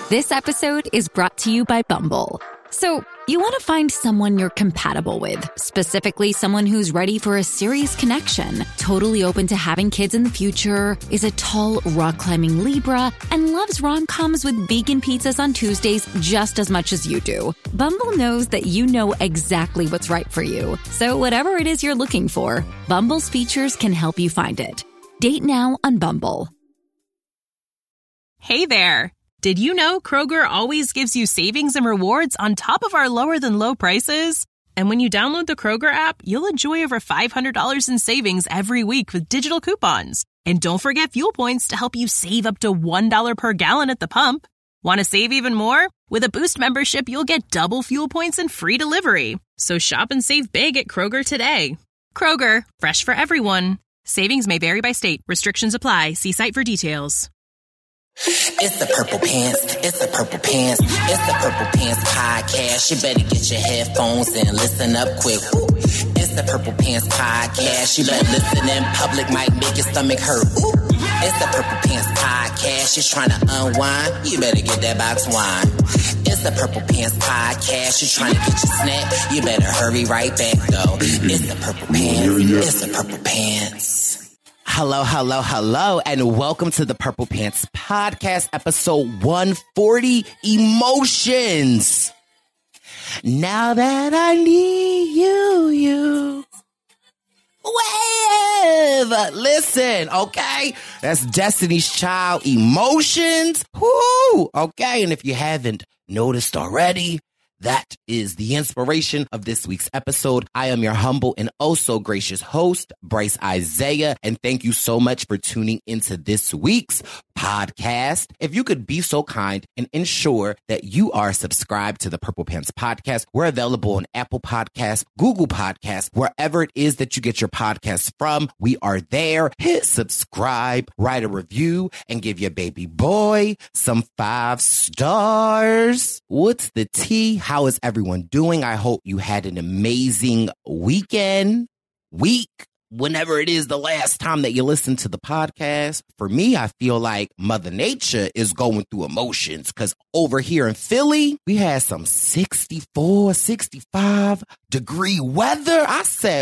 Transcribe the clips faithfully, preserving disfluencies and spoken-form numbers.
This episode is brought to you by Bumble. So, you want to find someone you're compatible with, specifically someone who's ready for a serious connection, totally open to having kids in the future, is a tall, rock-climbing Libra, and loves rom-coms with vegan pizzas on Tuesdays just as much as you do. Bumble knows that you know exactly what's right for you. So whatever it is you're looking for, Bumble's features can help you find it. Date now on Bumble. Hey there. Did you know Kroger always gives you savings and rewards on top of our lower than low prices? And when you download the Kroger app, you'll enjoy over five hundred dollars in savings every week with digital coupons. And don't forget fuel points to help you save up to one dollar per gallon at the pump. Want to save even more? With a Boost membership, you'll get double fuel points and free delivery. So shop and save big at Kroger today. Kroger, fresh for everyone. Savings may vary by state. Restrictions apply. See site for details. It's the Purple Pants, it's the Purple Pants, it's the Purple Pants podcast. You better get your headphones and listen up quick. Ooh. It's the Purple Pants podcast. You better listen in public, might make your stomach hurt. Ooh. It's the Purple Pants podcast. You're trying to unwind, you better get that box wine. It's the Purple Pants podcast. You're trying to get your snack, you better hurry right back though. It's the Purple Pants, it's the Purple Pants. Hello, hello, hello, and welcome to the Purple Pants Podcast, episode one forty, Emotions. Now that I need you, you wave. Listen, okay? That's Destiny's Child, Emotions. Whoo! Okay, and if you haven't noticed already, that is the inspiration of this week's episode. I am your humble and oh so gracious host, Bryce Isaiah, and thank you so much for tuning into this week's podcast. If you could be so kind and ensure that you are subscribed to the Purple Pants Podcast, we're available on Apple Podcasts, Google Podcasts, wherever it is that you get your podcasts from. We are there. Hit subscribe, write a review, and give your baby boy some five stars. What's the tea? How is everyone doing? I hope you had an amazing weekend, week, whenever it is the last time that you listen to the podcast. For me, I feel like Mother Nature is going through emotions because over here in Philly, we had some sixty-four, sixty-five degree weather. I said,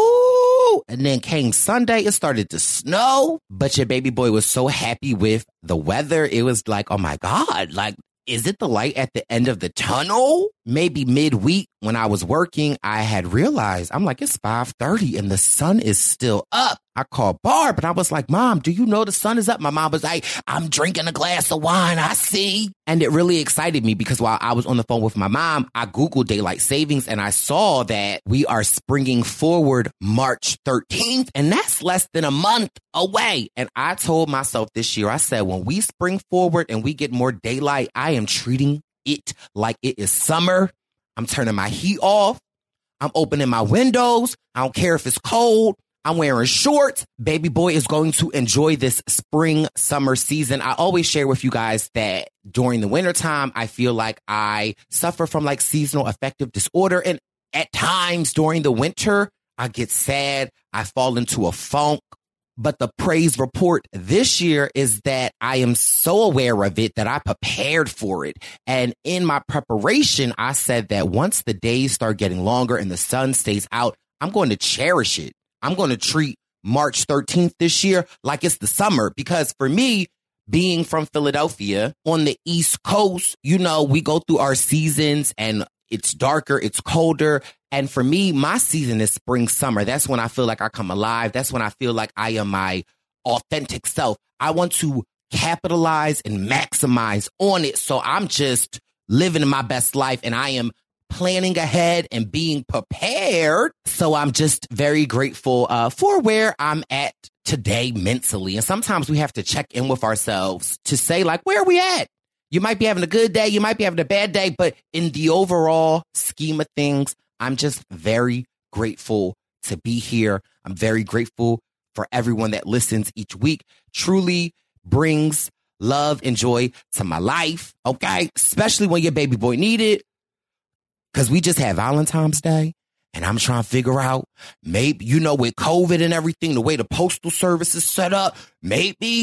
ooh. And then came Sunday, it started to snow, but your baby boy was so happy with the weather. It was like, oh my God, like, is it the light at the end of the tunnel? Maybe midweek when I was working, I had realized, I'm like, it's five thirty and the sun is still up. I called Barb and I was like, Mom, do you know the sun is up? My mom was like, I'm drinking a glass of wine, I see. And it really excited me because while I was on the phone with my mom, I Googled daylight savings and I saw that we are springing forward March thirteenth, and that's less than a month away. And I told myself this year, I said, when we spring forward and we get more daylight, I am treating it like it is summer. I'm turning my heat off. I'm opening my windows. I don't care if it's cold. I'm wearing shorts. Baby boy is going to enjoy this spring, summer season. I always share with you guys that during the wintertime, I feel like I suffer from like seasonal affective disorder. And at times during the winter, I get sad. I fall into a funk. But the praise report this year is that I am so aware of it that I prepared for it. And in my preparation, I said that once the days start getting longer and the sun stays out, I'm going to cherish it. I'm going to treat March thirteenth this year like it's the summer, because for me, being from Philadelphia on the East Coast, you know, we go through our seasons and it's darker, it's colder. And for me, my season is spring, summer. That's when I feel like I come alive. That's when I feel like I am my authentic self. I want to capitalize and maximize on it. So I'm just living my best life and I am planning ahead and being prepared. So I'm just very grateful uh, for where I'm at today mentally. And sometimes we have to check in with ourselves to say, like, where are we at? You might be having a good day. You might be having a bad day. But in the overall scheme of things, I'm just very grateful to be here. I'm very grateful for everyone that listens each week. Truly brings love and joy to my life. Okay. Especially when your baby boy need it. Because we just had Valentine's Day, and I'm trying to figure out, maybe, you know, with COVID and everything, the way the postal service is set up, maybe,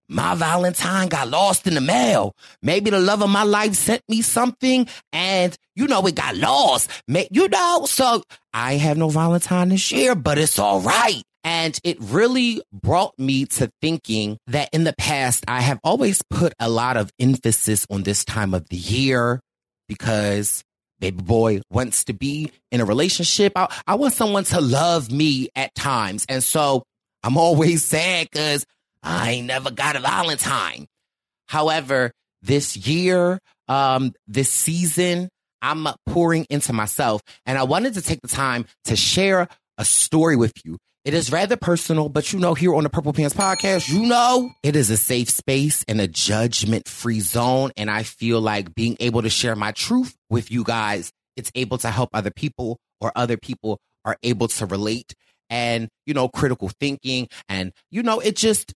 my Valentine got lost in the mail. Maybe the love of my life sent me something and, you know, it got lost. You know, so I have no Valentine this year, but it's all right. And it really brought me to thinking that in the past, I have always put a lot of emphasis on this time of the year because baby boy wants to be in a relationship. I, I want someone to love me at times. And so I'm always sad because I ain't never got a Valentine. However, this year, um, this season, I'm pouring into myself. And I wanted to take the time to share a story with you. It is rather personal, but you know, here on the Purple Pants Podcast, you know, it is a safe space and a judgment-free zone. And I feel like being able to share my truth with you guys, it's able to help other people or other people are able to relate and, you know, critical thinking. And, you know, it just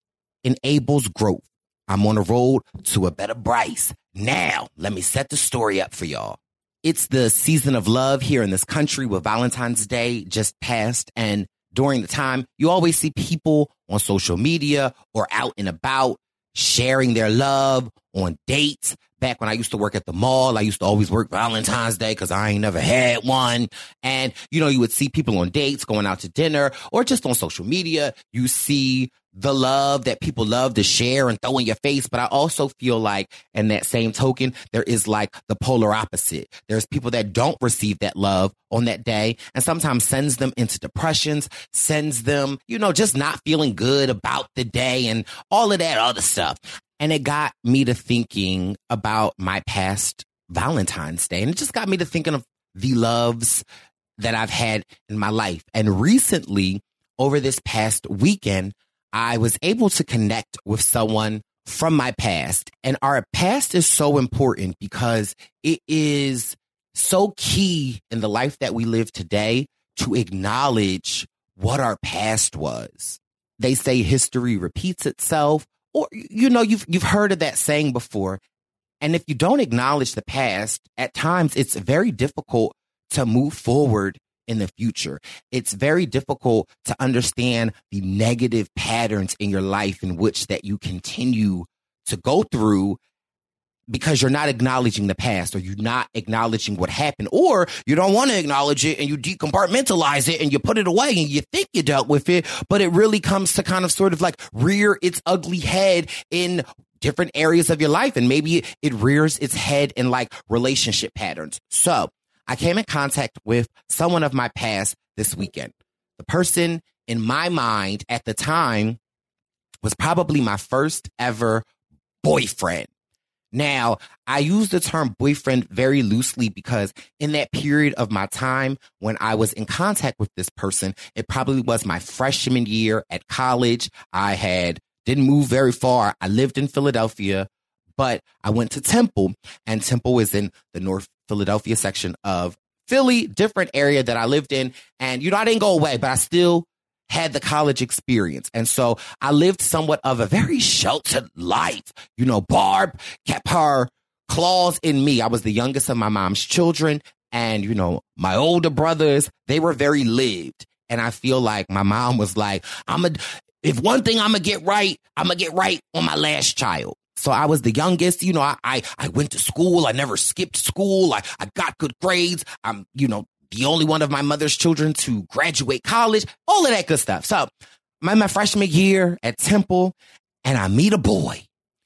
enables growth. I'm on the road to a better Bryce. Now, let me set the story up for y'all. It's the season of love here in this country with Valentine's Day just passed. And during the time, you always see people on social media or out and about sharing their love on dates. Back when I used to work at the mall, I used to always work Valentine's Day because I ain't never had one. And, you know, you would see people on dates going out to dinner or just on social media. You see the love that people love to share and throw in your face. But I also feel like in that same token, there is like the polar opposite. There's people that don't receive that love on that day and sometimes sends them into depressions, sends them, you know, just not feeling good about the day and all of that other stuff. And it got me to thinking about my past Valentine's Day. And it just got me to thinking of the loves that I've had in my life. And recently, over this past weekend, I was able to connect with someone from my past. And our past is so important because it is so key in the life that we live today to acknowledge what our past was. They say history repeats itself. Or, you know, you've you've heard of that saying before. And if you don't acknowledge the past, at times it's very difficult to move forward in the future. It's very difficult to understand the negative patterns in your life in which that you continue to go through because you're not acknowledging the past or you're not acknowledging what happened, or you don't want to acknowledge it and you decompartmentalize it and you put it away and you think you dealt with it, but it really comes to kind of sort of like rear its ugly head in different areas of your life. And maybe it rears its head in like relationship patterns. So I came in contact with someone of my past this weekend. The person in my mind at the time was probably my first ever boyfriend. Now, I use the term boyfriend very loosely because in that period of my time when I was in contact with this person, it probably was my freshman year at college. I had didn't move very far. I lived in Philadelphia, but I went to Temple, and Temple is in the North Philadelphia section of Philly, different area that I lived in. And, you know, I didn't go away, but I still had the college experience. And so I lived somewhat of a very sheltered life. You know, Barb kept her claws in me. I was the youngest of my mom's children. And, you know, my older brothers, they were very lived. And I feel like my mom was like, I'm a, if one thing I'm going to get right, I'm going to get right on my last child. So I was the youngest. You know, I, I, I went to school. I never skipped school. I, I got good grades. I'm, you know, the only one of my mother's children to graduate college, all of that good stuff. So I'm in my freshman year at Temple and I meet a boy.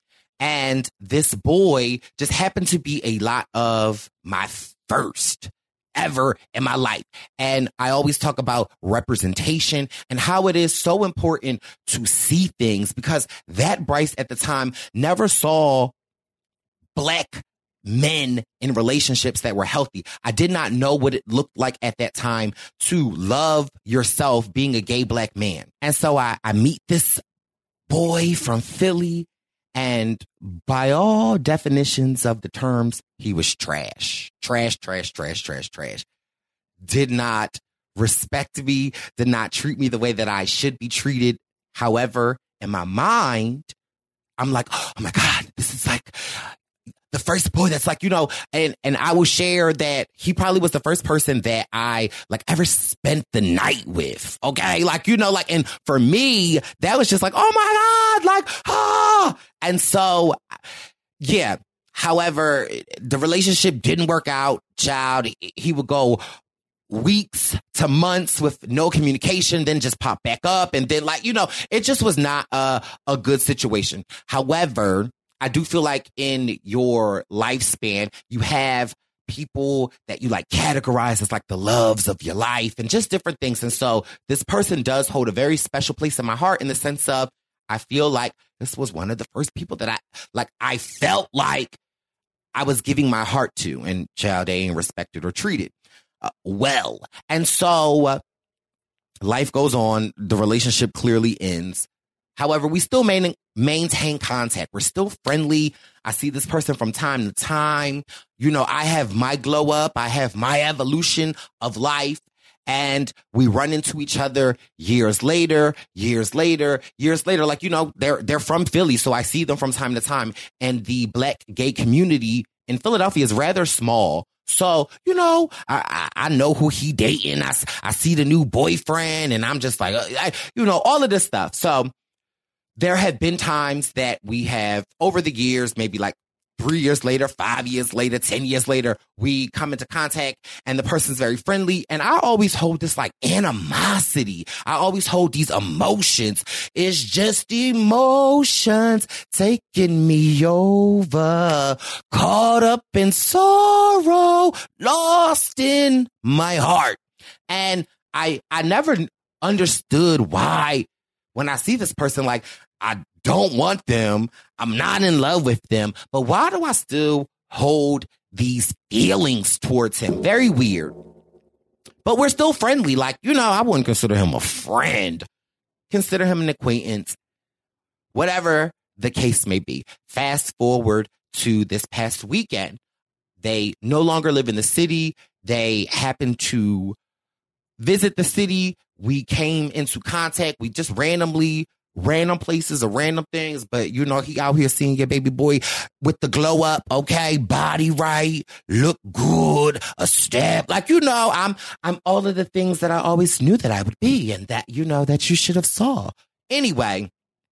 And this boy just happened to be a lot of my first ever in my life. And I always talk about representation and how it is so important to see things, because that Bryce at the time never saw Black men in relationships that were healthy. I did not know what it looked like at that time to love yourself being a gay Black man. And so I, I meet this boy from Philly, and by all definitions of the terms, he was trash, trash, trash, trash, trash, trash. Did not respect me, did not treat me the way that I should be treated. However, in my mind, I'm like, oh my God, this is like the first boy that's like, you know, and, and I will share that he probably was the first person that I like ever spent the night with. Okay. Like, you know, like, and for me, that was just like, oh my God, like, ah. And so, yeah. However, the relationship didn't work out, child. He would go weeks to months with no communication, then just pop back up. And then like, you know, it just was not a, a good situation. However, I do feel like in your lifespan, you have people that you like categorize as like the loves of your life and just different things. And so this person does hold a very special place in my heart in the sense of, I feel like this was one of the first people that I, like, I felt like I was giving my heart to, and child, they ain't respected or treated uh, well. And so uh, life goes on. The relationship clearly ends. However, we still main, maintain contact. We're still friendly. I see this person from time to time. You know, I have my glow up. I have my evolution of life. And we run into each other years later, years later, years later. Like, you know, they're they're from Philly, so I see them from time to time. And the Black gay community in Philadelphia is rather small. So, you know, I, I, I know who he dating. I, I see the new boyfriend, and I'm just like, I, you know, all of this stuff. So there have been times that we have, over the years, maybe like three years later, five years later, ten years later, we come into contact and the person's very friendly. And I always hold this like animosity. I always hold these emotions. It's just emotions taking me over, caught up in sorrow, lost in my heart. And I, I never understood why when I see this person, like, I don't want them, I'm not in love with them, but why do I still hold these feelings towards him? Very weird. But we're still friendly. Like, you know, I wouldn't consider him a friend. Consider him an acquaintance. Whatever the case may be. Fast forward to this past weekend. They no longer live in the city. They happen to visit the city. We came into contact. We just randomly Random places or random things, but you know, he out here seeing your baby boy with the glow up, okay, body right, look good, a step. Like, you know, I'm I'm all of the things that I always knew that I would be and that, you know, that you should have saw. Anyway,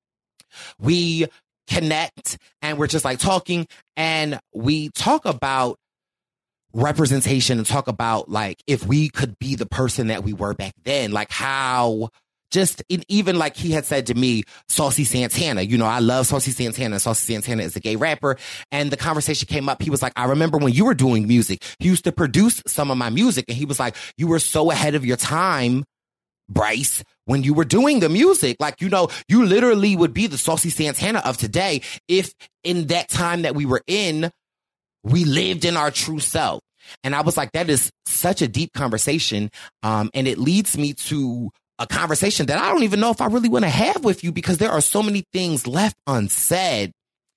we connect and we're just like talking and we talk about representation and talk about like if we could be the person that we were back then, like how Just it, even like he had said to me, Saucy Santana, you know, I love Saucy Santana. Saucy Santana is a gay rapper. And the conversation came up. He was like, I remember when you were doing music, he used to produce some of my music. And he was like, you were so ahead of your time, Bryce, when you were doing the music. Like, you know, you literally would be the Saucy Santana of today if in that time that we were in, we lived in our true self. And I was like, that is such a deep conversation. Um, and it leads me to a conversation that I don't even know if I really want to have with you because there are so many things left unsaid.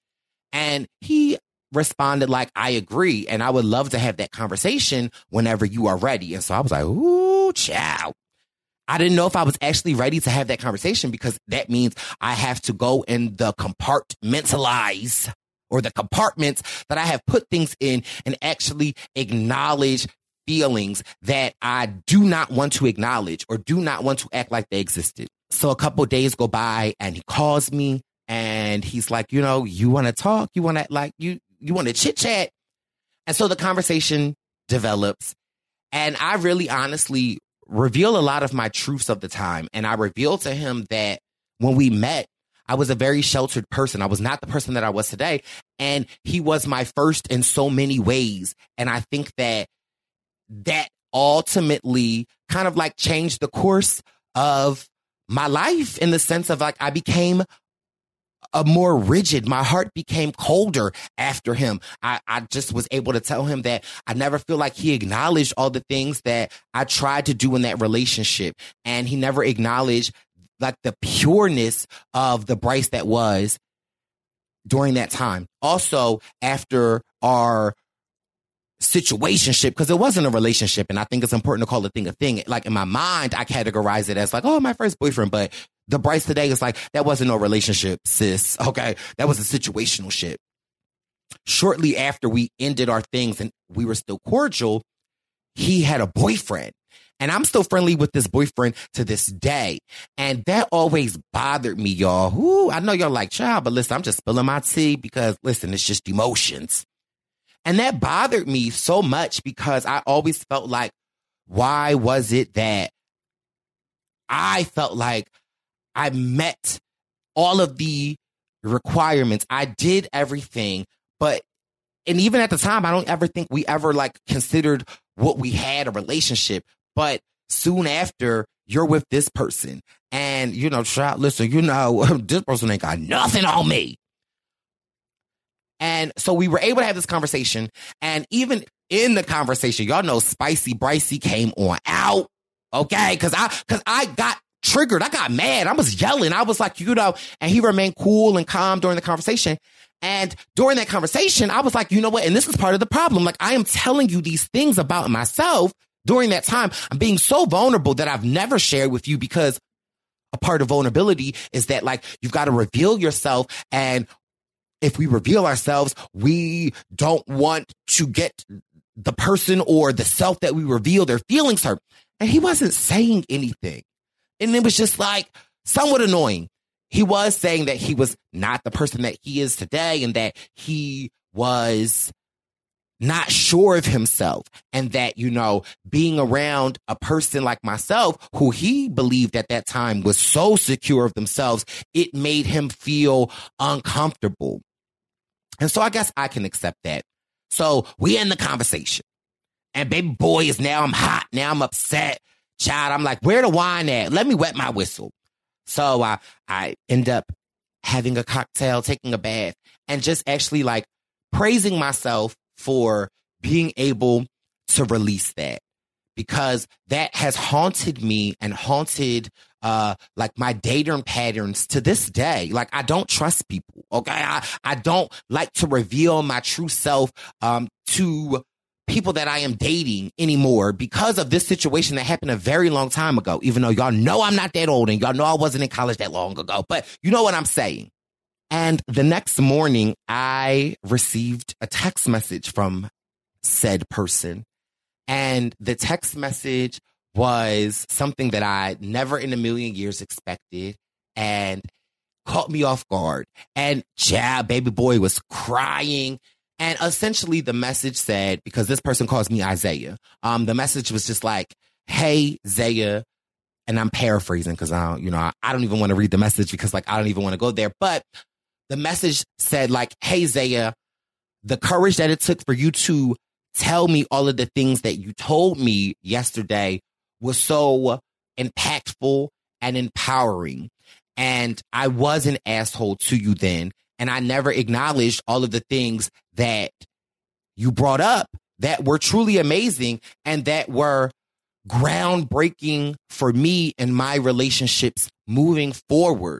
And he responded like, I agree. And I would love to have that conversation whenever you are ready. And so I was like, ooh, child. I didn't know if I was actually ready to have that conversation because that means I have to go in the compartmentalize or the compartments that I have put things in and actually acknowledge feelings that I do not want to acknowledge or do not want to act like they existed. So a couple of days go by and he calls me and he's like, you know, you want to talk? You want to like, you, you want to chit chat? And so the conversation develops and I really honestly reveal a lot of my truths of the time. And I revealed to him that when we met, I was a very sheltered person. I was not the person that I was today. And he was my first in so many ways. And I think that that ultimately kind of like changed the course of my life in the sense of like I became a more rigid. My heart became colder after him. I, I just was able to tell him that I never feel like he acknowledged all the things that I tried to do in that relationship. And he never acknowledged like the pureness of the Bryce that was during that time. Also, after our situationship, because it wasn't a relationship, and I think it's important to call a thing a thing. Like in my mind, I categorize it as like, oh, my first boyfriend, but the Bryce today is like, that wasn't no relationship, sis. Okay, that was a situational ship. shortly after we ended our things and we were still cordial, he had a boyfriend. And I'm still friendly with this boyfriend to this day. And that always bothered me, y'all. Ooh, I know y'all like, child, but listen, I'm just spilling my tea because, listen, it's just emotions. And that bothered me so much because I always felt like, why was it that I felt like I met all of the requirements? I did everything, but, and even at the time, I don't ever think we ever like considered what we had a relationship. But soon after, you're with this person and, you know, child, listen, you know, this person ain't got nothing on me. And so we were able to have this conversation. And even in the conversation, y'all know Spicy Bricey came on out. OK, because I because I got triggered. I got mad. I was yelling. I was like, you know, and he remained cool and calm during the conversation. And during that conversation, I was like, you know what? And this is part of the problem. Like, I am telling you these things about myself. During that time, I'm being so vulnerable that I've never shared with you, because a part of vulnerability is that, like, you've got to reveal yourself. And if we reveal ourselves, we don't want to get the person or the self that we reveal their feelings hurt. And he wasn't saying anything. And it was just like somewhat annoying. He was saying that he was not the person that he is today and that he was not sure of himself, and that, you know, being around a person like myself, who he believed at that time was so secure of themselves, it made him feel uncomfortable. And so I guess I can accept that. So we end the conversation, and baby boy is now I'm hot. Now I'm upset. Child, I'm like, where the wine at? Let me wet my whistle. So I, I end up having a cocktail, taking a bath, and just actually like praising myself for being able to release that, because that has haunted me and haunted uh, like my dating patterns to this day. Like, I don't trust people. OK, I, I don't like to reveal my true self um, to people that I am dating anymore because of this situation that happened a very long time ago, even though y'all know I'm not that old and y'all know I wasn't in college that long ago. But you know what I'm saying. And the next morning, I received a text message from said person. And the text message was something that I never in a million years expected and caught me off guard. And child, baby boy was crying. And essentially the message said, because this person calls me Isaiah, um, the message was just like, hey, Zaya. And I'm paraphrasing because I don't, you know, I, I don't even want to read the message because, like, I don't even want to go there. But the message said, like, hey, Zaya, the courage that it took for you to tell me all of the things that you told me yesterday was so impactful and empowering. And I was an asshole to you then. And I never acknowledged all of the things that you brought up that were truly amazing and that were groundbreaking for me and my relationships moving forward.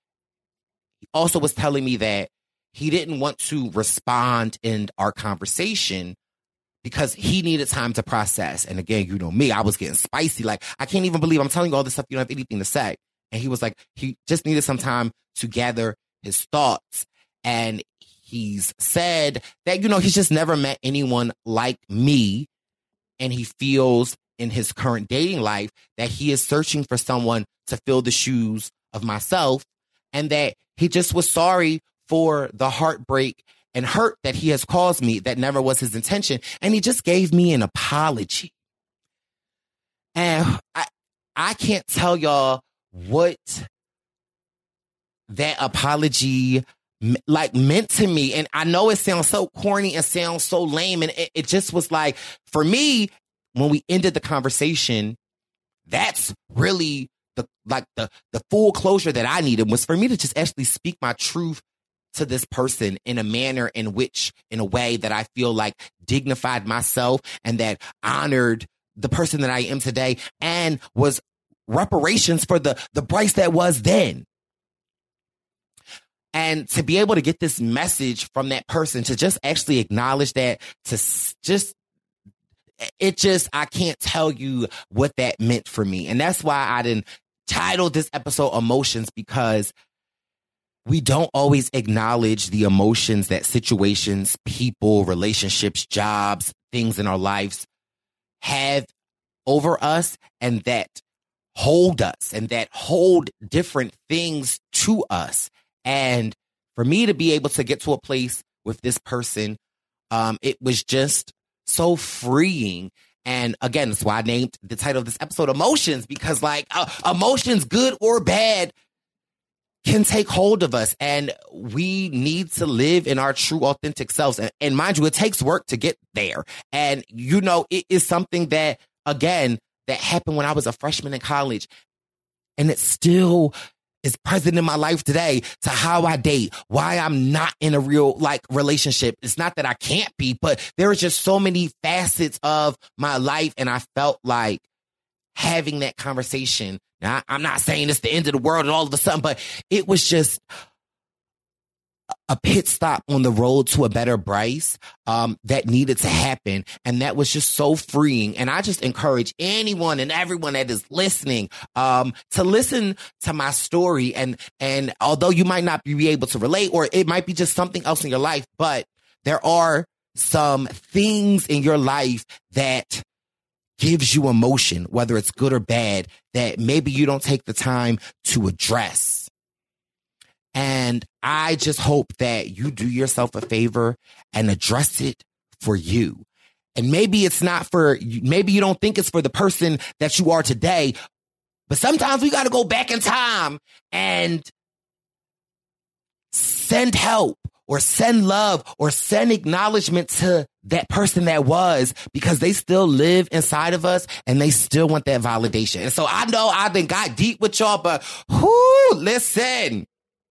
He also was telling me that he didn't want to respond in our conversation because he needed time to process. And again, you know me, I was getting spicy. Like, I can't even believe I'm telling you all this stuff. You don't have anything to say. And he was like, he just needed some time to gather his thoughts. And he's said that, you know, he's just never met anyone like me. And he feels in his current dating life that he is searching for someone to fill the shoes of myself, and that he just was sorry for the heartbreak and hurt that he has caused me that never was his intention. And he just gave me an apology. And I, I can't tell y'all what that apology like meant to me. And I know it sounds so corny and sounds so lame. And it, it just was like, for me, when we ended the conversation, that's really the like the the full closure that I needed, was for me to just actually speak my truth to this person in a manner in which, in a way that I feel like dignified myself and that honored the person that I am today and was reparations for the the Bryce that was then. And to be able to get this message from that person, to just actually acknowledge that, to just, it just, I can't tell you what that meant for me. And that's why I didn't title this episode Emotions, because we don't always acknowledge the emotions that situations, people, relationships, jobs, things in our lives have over us and that hold us and that hold different things to us. And for me to be able to get to a place with this person, um, it was just so freeing. And again, that's why I named the title of this episode Emotions, because like uh, emotions, good or bad, can take hold of us, and we need to live in our true, authentic selves. And, and mind you, it takes work to get there. And, you know, it is something that, again, that happened when I was a freshman in college. And it still is present in my life today to how I date, why I'm not in a real like relationship. It's not that I can't be, but there are just so many facets of my life. And I felt like having that conversation. Now, I'm not saying it's the end of the world and all of a sudden, but it was just a pit stop on the road to a better Bryce um, that needed to happen. And that was just so freeing. And I just encourage anyone and everyone that is listening um, to listen to my story. And, and although you might not be able to relate, or it might be just something else in your life, but there are some things in your life that gives you emotion, whether it's good or bad, that maybe you don't take the time to address. And I just hope that you do yourself a favor and address it for you. And maybe it's not for, maybe you don't think it's for the person that you are today, but sometimes we got to go back in time and send help or send love or send acknowledgement to that person that was, because they still live inside of us and they still want that validation. And so I know I done got deep with y'all, but whoo, listen.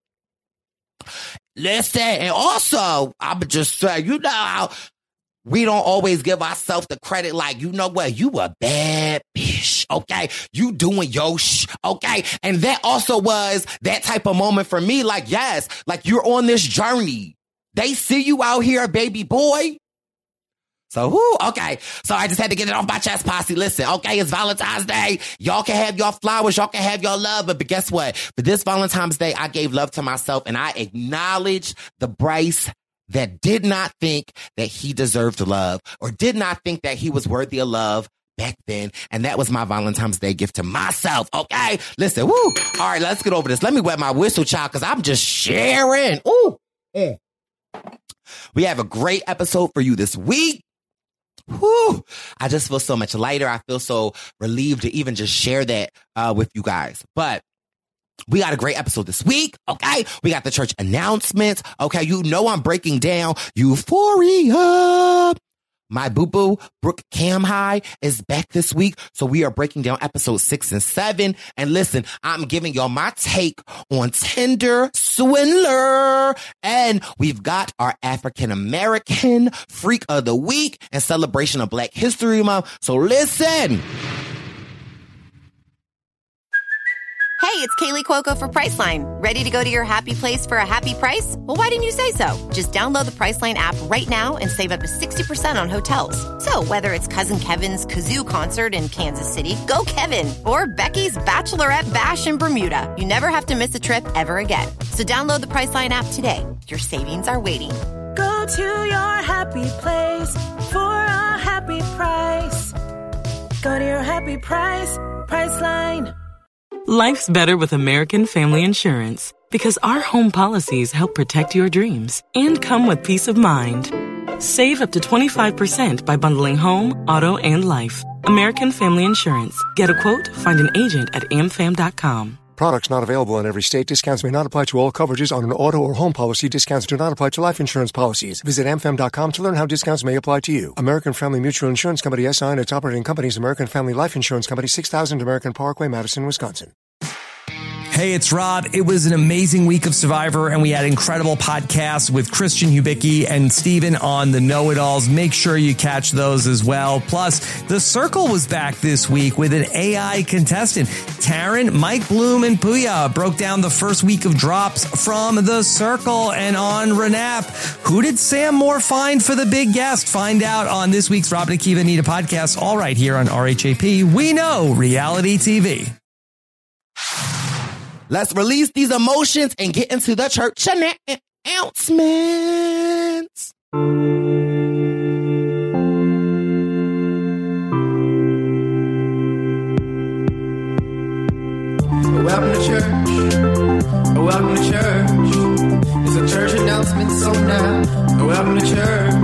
Listen. And also, I would just say, you know how we don't always give ourselves the credit, like, you know what, you a bad bitch, okay? You doing your sh, okay? And that also was that type of moment for me, like, yes, like you're on this journey. They see you out here, baby boy. So, whoo, okay. So I just had to get it off my chest, posse. Listen, okay, it's Valentine's Day. Y'all can have your flowers. Y'all can have your love. But, but guess what? For this Valentine's Day, I gave love to myself and I acknowledged the Bryce that did not think that he deserved love or did not think that he was worthy of love back then. And that was my Valentine's Day gift to myself. Okay. Listen, woo. All right, let's get over this. Let me wet my whistle, child, because I'm just sharing. Ooh. Yeah. We have a great episode for you this week. Whew. I just feel so much lighter. I feel so relieved to even just share that uh, with you guys. But we got a great episode this week, okay? We got the church announcements, okay? You know I'm breaking down Euphoria. My boo-boo, Brooke Camhigh, is back this week, so we are breaking down episodes six and seven. And listen, I'm giving y'all my take on Tinder Swindler. And we've got our African-American Freak of the Week and celebration of Black History Month. So listen. Hey, it's Kaylee Cuoco for Priceline. Ready to go to your happy place for a happy price? Well, why didn't you say so? Just download the Priceline app right now and save up to sixty percent on hotels. So whether it's Cousin Kevin's Kazoo Concert in Kansas City, go Kevin, or Becky's Bachelorette Bash in Bermuda, you never have to miss a trip ever again. So download the Priceline app today. Your savings are waiting. Go to your happy place for a happy price. Go to your happy price, Priceline. Life's better with American Family Insurance because our home policies help protect your dreams and come with peace of mind. Save up to twenty-five percent by bundling home, auto, and life. American Family Insurance. Get a quote, find an agent at a m fam dot com. Products not available in every state. Discounts may not apply to all coverages on an auto or home policy. Discounts do not apply to life insurance policies. Visit a m fam dot com to learn how discounts may apply to you. American Family Mutual Insurance Company, S I and its operating companies, American Family Life Insurance Company, six thousand American Parkway, Madison, Wisconsin. Hey, it's Rob. It was an amazing week of Survivor, and we had incredible podcasts with Christian Hubicki and Steven on the Know-It-Alls. Make sure you catch those as well. Plus, The Circle was back this week with an A I contestant. Taryn, Mike Bloom, and Puya broke down the first week of drops from The Circle. And on Renap, who did Sam Moore find for the big guest? Find out on this week's Rob and Akiva Anita podcast, all right here on R H A P. We know reality T V. let's release these emotions and get into the church announcements. Welcome to church. Welcome to church. It's a church announcement, so now. Welcome to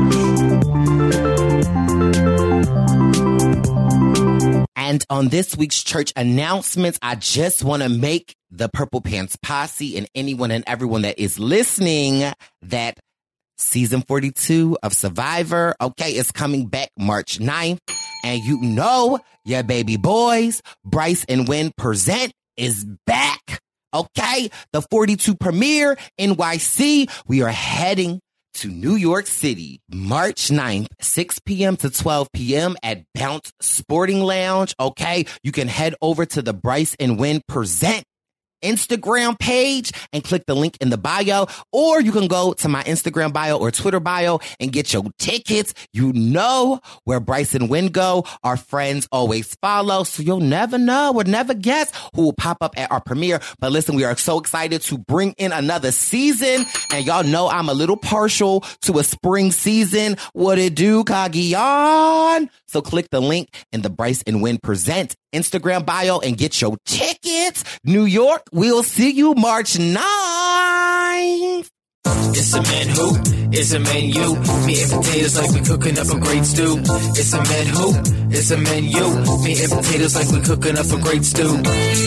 church. And on this week's church announcements, I just want to make the Purple Pants Posse and anyone and everyone that is listening that season forty-two of Survivor, okay, is coming back March ninth. And you know, your baby boys, Bryce and Wynn present, is back. Okay, the forty-two premiere, N Y C. We are heading to New York City, March ninth, six p.m. to twelve p.m. at Bounce Sporting Lounge. Okay, you can head over to the Bryce and Wynn Present Instagram page and click the link in the bio, or you can go to my Instagram bio or Twitter bio and get your tickets. You know where Bryce and Wynn go. Our friends always follow, so you'll never know or never guess who will pop up at our premiere. But listen, we are so excited to bring in another season, and y'all know I'm a little partial to a spring season. What it do, Cagayan? So click the link in the Bryce and Wynn Present Instagram bio and get your tickets. New York, we'll see you March ninth. It's a man who, it's a menu. Meat and potatoes like we cooking up a great stew. It's a man who, it's a menu. Meat and potatoes like we cooking up a great stew.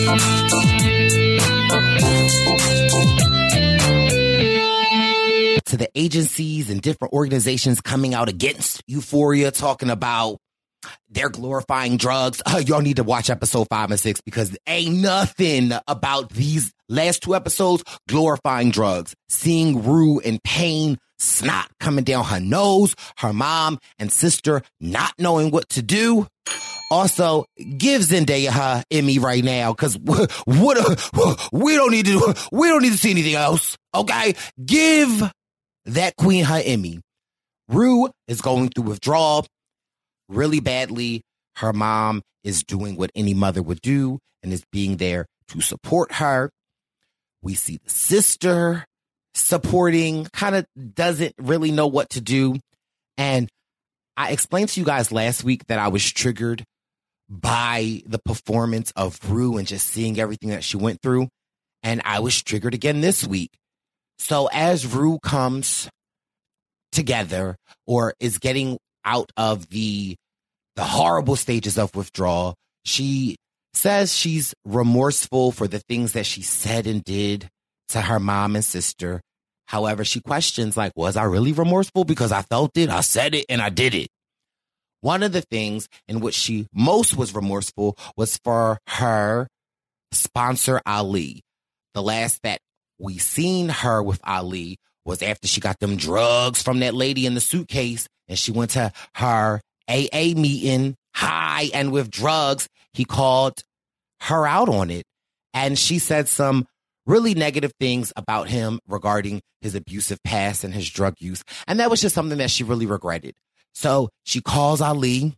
To the agencies and different organizations coming out against Euphoria, talking about they're glorifying drugs. Uh, y'all need to watch episode five and six because ain't nothing about these last two episodes glorifying drugs. Seeing Rue in pain, snot coming down her nose, her mom and sister not knowing what to do. Also, give Zendaya her Emmy right now because what, what we don't need to we don't need to see anything else. Okay, give that queen her Emmy. Rue is going through withdrawal really badly. Her mom is doing what any mother would do and is being there to support her. We see the sister supporting, kind of doesn't really know what to do. And I explained to you guys last week that I was triggered by the performance of Rue and just seeing everything that she went through. And I was triggered again this week. So as Rue comes together or is getting out of the the horrible stages of withdrawal, she says she's remorseful for the things that she said and did to her mom and sister. However, she questions, like, was I really remorseful? Because I felt it, I said it, and I did it. One of the things in which she most was remorseful was for her sponsor, Ali. The last that we seen her with Ali was after she got them drugs from that lady in the suitcase, and she went to her A A meeting high and with drugs. He called her out on it, and she said some really negative things about him regarding his abusive past and his drug use, and that was just something that she really regretted. So she calls Ali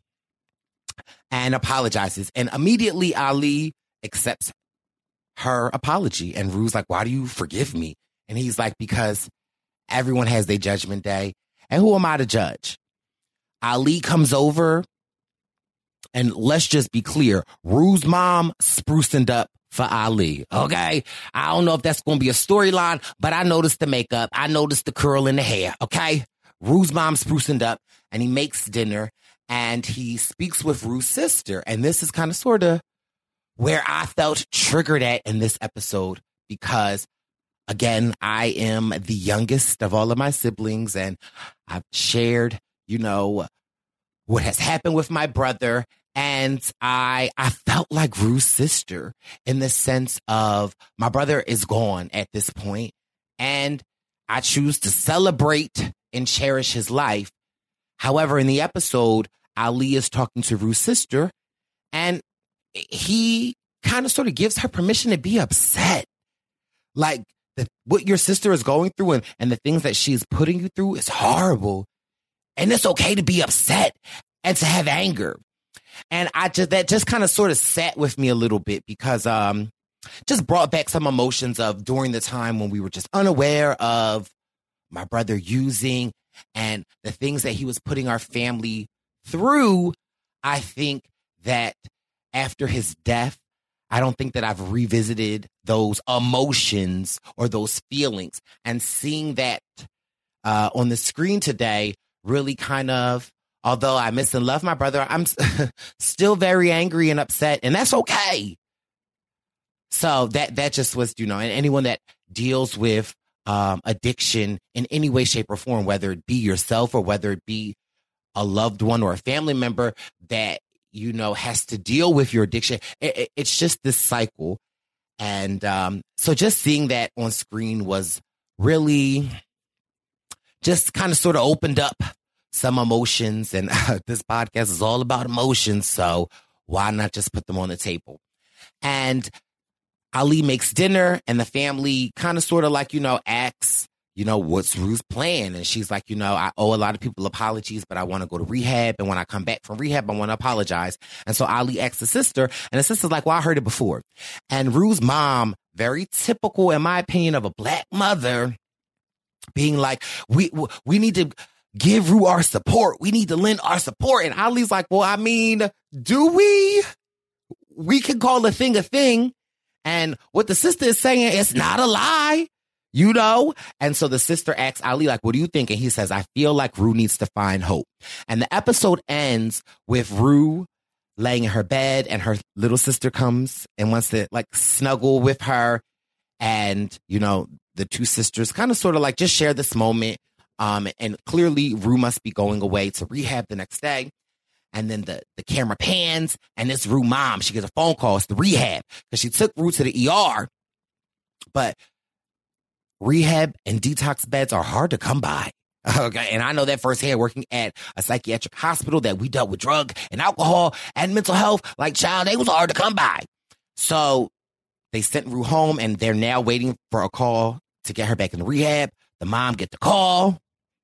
and apologizes, and immediately Ali accepts her apology, and Rue's like, why do you forgive me? And he's like, because everyone has their judgment day, and who am I to judge? Ali comes over, and let's just be clear, Rue's mom sprucened up for Ali, okay? I don't know if that's going to be a storyline, but I noticed the makeup. I noticed the curl in the hair, okay? Rue's mom sprucened up, and he makes dinner, and he speaks with Rue's sister, and this is kind of sort of where I felt triggered at in this episode because, again, I am the youngest of all of my siblings, and I've shared, you know, what has happened with my brother. And I I felt like Rue's sister in the sense of my brother is gone at this point, and I choose to celebrate and cherish his life. However, in the episode, Ali is talking to Rue's sister, and he kind of sort of gives her permission to be upset. Like, the, what your sister is going through and, and the things that she's putting you through is horrible. And it's okay to be upset and to have anger. And I just, that just kind of sort of sat with me a little bit because um, just brought back some emotions of during the time when we were just unaware of my brother using and the things that he was putting our family through. I think that after his death, I don't think that I've revisited those emotions or those feelings. And seeing that uh, on the screen today really kind of, although I miss and love my brother, I'm still very angry and upset, and that's okay. So that that just was, you know, and anyone that deals with um, addiction in any way, shape, or form, whether it be yourself or whether it be a loved one or a family member that, you know, has to deal with your addiction, it, it, it's just this cycle. And um, so just seeing that on screen was really just kind of sort of opened up some emotions. And uh, this podcast is all about emotions, so why not just put them on the table? And Ali makes dinner, and the family kind of sort of like, you know, asks, you know, what's Rue's plan? And she's like, you know, I owe a lot of people apologies, but I want to go to rehab. And when I come back from rehab, I want to apologize. And so Ali asks the sister, and the sister's like, well, I heard it before. And Rue's mom, very typical, in my opinion, of a black mother, being like, we we need to give Rue our support. We need to lend our support. And Ali's like, well, I mean, do we? We can call a thing a thing. And what the sister is saying, it's not a lie, you know? And so the sister asks Ali, like, what do you think? And he says, I feel like Rue needs to find hope. And the episode ends with Rue laying in her bed, and her little sister comes and wants to like snuggle with her. And, you know, the two sisters kind of sort of like just share this moment. Um, and clearly Rue must be going away to rehab the next day. And then the, the camera pans, and it's Rue mom. She gets a phone call. It's the rehab, because she took Rue to the E R. But rehab and detox beds are hard to come by. Okay, and I know that firsthand, working at a psychiatric hospital that we dealt with drug and alcohol and mental health. Like, child, they was hard to come by. So they sent Rue home, and they're now waiting for a call to get her back in the rehab. The mom get the call,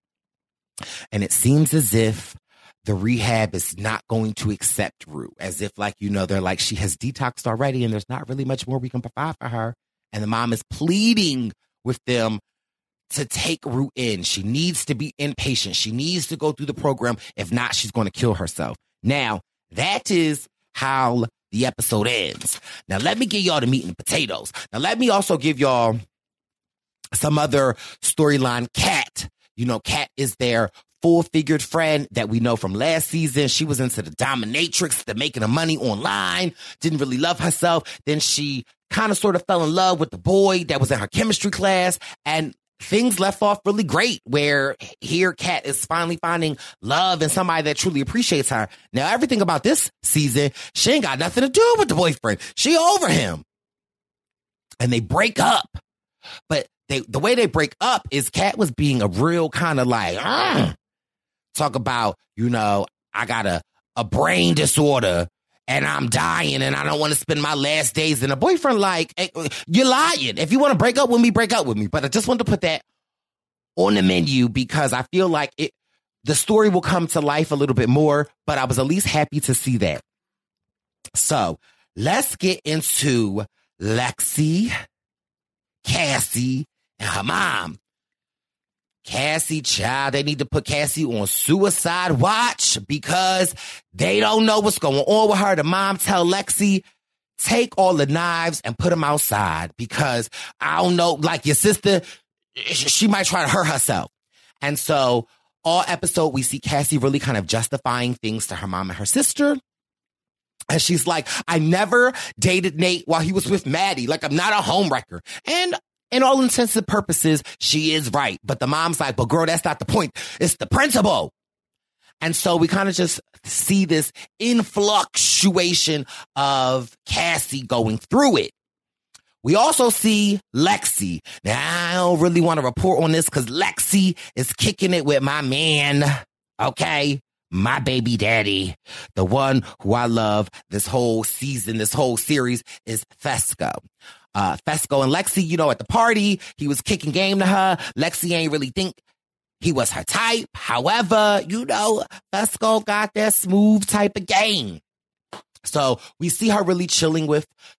and it seems as if the rehab is not going to accept Rue, as if, like, you know, they're like, she has detoxed already and there's not really much more we can provide for her. And the mom is pleading with them to take Rue in. She needs to be inpatient. She needs to go through the program. If not, she's going to kill herself. Now, that is how the episode ends. Now, let me give y'all the meat and potatoes. Now, let me also give y'all some other storyline. Kat, you know, Kat is their full-figured friend that we know from last season. She was into the dominatrix, the making of money online, didn't really love herself. Then she kind of sort of fell in love with the boy that was in her chemistry class, and things left off really great, where here Kat is finally finding love in somebody that truly appreciates her. Now, everything about this season, she ain't got nothing to do with the boyfriend. She over him. And they break up. But they, the way they break up is Kat was being a real kind of like, mm. Talk about, you know, I got a, a brain disorder and I'm dying and I don't want to spend my last days in a boyfriend. Like, hey, you're lying. If you want to break up with me, break up with me. But I just wanted to put that on the menu because I feel like it, the story will come to life a little bit more, but I was at least happy to see that. So let's get into Lexi, Cassie, and her mom. Cassie, child, they need to put Cassie on suicide watch because they don't know what's going on with her. The mom tell Lexi, take all the knives and put them outside because I don't know, like your sister, she might try to hurt herself. And so all episode, we see Cassie really kind of justifying things to her mom and her sister. And she's like, I never dated Nate while he was with Maddie. Like, I'm not a homewrecker. And in all intents and purposes, she is right. But the mom's like, but girl, that's not the point. It's the principle. And so we kind of just see this influctuation of Cassie going through it. We also see Lexi. Now, I don't really want to report on this because Lexi is kicking it with my man, okay? My baby daddy, the one who I love this whole season, this whole series is Fesco. Uh, Fesco and Lexi, you know, at the party, he was kicking game to her. Lexi ain't really think he was her type. However, you know, Fesco got that smooth type of game. So we see her really chilling with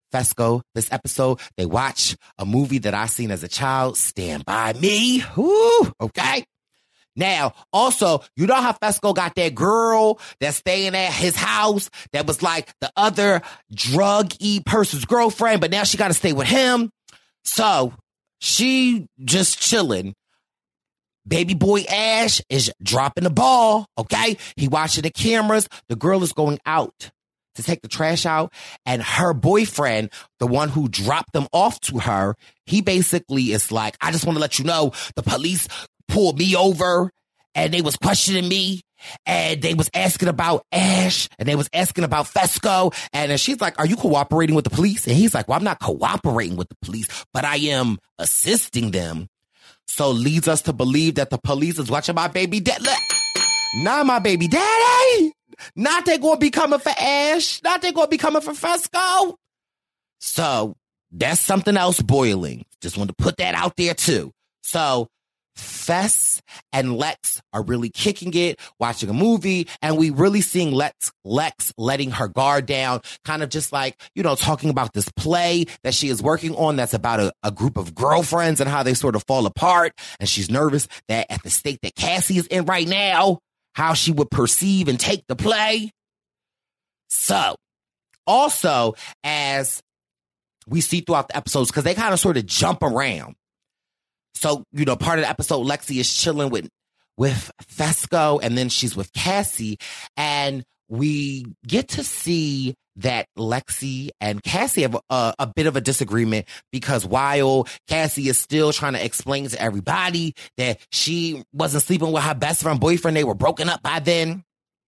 Fesco this episode. They watch a movie that I seen as a child, Stand By Me. Woo, okay. Now, also, you know how Fesco got that girl that's staying at his house that was like the other drug-y person's girlfriend, but now she got to stay with him. So she just chilling. Baby boy Ash is dropping the ball, okay? He watching the cameras. The girl is going out to take the trash out, and her boyfriend, the one who dropped them off to her, he basically is like, I just want to let you know the police pulled me over and they was questioning me and they was asking about Ash and they was asking about Fesco. And she's like, are you cooperating with the police? And he's like, well, I'm not cooperating with the police, but I am assisting them. So leads us to believe that the police is watching my baby daddy. Not my baby daddy. Not they gonna be coming for Ash. Not they gonna be coming for Fesco. So that's something else boiling. Just want to put that out there too. So Fess and Lex are really kicking it, watching a movie, and we really seeing Lex, Lex letting her guard down, kind of just like, you know, talking about this play that she is working on that's about a, a group of girlfriends and how they sort of fall apart. And she's nervous that at the state that Cassie is in right now, how she would perceive and take the play. So, also, as we see throughout the episodes, because they kind of sort of jump around. So, you know, part of the episode, Lexi is chilling with, with Fesco, and then she's with Cassie, and we get to see that Lexi and Cassie have a, a bit of a disagreement, because while Cassie is still trying to explain to everybody that she wasn't sleeping with her best friend boyfriend, they were broken up by then.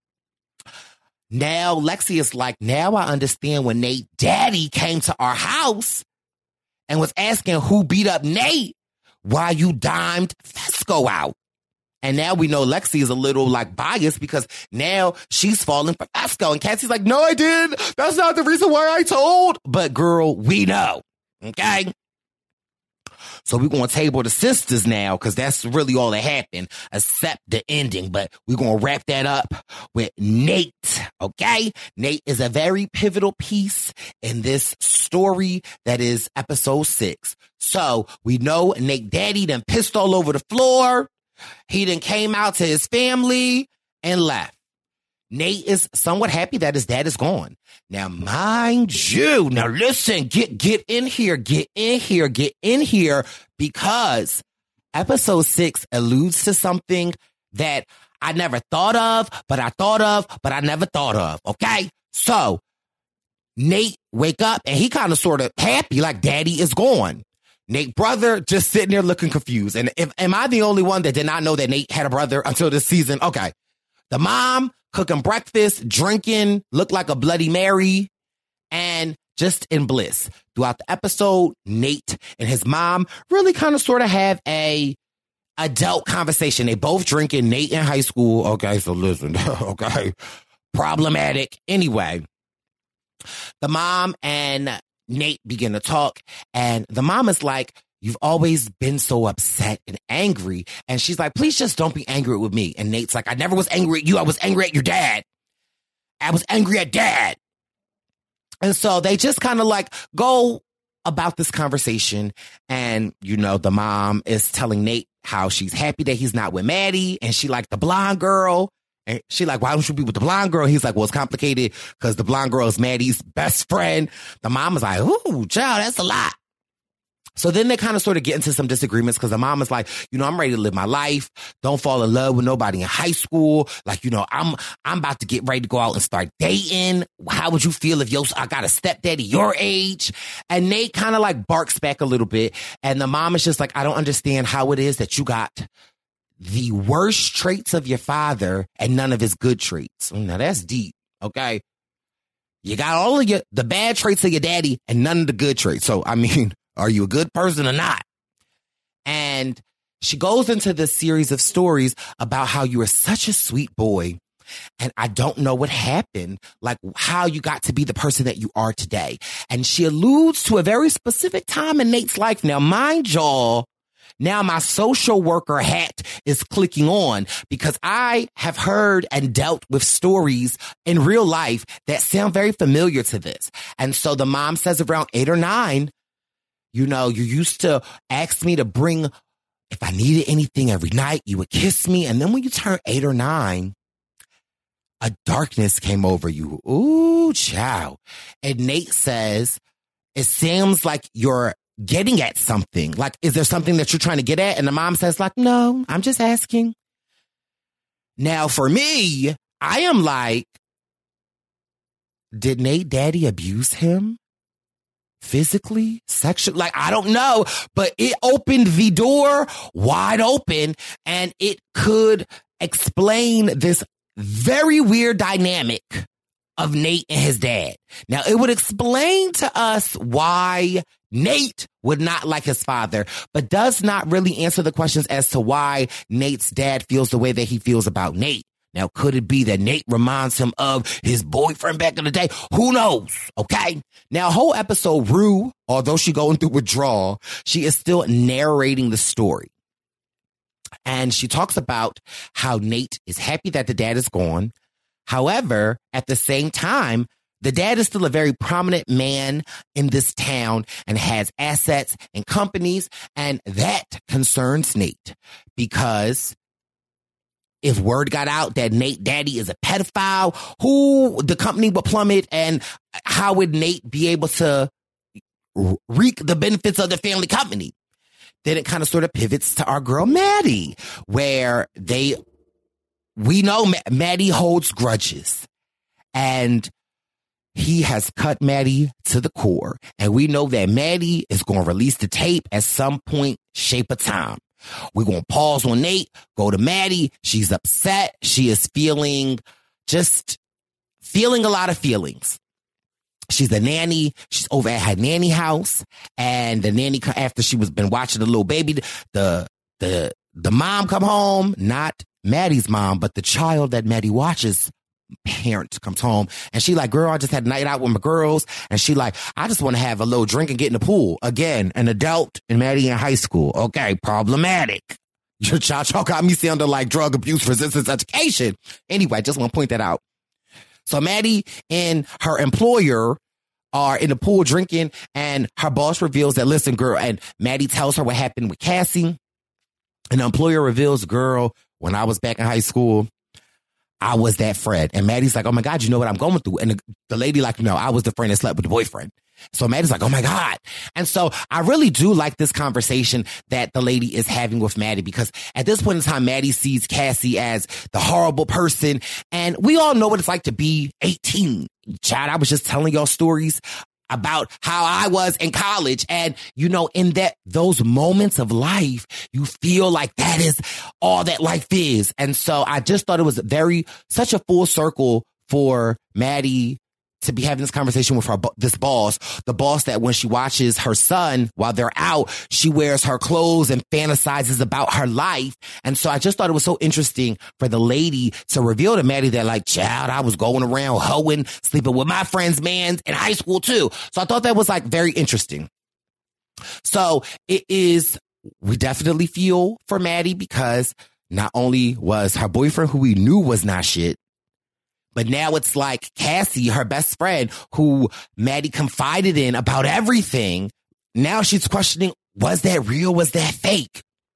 Now Lexi is like, now I understand when Nate daddy came to our house and was asking who beat up Nate, why you dimed Fesco out. And now we know Lexi is a little like biased because now she's falling for Fesco. And Cassie's like, no, I didn't. That's not the reason why I told. But girl, we know. Okay. So we're going to table the sisters now because that's really all that happened, except the ending. But we're going to wrap that up with Nate. Okay. Nate is a very pivotal piece in this story that is episode six. So we know Nate daddy done pissed all over the floor. He then came out to his family and left. Nate is somewhat happy that his dad is gone. Now, mind you, now listen, get, get in here, get in here, get in here, because episode six alludes to something that I never thought of, but I thought of, but I never thought of. Okay. So Nate wake up and he kind of sort of happy, like daddy is gone. Nate brother just sitting there looking confused. And if, am I the only one that did not know that Nate had a brother until this season? Okay. The mom cooking breakfast, drinking, looked like a Bloody Mary, and just in bliss. Throughout the episode, Nate and his mom really kind of sort of have a adult conversation. They both drinking. Nate in high school. Okay, so listen. Okay. Problematic. Anyway, the mom and Nate begin to talk, and the mom is like, you've always been so upset and angry. And she's like, please just don't be angry with me. And Nate's like, I never was angry at you. I was angry at your dad. I was angry at dad. And so they just kind of like go about this conversation. And, you know, the mom is telling Nate how she's happy that he's not with Maddie. And she like the blonde girl. And she like, why don't you be with the blonde girl? He's like, well, it's complicated because the blonde girl is Maddie's best friend. The mom is like, ooh, child, that's a lot. So then they kind of sort of get into some disagreements because the mom is like, you know, I'm ready to live my life. Don't fall in love with nobody in high school. Like, you know, I'm I'm about to get ready to go out and start dating. How would you feel if yo, I got a stepdaddy your age? And Nate kind of like barks back a little bit. And the mom is just like, I don't understand how it is that you got the worst traits of your father and none of his good traits. Now that's deep. Okay. You got all of your, the bad traits of your daddy and none of the good traits. So, I mean, are you a good person or not? And she goes into this series of stories about how you were such a sweet boy. And I don't know what happened, like how you got to be the person that you are today. And she alludes to a very specific time in Nate's life. Now, mind y'all, now my social worker hat is clicking on because I have heard and dealt with stories in real life that sound very familiar to this. And so the mom says around eight or nine, you know, you used to ask me to bring, if I needed anything every night, you would kiss me. And then when you turn eight or nine, a darkness came over you. Ooh, child. And Nate says, it seems like you're getting at something. Like, is there something that you're trying to get at? And the mom says, like, no, I'm just asking. Now, for me, I am like, did Nate Daddy abuse him? Physically, sexually, like, I don't know, but it opened the door wide open and it could explain this very weird dynamic of Nate and his dad. Now, it would explain to us why Nate would not like his father, but does not really answer the questions as to why Nate's dad feels the way that he feels about Nate. Now, could it be that Nate reminds him of his boyfriend back in the day? Who knows? Okay. Now, whole episode, Rue, although she going through withdrawal, she is still narrating the story. And she talks about how Nate is happy that the dad is gone. However, at the same time, the dad is still a very prominent man in this town and has assets and companies. And that concerns Nate because if word got out that Nate Daddy is a pedophile, who the company would plummet, and how would Nate be able to reap the benefits of the family company? Then it kind of sort of pivots to our girl Maddie, where they, we know Maddie holds grudges, and he has cut Maddie to the core. And we know that Maddie is going to release the tape at some point, shape of time. We're going to pause on Nate, go to Maddie. She's upset. She is feeling, just feeling a lot of feelings. She's a nanny. She's over at her nanny house. And the nanny, after she was been watching the little baby, the, the, the mom come home, not Maddie's mom, but the child that Maddie watches parent comes home, and she like, girl, I just had a night out with my girls, and she like, I just want to have a little drink and get in the pool. Again, an adult and Maddie in high school. Okay, problematic. Your child got me sounding like drug abuse resistance education. Anyway, I just want to point that out. So Maddie and her employer are in the pool drinking, and her boss reveals that, listen, girl, and Maddie tells her what happened with Cassie, and the employer reveals, girl, when I was back in high school, I was that friend. And Maddie's like, oh my God, you know what I'm going through? And the, the lady like, no, I was the friend that slept with the boyfriend. So Maddie's like, oh my God. And so I really do like this conversation that the lady is having with Maddie, because at this point in time, Maddie sees Cassie as the horrible person. And we all know what it's like to be eighteen. Child, I was just telling y'all stories about how I was in college. And, you know, in that, those moments of life, you feel like that is all that life is. And so I just thought it was very, such a full circle for Maddie to be having this conversation with her, this boss, the boss that when she watches her son while they're out, she wears her clothes and fantasizes about her life. And so I just thought it was so interesting for the lady to reveal to Maddie that, like, child, I was going around hoeing, sleeping with my friends' mans in high school too. So I thought that was like very interesting. So it is, we definitely feel for Maddie, because not only was her boyfriend, who we knew was not shit, but now it's like Cassie, her best friend, who Maddie confided in about everything. Now she's questioning, was that real? Was that fake?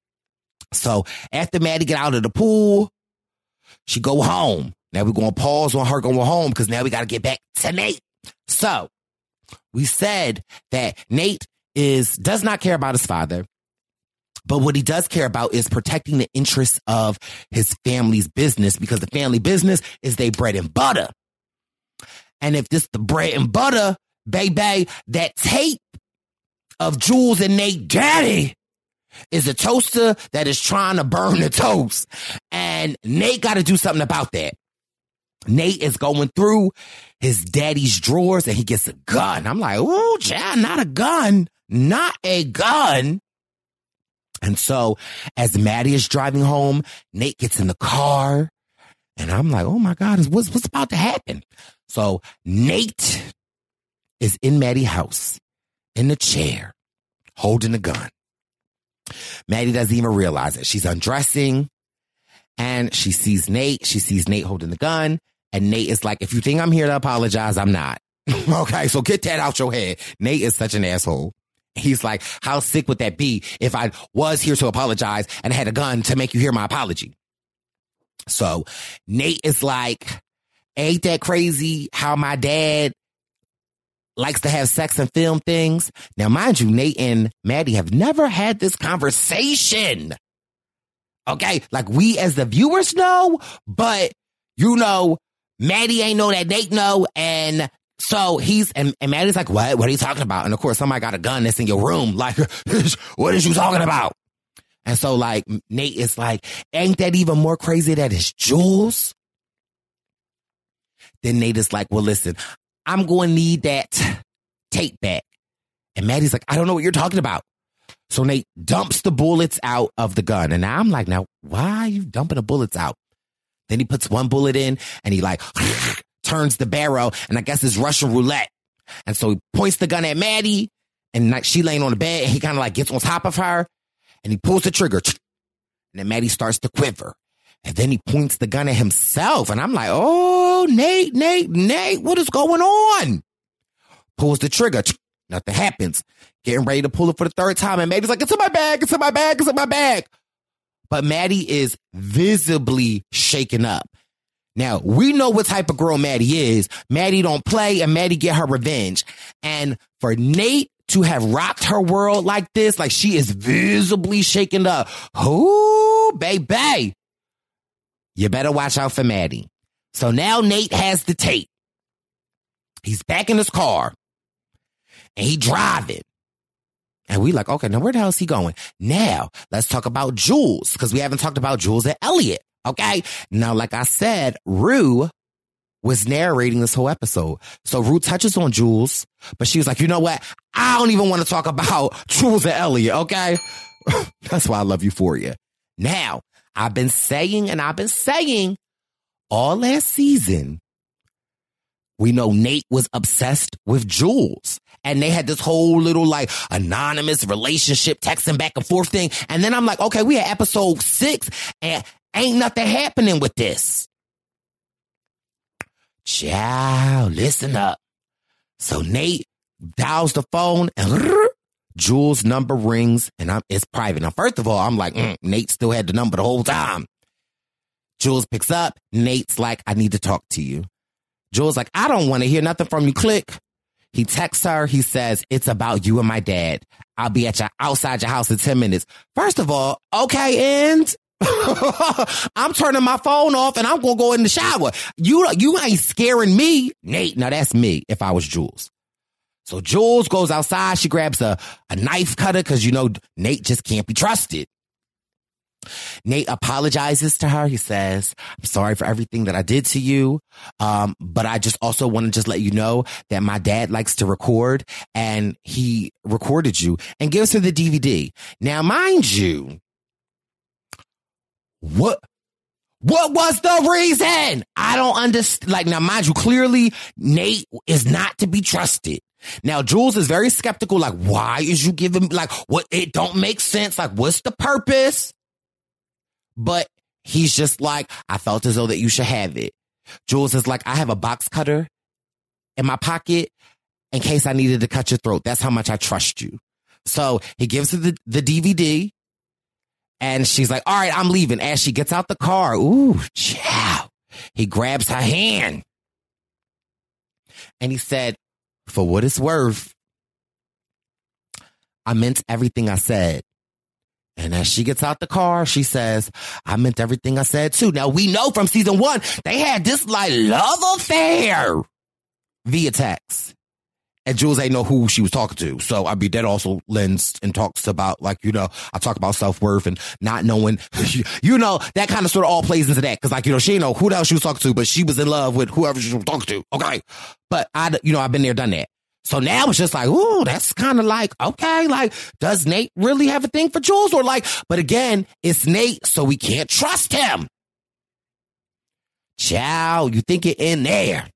So after Maddie get out of the pool, she go home. Now we're going to pause on her going home, because now we got to get back to Nate. So we said that Nate is does not care about his father. But what he does care about is protecting the interests of his family's business, because the family business is their bread and butter. And if this the bread and butter, baby, that tape of Jules and Nate Daddy is a toaster that is trying to burn the toast. And Nate got to do something about that. Nate is going through his daddy's drawers and he gets a gun. I'm like, oh, child, not a gun, not a gun. And so as Maddie is driving home, Nate gets in the car, and I'm like, oh my God, what's, what's about to happen? So Nate is in Maddie's house in the chair holding a gun. Maddie doesn't even realize it. She's undressing and she sees Nate. She sees Nate holding the gun. And Nate is like, if you think I'm here to apologize, I'm not. Okay, so get that out your head. Nate is such an asshole. He's like, how sick would that be if I was here to apologize and had a gun to make you hear my apology? So Nate is like, ain't that crazy how my dad likes to have sex and film things? Now, mind you, Nate and Maddie have never had this conversation. Okay, like we as the viewers know, but you know, Maddie ain't know that Nate know, and so he's, and, and Maddie's like, what? What are you talking about? And of course, somebody got a gun that's in your room. Like, what is you talking about? And so like, Nate is like, ain't that even more crazy that it's Jules? Then Nate is like, well, listen, I'm going to need that tape back. And Maddie's like, I don't know what you're talking about. So Nate dumps the bullets out of the gun. And now I'm like, now, why are you dumping the bullets out? Then he puts one bullet in and he like turns the barrel, and I guess it's Russian roulette. And so he points the gun at Maddie, and like she laying on the bed, and he kind of like gets on top of her, and he pulls the trigger, and then Maddie starts to quiver. And then he points the gun at himself, and I'm like, oh, Nate, Nate, Nate, what is going on? Pulls the trigger, nothing happens. Getting ready to pull it for the third time, and Maddie's like, it's in my bag, it's in my bag, it's in my bag. But Maddie is visibly shaken up. Now, we know what type of girl Maddie is. Maddie don't play, and Maddie get her revenge. And for Nate to have rocked her world like this, like she is visibly shaken up. Ooh, baby. You better watch out for Maddie. So now Nate has the tape. He's back in his car, and he driving. And we like, okay, now where the hell is he going? Now, let's talk about Jules, because we haven't talked about Jules and Elliot. Okay. Now, like I said, Rue was narrating this whole episode. So Rue touches on Jules, but she was like, you know what? I don't even want to talk about Jules and Elliot. Okay. That's why I love Euphoria. Now, I've been saying and I've been saying all last season, we know Nate was obsessed with Jules. And they had this whole little like anonymous relationship texting back and forth thing. And then I'm like, okay, we had episode six and ain't nothing happening with this. Child, listen up. So Nate dials the phone and Jules' number rings and I'm, it's private. Now, first of all, I'm like, mm, Nate still had the number the whole time. Jules picks up. Nate's like, I need to talk to you. Jules like, I don't want to hear nothing from you. Click. He texts her. He says, it's about you and my dad. I'll be at your outside your house in ten minutes. First of all, okay, and I'm turning my phone off and I'm going to go in the shower. You, you ain't scaring me. Nate, now that's me if I was Jules. So Jules goes outside. She grabs a, a knife cutter because, you know, Nate just can't be trusted. Nate apologizes to her. He says, I'm sorry for everything that I did to you. Um, but I just also want to just let you know that my dad likes to record and he recorded you and gives her the D V D. Now, mind you, what, what was the reason? I don't understand. Like, now, mind you, clearly Nate is not to be trusted. Now, Jules is very skeptical. Like, why is you giving, like, what? It don't make sense. Like, what's the purpose? But he's just like, I felt as though that you should have it. Jules is like, I have a box cutter in my pocket in case I needed to cut your throat. That's how much I trust you. So he gives her the, the D V D and she's like, all right, I'm leaving. As she gets out the car, ooh, chow. He grabs her hand and he said, for what it's worth, I meant everything I said. And as she gets out the car, she says, I meant everything I said too. Now, we know from season one, they had this like love affair via text. And Jules ain't know who she was talking to. So, I mean, that also lends and talks about like, you know, I talk about self-worth and not knowing, you know, that kind of sort of all plays into that. Cause like, you know, she didn't know who the hell she was talking to, but she was in love with whoever she was talking to. Okay. But I, you know, I've been there, done that. So now it's just like, ooh, that's kind of like, okay, like, does Nate really have a thing for Jules? Or like, but again, it's Nate, so we can't trust him. Chow, you think it in there.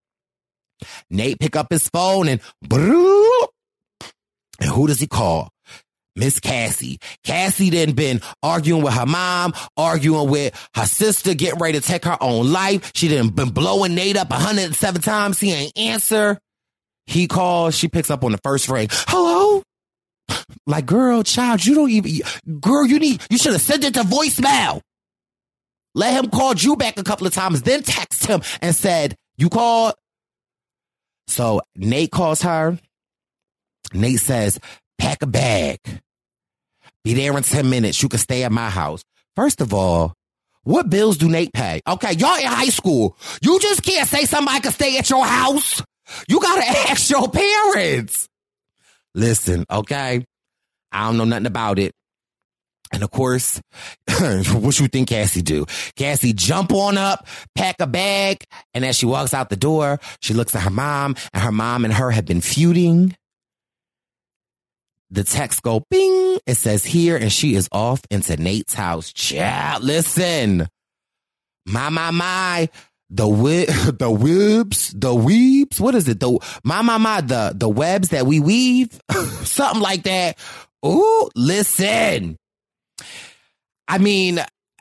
Nate pick up his phone and, and who does he call? Miss Cassie. Cassie then been arguing with her mom, arguing with her sister, getting ready to take her own life. She done been blowing Nate up one hundred seven times. He ain't answer. He calls. She picks up on the first ring. Hello? Like, girl, child, you don't even, girl, you need, you should have sent it to voicemail. Let him call you back a couple of times, then text him and said, you called? So Nate calls her. Nate says, pack a bag. Be there in ten minutes. You can stay at my house. First of all, what bills do Nate pay? Okay, y'all in high school. You just can't say somebody can stay at your house. You got to ask your parents. Listen, okay? I don't know nothing about it. And of course, what you think Cassie do? Cassie jump on up, pack a bag, and as she walks out the door, she looks at her mom, and her mom and her have been feuding. The text go bing. It says here, and she is off into Nate's house. Child, listen. My, my, my. The wi- the webs, the weebs, what is it? The my my my the the webs that we weave, something like that. Ooh, listen. I mean,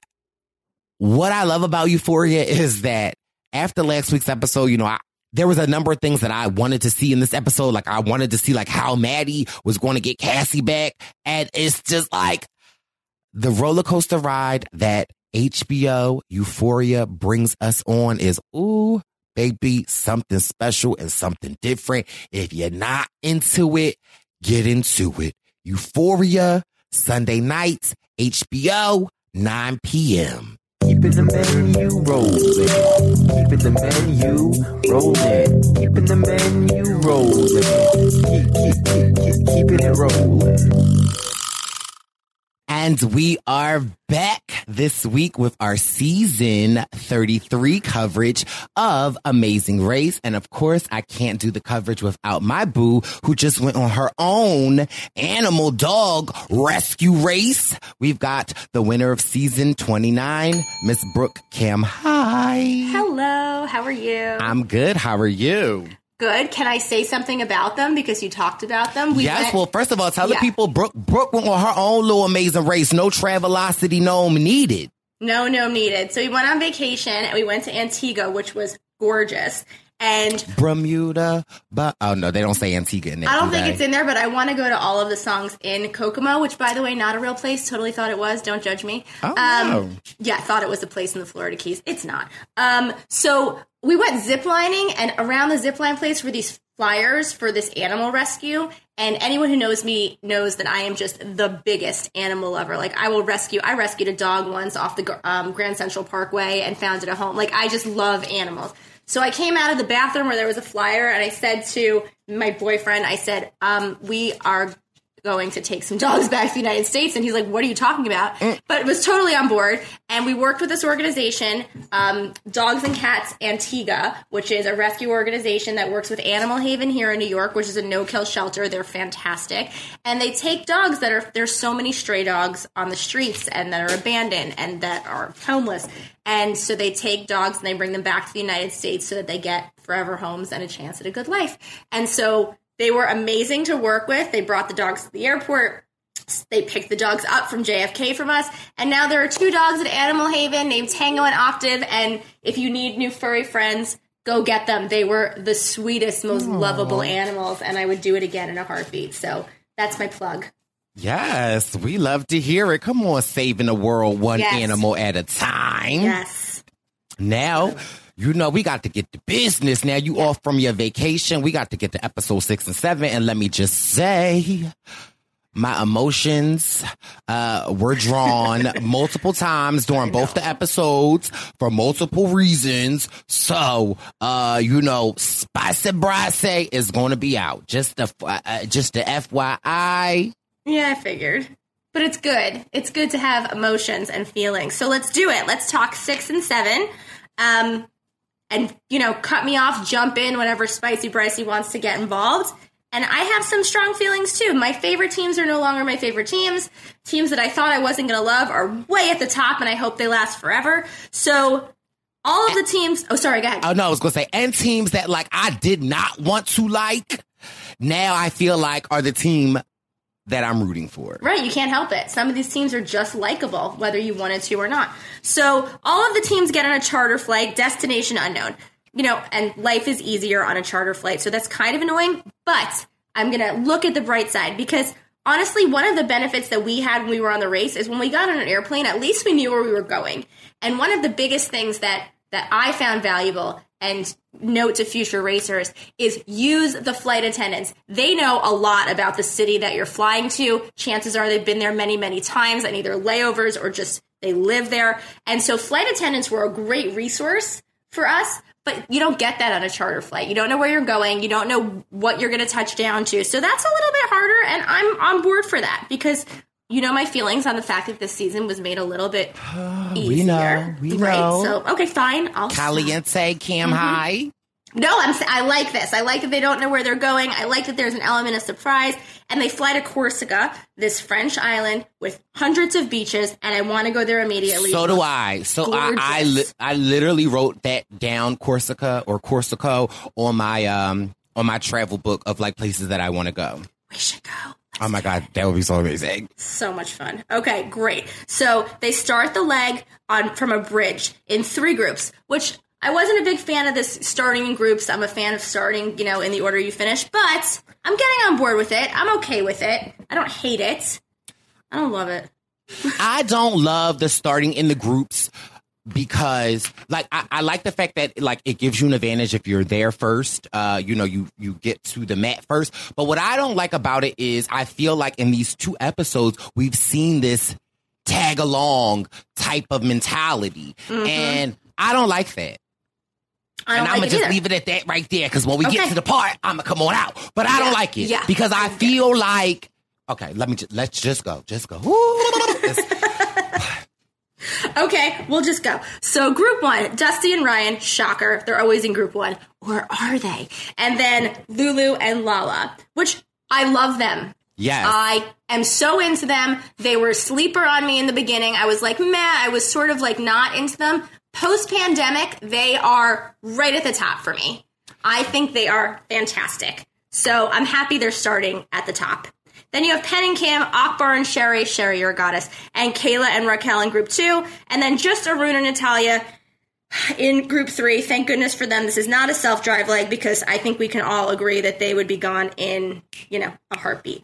what I love about Euphoria is that after last week's episode, you know, I, there was a number of things that I wanted to see in this episode. Like I wanted to see like how Maddie was going to get Cassie back, and it's just like the roller coaster ride that H B O Euphoria brings us on is, ooh, baby, something special and something different. If you're not into it, get into it. Euphoria, Sunday nights, H B O, nine p.m. Keeping the menu rolling. Keeping the menu rolling. Keeping the menu rolling. Keep, keep, keep, keep, keeping it rolling. And we are back this week with our season thirty-three coverage of Amazing Race. And of course, I can't do the coverage without my boo, who just went on her own animal dog rescue race. We've got the winner of season twenty-nine, Miss Brooke Cam. Hi. Hello. How are you? I'm good. How are you? Good. Can I say something about them because you talked about them? We yes. went, well, first of all, tell yeah. the people Brooke, Brooke went on her own little Amazing Race. No Travelocity gnome needed. No gnome needed. So we went on vacation and we went to Antigua, which was gorgeous. And Bermuda, but oh no, they don't say Antigua in there. I don't do think they? it's in there, but I want to go to all of the songs in Kokomo, which, by the way, not a real place. Totally thought it was. Don't judge me. Oh, um, no. Yeah, I thought it was a place in the Florida Keys. It's not. Um, so we went ziplining, and around the zipline place were these flyers for this animal rescue. And anyone who knows me knows that I am just the biggest animal lover. Like, I will rescue. I rescued a dog once off the um, Grand Central Parkway and found it a home. Like, I just love animals. So I came out of the bathroom where there was a flyer, and I said to my boyfriend, I said, um, we are going to take some dogs back to the United States. And he's like, what are you talking about? Mm. But was totally on board. And we worked with this organization, um, Dogs and Cats Antigua, which is a rescue organization that works with Animal Haven here in New York, which is a no-kill shelter. They're fantastic. And they take dogs that are, there's so many stray dogs on the streets and that are abandoned and that are homeless. And so they take dogs and they bring them back to the United States so that they get forever homes and a chance at a good life. And so they were amazing to work with. They brought the dogs to the airport. They picked the dogs up from J F K from us. And now there are two dogs at Animal Haven named Tango and Octave. And if you need new furry friends, go get them. They were the sweetest, most Aww. lovable animals. And I would do it again in a heartbeat. So that's my plug. Yes, we love to hear it. Come on, saving the world one yes. animal at a time. Yes. Now, you know, we got to get to business. Now, you off from your vacation. We got to get to episode six and seven. And let me just say, my emotions uh, were drawn multiple times during both the episodes for multiple reasons. So, uh, you know, Spicy Brace is going to be out. Just the, uh, just the F Y I. Yeah, I figured. But it's good. It's good to have emotions and feelings. So let's do it. Let's talk six and seven. Um, and, you know, cut me off, jump in whenever Spicy Bricey wants to get involved. And I have some strong feelings, too. My favorite teams are no longer my favorite teams. Teams that I thought I wasn't going to love are way at the top, and I hope they last forever. So all of the teams... Oh, sorry, go ahead. Oh, no, I was going to say, and teams that, like, I did not want to like, now I feel like are the team that I'm rooting for. Right, you can't help it. Some of these teams are just likable, whether you wanted to or not. So all of the teams get on a charter flight, destination unknown. You know, and life is easier on a charter flight, so that's kind of annoying. But I'm going to look at the bright side because, honestly, one of the benefits that we had when we were on the race is when we got on an airplane, at least we knew where we were going. And one of the biggest things that, that I found valuable, and note to future racers, is use the flight attendants. They know a lot about the city that you're flying to. Chances are they've been there many, many times on either layovers or just they live there. And so flight attendants were a great resource for us, but you don't get that on a charter flight. You don't know where you're going. You don't know what you're going to touch down to. So that's a little bit harder, and I'm on board for that because you know my feelings on the fact that this season was made a little bit easier. We know. We right? know. So, okay, fine. I'll Caliente, Cam mm-hmm. High. No, I'm. I like this. I like that they don't know where they're going. I like that there's an element of surprise. And they fly to Corsica, this French island with hundreds of beaches, and I want to go there immediately. So do I. So I, I, li- I literally wrote that down, Corsica or Corsico, on my um on my travel book of like places that I want to go. We should go. Let's oh my God, that would be so amazing. So much fun. Okay, great. So they start the leg on from a bridge in three groups, which I wasn't a big fan of this starting in groups. I'm a fan of starting, you know, in the order you finish, but I'm getting on board with it. I'm okay with it. I don't hate it. I don't love it. I don't love the starting in the groups because, like, I, I like the fact that, like, it gives you an advantage if you're there first. Uh, you know, you, you get to the mat first. But what I don't like about it is I feel like in these two episodes, we've seen this tag along type of mentality. Mm-hmm. And I don't like that. And I'm going to just leave it at that right there, because when we okay. get to the part, I'm going to come on out. But I yeah. don't like it, yeah. because I feel like, okay, let me just, let's just go. Just go. Okay, we'll just go. So group one, Dusty and Ryan, shocker. They're always in group one. Or are they? And then Lulu and Lala, which I love them. Yes. I am so into them. They were a sleeper on me in the beginning. I was like, meh, I was sort of like not into them. Post-pandemic, they are right at the top for me. I think they are fantastic. So I'm happy they're starting at the top. Then you have Penn and Cam, Akbar and Sherry. Sherry, you're a goddess. And Kayla and Raquel in group two. And then just Arun and Natalia in group three. Thank goodness for them. This is not a self-drive leg, because I think we can all agree that they would be gone in, you know, a heartbeat.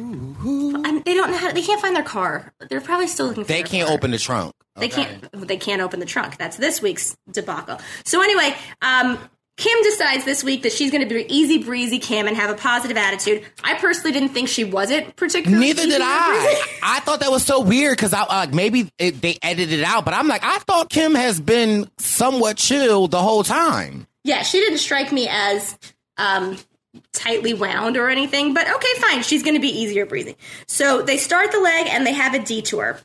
Ooh. I mean, they don't know how, they can't find their car. They're probably still looking for They their can't car. open the trunk. They okay. can't. They can't open the trunk. That's this week's debacle. So anyway, um, Kim decides this week that she's going to be easy breezy Kim and have a positive attitude. I personally didn't think she wasn't particularly. Neither did I. I thought that was so weird, because I like maybe it, they edited it out, but I'm like, I thought Kim has been somewhat chill the whole time. Yeah, she didn't strike me as um, tightly wound or anything, but okay, fine. She's going to be easier breezy. So they start the leg and they have a detour.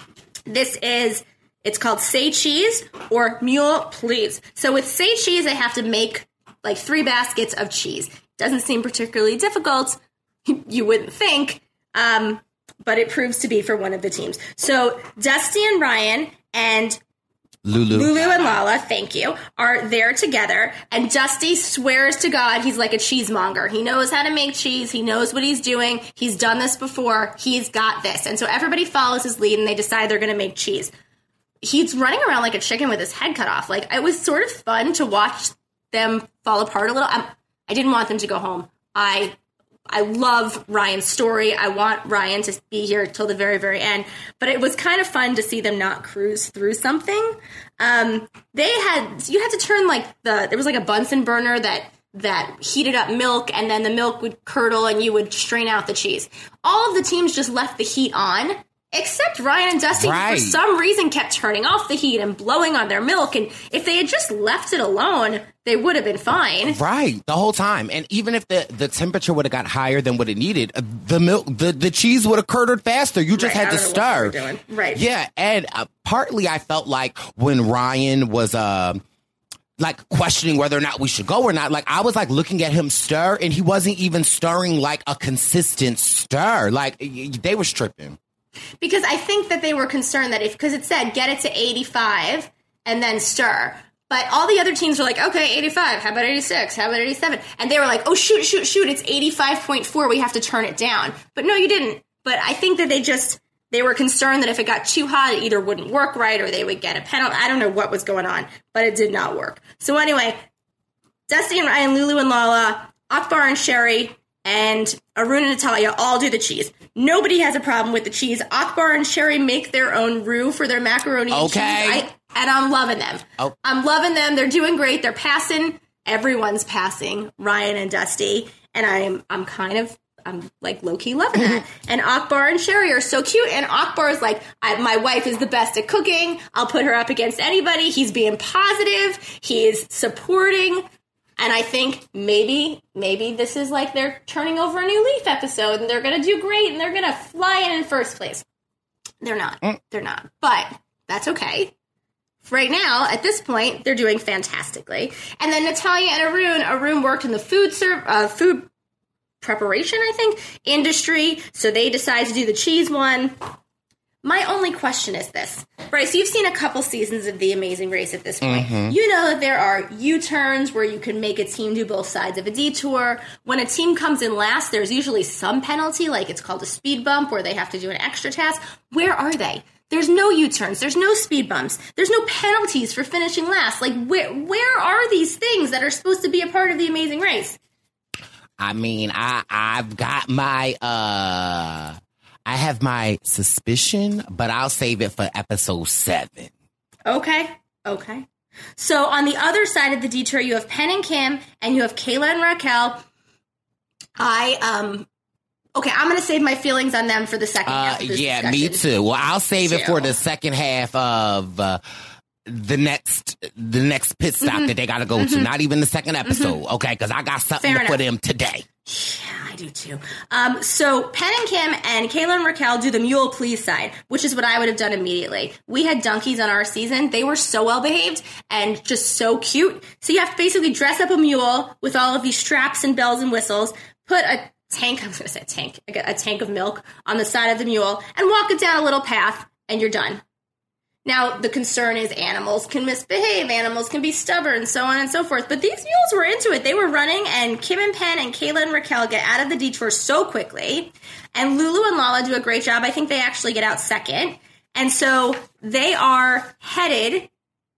This is, it's called Say Cheese or Mule Please. So with Say Cheese, I have to make like three baskets of cheese. Doesn't seem particularly difficult, you wouldn't think, um, but it proves to be for one of the teams. So Dusty and Ryan and Lulu. Lulu and Lala, thank you, are there together. And Dusty swears to God he's like a cheesemonger. He knows how to make cheese. He knows what he's doing. He's done this before. He's got this. And so everybody follows his lead, and they decide they're going to make cheese. He's running around like a chicken with his head cut off. Like, it was sort of fun to watch them fall apart a little. I'm, I didn't want them to go home. I I love Ryan's story. I want Ryan to be here till the very, very end. But it was kind of fun to see them not cruise through something. Um, they had, you had to turn like the, there was like a Bunsen burner that, that heated up milk, and then the milk would curdle and you would strain out the cheese. All of the teams just left the heat on, except Ryan and Dusty, right. for some reason, kept turning off the heat and blowing on their milk. And if they had just left it alone, they would have been fine. Right, the whole time. And even if the, the temperature would have got higher than what it needed, uh, the milk, the, the cheese would have curdled faster. You just right, had to stir. Doing. Right. Yeah, and uh, partly I felt like when Ryan was uh, like questioning whether or not we should go or not, like I was like looking at him stir, and he wasn't even stirring like a consistent stir. Like they were stripping. Because I think that they were concerned that if, because it said get it to eighty-five and then stir. But all the other teams were like, okay, eighty-five, how about eighty-six, how about eighty-seven? And they were like, oh, shoot, shoot, shoot, it's eighty-five point four, we have to turn it down. But no, you didn't. but I think that they just, they were concerned that if it got too hot, it either wouldn't work right or they would get a penalty. I don't know what was going on, but it did not work. So anyway, Dusty and Ryan, Lulu and Lala, Akbar and Sherry, and Arun and Natalia all do the cheese. Nobody has a problem with the cheese. Akbar and Sherry make their own roux for their macaroni and Okay. cheese. I, and I'm loving them. Oh. I'm loving them. They're doing great. They're passing. Everyone's passing Ryan and Dusty. And I'm I'm kind of, I'm like low-key loving that. And Akbar and Sherry are so cute. And Akbar is like, I, my wife is the best at cooking. I'll put her up against anybody. He's being positive. He's supporting. And I think maybe, maybe this is like they're turning over a new leaf episode and they're going to do great and they're going to fly in in first place. They're not. Mm. They're not. But that's okay. Right now, at this point, they're doing fantastically. And then Natalia and Arun, Arun worked in the food serve, uh, food preparation, I think, industry. So they decided to do the cheese one. My only question is this. Bryce, you've seen a couple seasons of The Amazing Race at this point. Mm-hmm. You know that there are U-turns where you can make a team do both sides of a detour. When a team comes in last, there's usually some penalty, like it's called a speed bump, where they have to do an extra task. Where are they? There's no U-turns. There's no speed bumps. There's no penalties for finishing last. Like, where where are these things that are supposed to be a part of The Amazing Race? I mean, I, I've got my... uh. I have my suspicion, but I'll save it for episode seven. Okay. Okay. So on the other side of the detour, you have Penn and Kim, and you have Kayla and Raquel. I, um, okay, I'm going to save my feelings on them for the second uh, half of this Yeah, discussion. me too. Well, I'll save too. it for the second half of uh, the next the next pit stop mm-hmm. that they got to go mm-hmm. to. Not even the second episode, mm-hmm. okay? Because I got something Fair to enough. put them today. Yeah, I do too. Um, so Penn and Kim and Kayla and Raquel do the mule please side, which is what I would have done immediately. We had donkeys on our season. They were so well behaved and just so cute. So you have to basically dress up a mule with all of these straps and bells and whistles, put a tank, I was going to say a tank, a tank of milk on the side of the mule and walk it down a little path and you're done. Now, the concern is animals can misbehave, animals can be stubborn, so on and so forth. But these mules were into it. They were running, and Kim and Penn and Kayla and Raquel get out of the detour so quickly. And Lulu and Lala do a great job. I think they actually get out second. And so they are headed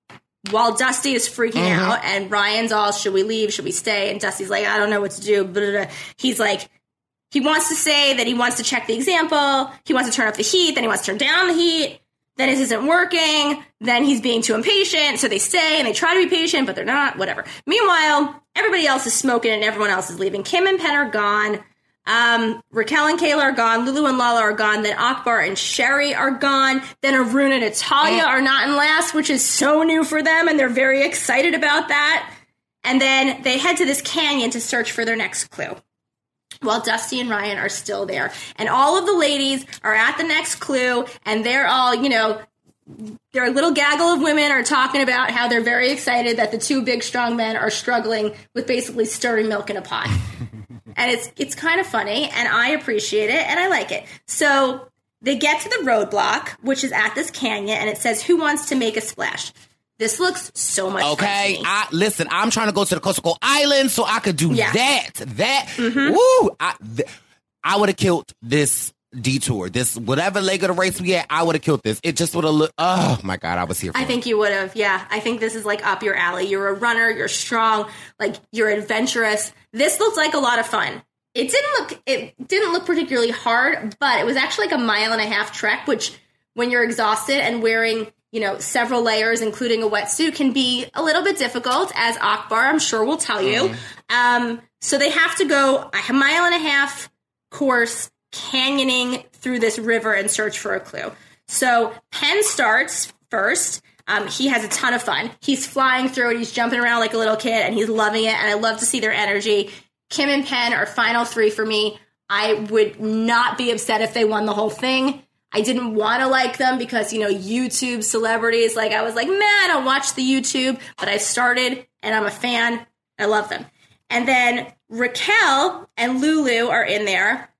while Dusty is freaking mm-hmm. out. And Ryan's all, should we leave? Should we stay? And Dusty's like, I don't know what to do. Blah, blah, blah. He's like, he wants to say that he wants to check the example. He wants to turn up the heat. Then he wants to turn down the heat. Then it isn't working. Then he's being too impatient. So they stay and they try to be patient, but they're not. Whatever. Meanwhile, everybody else is smoking and everyone else is leaving. Kim and Penn are gone. Um, Raquel and Kayla are gone. Lulu and Lala are gone. Then Akbar and Sherry are gone. Then Arun and Natalia are not in last, which is so new for them. And they're very excited about that. And then they head to this canyon to search for their next clue. While Dusty and Ryan are still there. And all of the ladies are at the next clue, and they're all, you know, their little gaggle of women are talking about how they're very excited that the two big, strong men are struggling with basically stirring milk in a pot. And it's it's kind of funny, and I appreciate it, and I like it. So they get to the roadblock, which is at this canyon, and it says, who wants to make a splash? This looks so much okay, fun to me. I, listen, I'm trying to go to the Coastal Island so I could do yeah. that. That, mm-hmm. woo! I, th- I would have killed this detour. This, whatever leg of the race we had, I would have killed this. It just would have looked, oh my God, I was here for I it. think you would have, yeah. I think this is like up your alley. You're a runner, you're strong, like you're adventurous. This looked like a lot of fun. It didn't look, it didn't look particularly hard, but it was actually like a mile and a half trek, which when you're exhausted and wearing, you know, several layers, including a wetsuit, can be a little bit difficult, as Akbar, I'm sure, will tell you. Mm. Um, so they have to go a mile and a half course canyoning through this river and search for a clue. So Penn starts first. Um, he has a ton of fun. He's flying through it. He's jumping around like a little kid, and he's loving it, and I love to see their energy. Kim and Penn are final three for me. I would not be upset if they won the whole thing. I didn't want to like them because, you know, YouTube celebrities, like I was like, man, I don't watch the YouTube, but I started and I'm a fan. I love them. And then Raquel and Lulu are in there.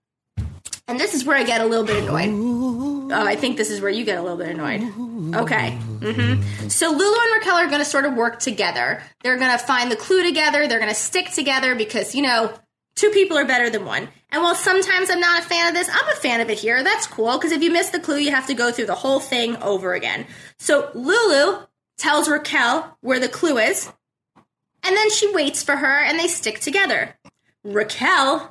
And this is where I get a little bit annoyed. Oh, I think this is where you get a little bit annoyed. Okay. Mm-hmm. So Lulu and Raquel are going to sort of work together. They're going to find the clue together. They're going to stick together because, you know, two people are better than one. And while sometimes I'm not a fan of this, I'm a fan of it here. That's cool, because if you miss the clue, you have to go through the whole thing over again. So Lulu tells Raquel where the clue is, and then she waits for her, and they stick together. Raquel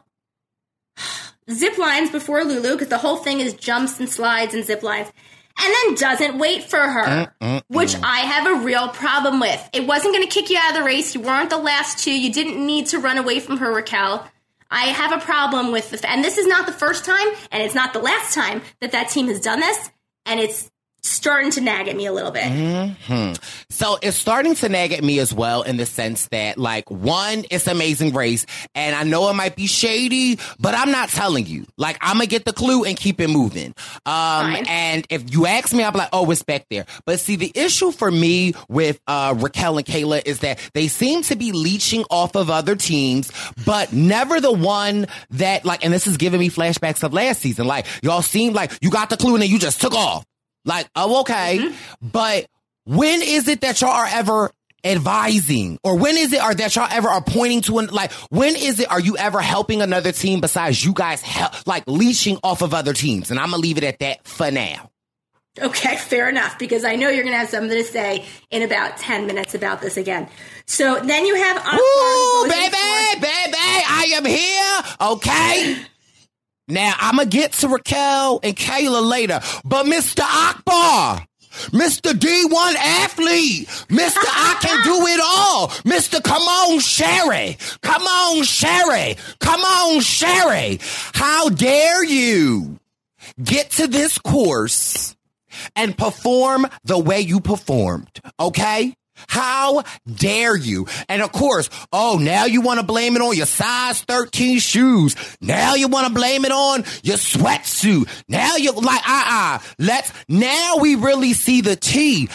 zip lines before Lulu, because the whole thing is jumps and slides and zip lines, and then doesn't wait for her, Mm-mm-mm. which I have a real problem with. It wasn't going to kick you out of the race. You weren't the last two. You didn't need to run away from her, Raquel. I have a problem with the, and this is not the first time, and it's not the last time that that team has done this, and it's starting to nag at me a little bit. Mm-hmm. So it's starting to nag at me as well, in the sense that, like, one, it's Amazing Race, and I know it might be shady, but I'm not telling you. Like, I'm gonna get the clue and keep it moving. Um, and if you ask me, I'm like, oh, it's back there. But see, the issue for me with uh, Raquel and Kayla is that they seem to be leeching off of other teams, but never the one that, like, and this is giving me flashbacks of last season. Like, y'all seem like you got the clue and then you just took off. Like, oh, okay. Mm-hmm. But when is it that y'all are ever advising? Or when is it or that y'all ever are pointing to, an, like, when is it are you ever helping another team besides you guys, help, like, leeching off of other teams? And I'm going to leave it at that for now. Okay, fair enough, because I know you're going to have something to say in about ten minutes about this again. So then you have... Ooh, baby, baby, I am here, okay? Now, I'm going to get to Raquel and Kayla later, but Mister Akbar, Mister D one athlete, Mister I can do it all, Mister Come on, Sherry, come on, Sherry, come on, Sherry. How dare you get to this course and perform the way you performed, okay? How dare you? And of course, oh, now you want to blame it on your size thirteen shoes. Now you want to blame it on your sweatsuit. Now you're like, uh-uh. Let's, now we really see the tea,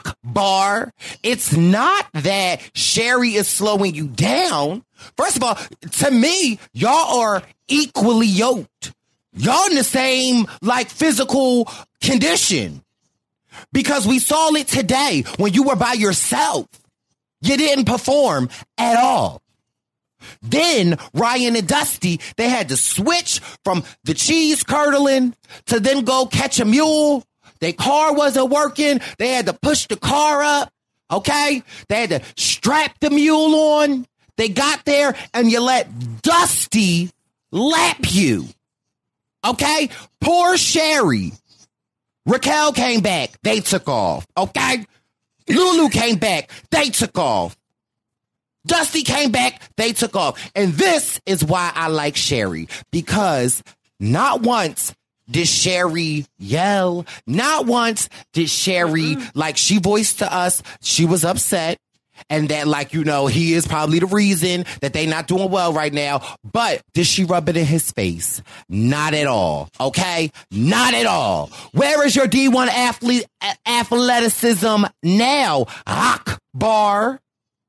Akbar. It's not that Sherry is slowing you down. First of all, to me, y'all are equally yoked. Y'all in the same, like, physical condition. Because we saw it today when you were by yourself. You didn't perform at all. Then Ryan and Dusty, they had to switch from the cheese curdling to then go catch a mule. Their car wasn't working. They had to push the car up. Okay? They had to strap the mule on. They got there and you let Dusty lap you. Okay? Poor Sherry. Raquel came back. They took off. Okay? Lulu came back. They took off. Dusty came back. They took off. And this is why I like Sherry. Because not once did Sherry yell. Not once did Sherry, mm-hmm. like, she voiced to us she was upset. And that, like, you know, he is probably the reason that they not doing well right now. But did she rub it in his face? Not at all. Okay? Not at all. Where is your D one athlete athleticism now, Akbar?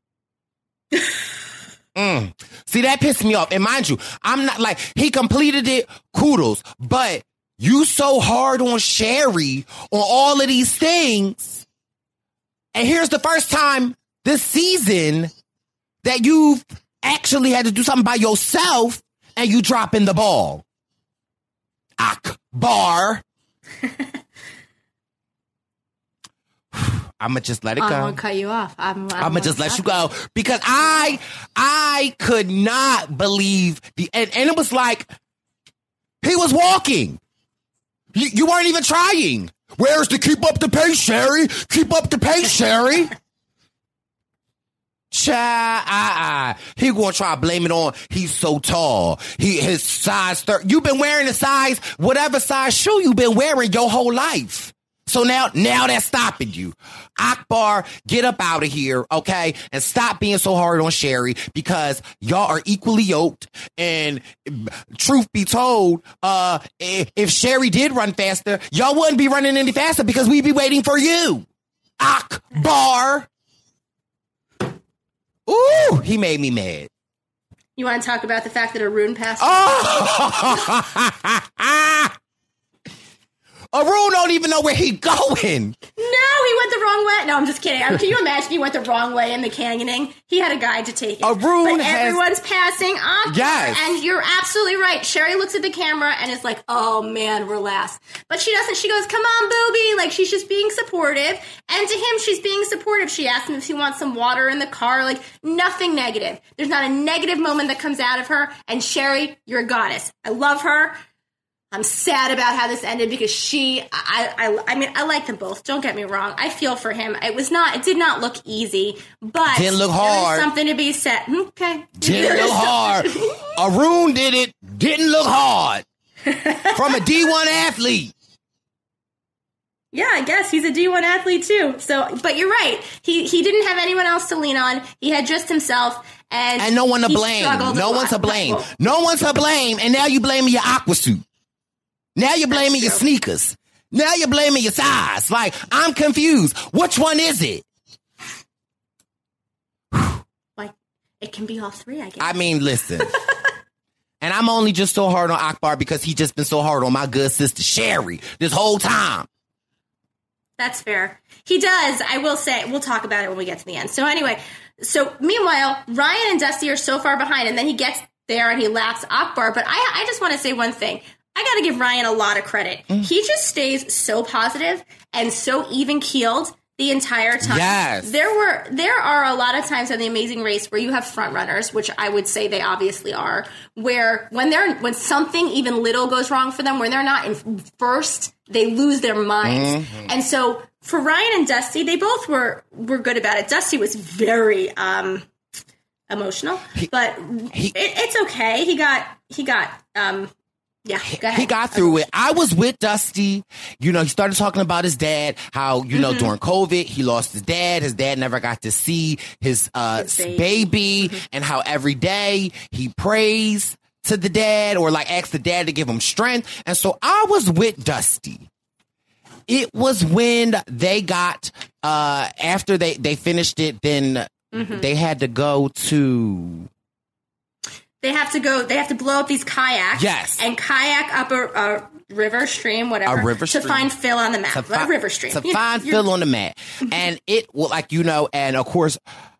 mm. See, that pissed me off. And mind you, I'm not like, he completed it, kudos. But you so hard on Sherry on all of these things. And here's the first time this season that you've actually had to do something by yourself and you dropping the ball. Akbar. I'm going to just let it go. I'm going to cut you off. I'm, I'm, I'm going to just let you go because I I could not believe the and, and it was like he was walking. You, you weren't even trying. Where's the keep up the pace, Sherry? Keep up the pace, Sherry. Child, uh-uh. He gonna try to blame it on he's so tall. He his size thirty. You've been wearing a size, whatever size shoe you've been wearing your whole life. So now, now that's stopping you. Akbar, get up out of here, okay? And stop being so hard on Sherry because y'all are equally yoked. And truth be told, uh, if Sherry did run faster, y'all wouldn't be running any faster because we'd be waiting for you. Akbar. Ooh, he made me mad. You want to talk about the fact that Arun passed? Oh! Arun don't even know where he going. No, he went the wrong way. No, I'm just kidding. Can you imagine he went the wrong way in the canyoning? He had a guide to take it. Arun but has, everyone's passing Akbar. Yes. And you're absolutely right. Sherry looks at the camera and is like, oh man, we're last. But she doesn't. She goes, come on, booby. Like, she's just being supportive. And to him, she's being supportive. She asked him if he wants some water in the car. Like, nothing negative. There's not a negative moment that comes out of her. And Sherry, you're a goddess. I love her. I'm sad about how this ended because she, I, I, I mean, I like them both. Don't get me wrong. I feel for him. It was not, it did not look easy, but didn't look hard. There's something to be said. Okay. Didn't look hard. Arun did it. Didn't look hard. From a D one athlete. Yeah, I guess he's a D one athlete too. So, but you're right. He he didn't have anyone else to lean on. He had just himself, and and no one to blame. No one to blame. No one to blame. And now you blaming your aqua suit. Now you're blaming your sneakers. Now you're blaming your size. Like, I'm confused. Which one is it? Like, it can be all three, I guess. I mean, listen. And I'm only just so hard on Akbar because he just been so hard on my good sister Sherry this whole time. That's fair. He does. I will say, we'll talk about it when we get to the end. So anyway, so meanwhile, Ryan and Dusty are so far behind, and then he gets there and he laughs Akbar. But I, I just want to say one thing. I got to give Ryan a lot of credit. Mm. He just stays so positive and so even keeled the entire time. Yes. There were there are a lot of times in the Amazing Race where you have front runners, which I would say they obviously are, where when they're when something even little goes wrong for them, when they're not in first, they lose their minds. Mm-hmm. And so for Ryan and Dusty, they both were were good about it. Dusty was very um, emotional, he, but he, it, it's okay. He got he got um, Yeah, go ahead. He got through it. I was with Dusty. You know, he started talking about his dad, how, you know, mm-hmm. during COVID, he lost his dad. His dad never got to see his, uh, his baby, baby mm-hmm. and how every day he prays to the dad or like asks the dad to give him strength. And so I was with Dusty. It was when they got, uh, after they, they finished it, then mm-hmm. they had to go to... They have to go, they have to blow up these kayaks. Yes. And kayak up a, a river, stream, whatever. A river stream. To find Phil on the map. To fi- a river stream. To you find know, Phil on the map. And it, well, like, you know, and of course,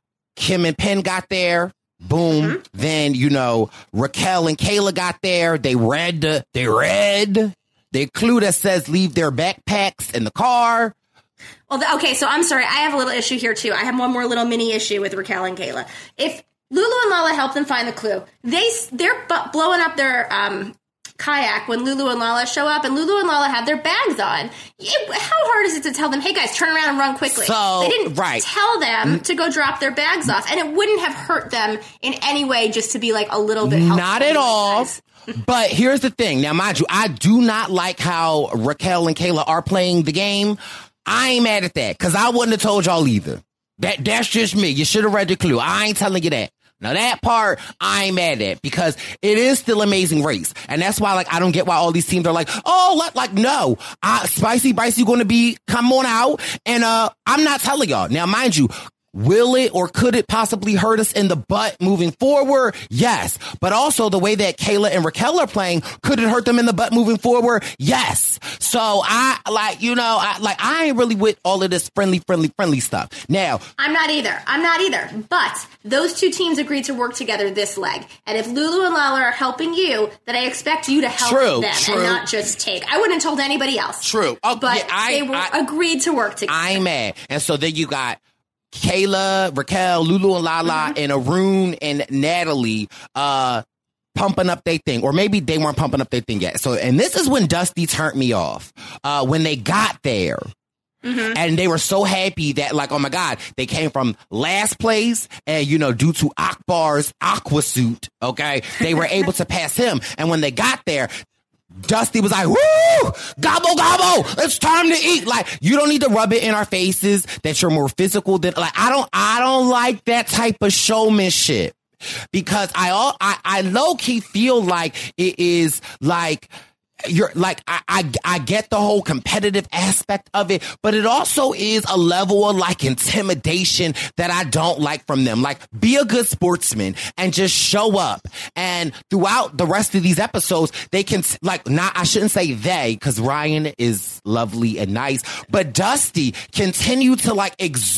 Kim and Penn got there. Boom. Mm-hmm. Then, you know, Raquel and Kayla got there. They read, the, they read the clue that says leave their backpacks in the car. Well, the, okay, so I'm sorry. I have a little issue here, too. I have one more little mini issue with Raquel and Kayla. If Lulu and Lala help them find the clue, they, they're bu- blowing up their um, kayak when Lulu and Lala show up, and Lulu and Lala have their bags on. It, how hard is it to tell them, hey, guys, turn around and run quickly? So, they didn't right. tell them to go drop their bags off, and it wouldn't have hurt them in any way just to be, like, a little bit helpful. Not at all. But here's the thing. Now, mind you, I do not like how Raquel and Kayla are playing the game. I ain't mad at that, because I wouldn't have told y'all either. That That's just me. You should have read the clue. I ain't telling you that. Now, that part, I ain't mad at, because it is still Amazing Race. And that's why, like, I don't get why all these teams are like, oh, like, like no, uh, Spicy Brycey going to be, come on out. And uh, I'm not telling y'all. Now, mind you, will it or could it possibly hurt us in the butt moving forward? Yes. But also the way that Kayla and Raquel are playing, could it hurt them in the butt moving forward? Yes. So I like, you know, I like, I ain't really with all of this friendly, friendly, friendly stuff. Now, I'm not either. I'm not either. But those two teams agreed to work together this leg. And if Lulu and Lala are helping you, then I expect you to help true, them true. and not just take. I wouldn't have told anybody else. True. Oh, but yeah, I, they were I, agreed to work together. I'm mad. And so then you got Kayla, Raquel, Lulu and Lala, mm-hmm. and Arun and Natalie uh, pumping up their thing. Or maybe they weren't pumping up their thing yet. So, and this is when Dusty turned me off. Uh, when they got there. Mm-hmm. And they were so happy that, like, oh my God, they came from last place. And, you know, due to Akbar's aqua suit, okay, they were able to pass him. And when they got there, Dusty was like, woo, gobble, gobble. It's time to eat. Like, you don't need to rub it in our faces that you're more physical than, like, I don't, I don't like that type of showmanship, because I, all, I, I low key feel like it is like, you're like, I, I, I get the whole competitive aspect of it, but it also is a level of like intimidation that I don't like from them. Like, be a good sportsman and just show up. And throughout the rest of these episodes, they can like, not, I shouldn't say they, because Ryan is lovely and nice, but Dusty continue to like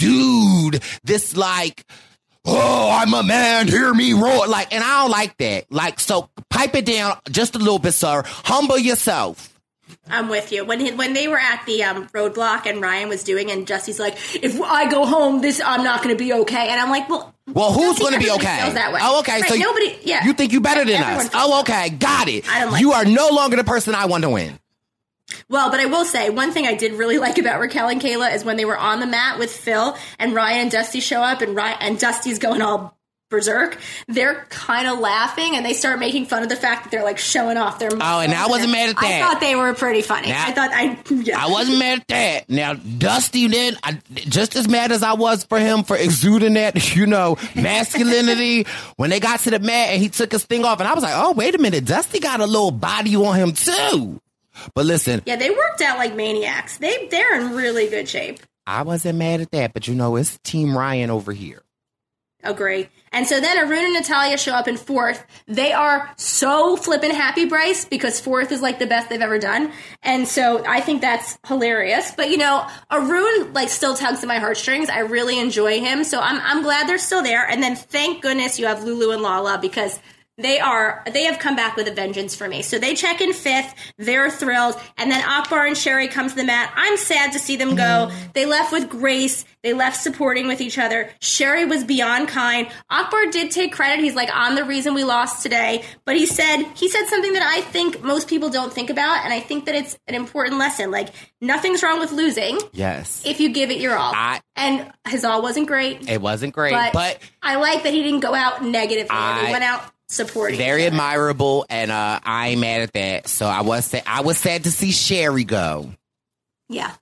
exude this like, oh, I'm a man, hear me roar. Like, and I don't like that. Like, so pipe it down just a little bit, sir. Humble yourself. I'm with you. When he, when they were at the um, roadblock and Ryan was doing, and Dusty's like, if I go home, this I'm not going to be okay. And I'm like, well, well, who's going to be okay? That way. Oh, okay. Right, so nobody, yeah. You think you better than Everyone us? Oh, okay. Got it. I don't like you it. are no longer the person I want to win. Well, but I will say, one thing I did really like about Raquel and Kayla is when they were on the mat with Phil and Ryan and Dusty show up and Ryan, and Dusty's going all berserk, they're kind of laughing and they start making fun of the fact that they're like showing off their muscles. Oh, and I wasn't mad at that. I thought they were pretty funny. Now, I thought I yeah. I wasn't mad at that. Now, Dusty then, I, just as mad as I was for him for exuding that, you know, masculinity, when they got to the mat and he took his thing off and I was like, oh, wait a minute, Dusty got a little body on him too. But listen. Yeah, they worked out like maniacs. They, they're in really good shape. I wasn't mad at that, but you know, it's Team Ryan over here. Agree. And so then Arun and Natalia show up in fourth. They are so flippin' happy, Bryce, because fourth is like the best they've ever done. And so I think that's hilarious. But, you know, Arun like still tugs at my heartstrings. I really enjoy him. So I'm I'm glad they're still there. And then thank goodness you have Lulu and Lala, because They are, they have come back with a vengeance for me. So they check in fifth. They're thrilled. And then Akbar and Sherry come to the mat. I'm sad to see them go. They left with grace. They left supporting with each other. Sherry was beyond kind. Akbar did take credit. He's like, I'm the reason we lost today. But he said, he said something that I think most people don't think about. And I think that it's an important lesson. Like, nothing's wrong with losing. Yes. If you give it your all. I, and his all wasn't great. It wasn't great. But, but I like that he didn't go out negatively. I, he went out supporting. Very admirable, and uh, I ain't mad at that. So I was sad, I was sad to see Sherry go. Yeah.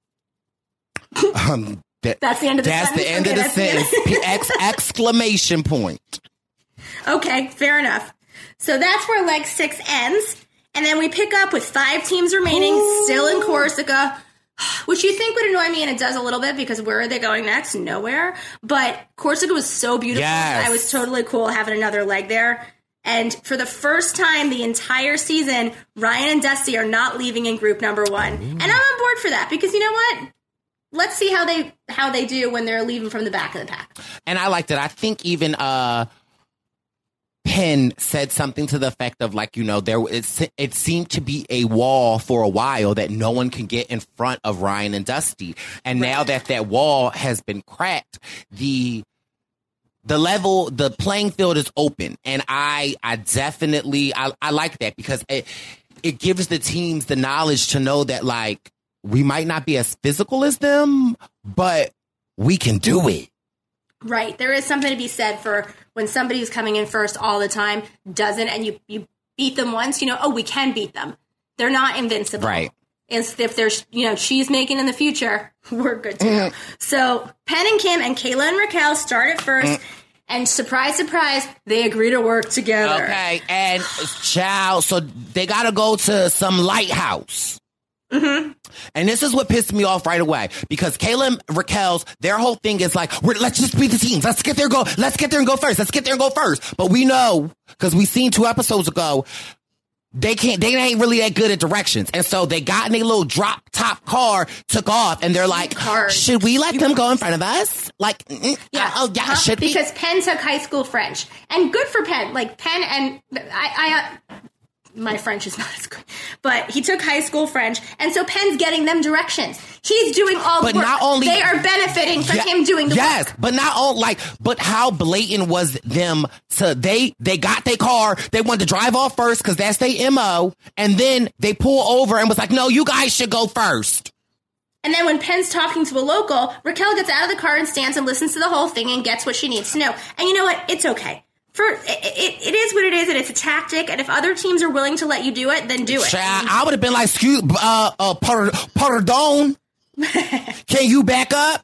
um, that, that's the end of the that's sentence. The end okay, of the sentence. The Ex- exclamation point. Okay, fair enough. So that's where leg six ends, and then we pick up with five teams remaining, Ooh. still in Corsica. Which you think would annoy me, and it does a little bit, because where are they going next? Nowhere. But Corsica was so beautiful. Yes. I was totally cool having another leg there. And for the first time the entire season, Ryan and Dusty are not leaving in group number one. Ooh. And I'm on board for that, because you know what? Let's see how they how they do when they're leaving from the back of the pack. And I liked it. I think even uh, Penn said something to the effect of, like, you know, there it, it seemed to be a wall for a while that no one can get in front of Ryan and Dusty. And right. now that that wall has been cracked, the the level, the playing field is open. And I I definitely, I, I like that, because it, it gives the teams the knowledge to know that, like, we might not be as physical as them, but we can do it. Right. There is something to be said for when somebody who's coming in first all the time doesn't, and you, you beat them once, you know, oh, we can beat them. They're not invincible. Right. If, if there's, you know, cheese making in the future, we're good to mm. go. So Penn and Kim and Kayla and Raquel start at first. Mm. And surprise, surprise, they agree to work together. Okay. And child, so they got to go to some lighthouse. Mm-hmm. And this is what pissed me off right away, because Kayla and Raquel's, their whole thing is like, we're, let's just beat the teams. Let's get there and go. Let's get there and go first. Let's get there and go first. But we know, because we seen two episodes ago, they can't, they ain't really that good at directions. And so they got in a little drop top car, took off, and they're like, Cars. should we let them go in front of us? Like, mm, yeah. oh yeah, huh? should we? Because Penn took high school French. And good for Penn. Like, Penn and I, I, my French is not as good, but he took high school French, and so Penn's getting them directions. He's doing all but the work. Not only, they are benefiting from yeah, him doing the yes, work. Yes, but not all like, but how blatant was them to they they got their car, they wanted to drive off first because that's their M O, and then they pull over and was like, no, you guys should go first. And then when Penn's talking to a local, Raquel gets out of the car and stands and listens to the whole thing and gets what she needs to know. And you know what? It's okay. For it, it, it is what it is, and it's a tactic. And if other teams are willing to let you do it, then do it. Child, I would have been like, "Excuse, uh, uh, pardon, can you back up?"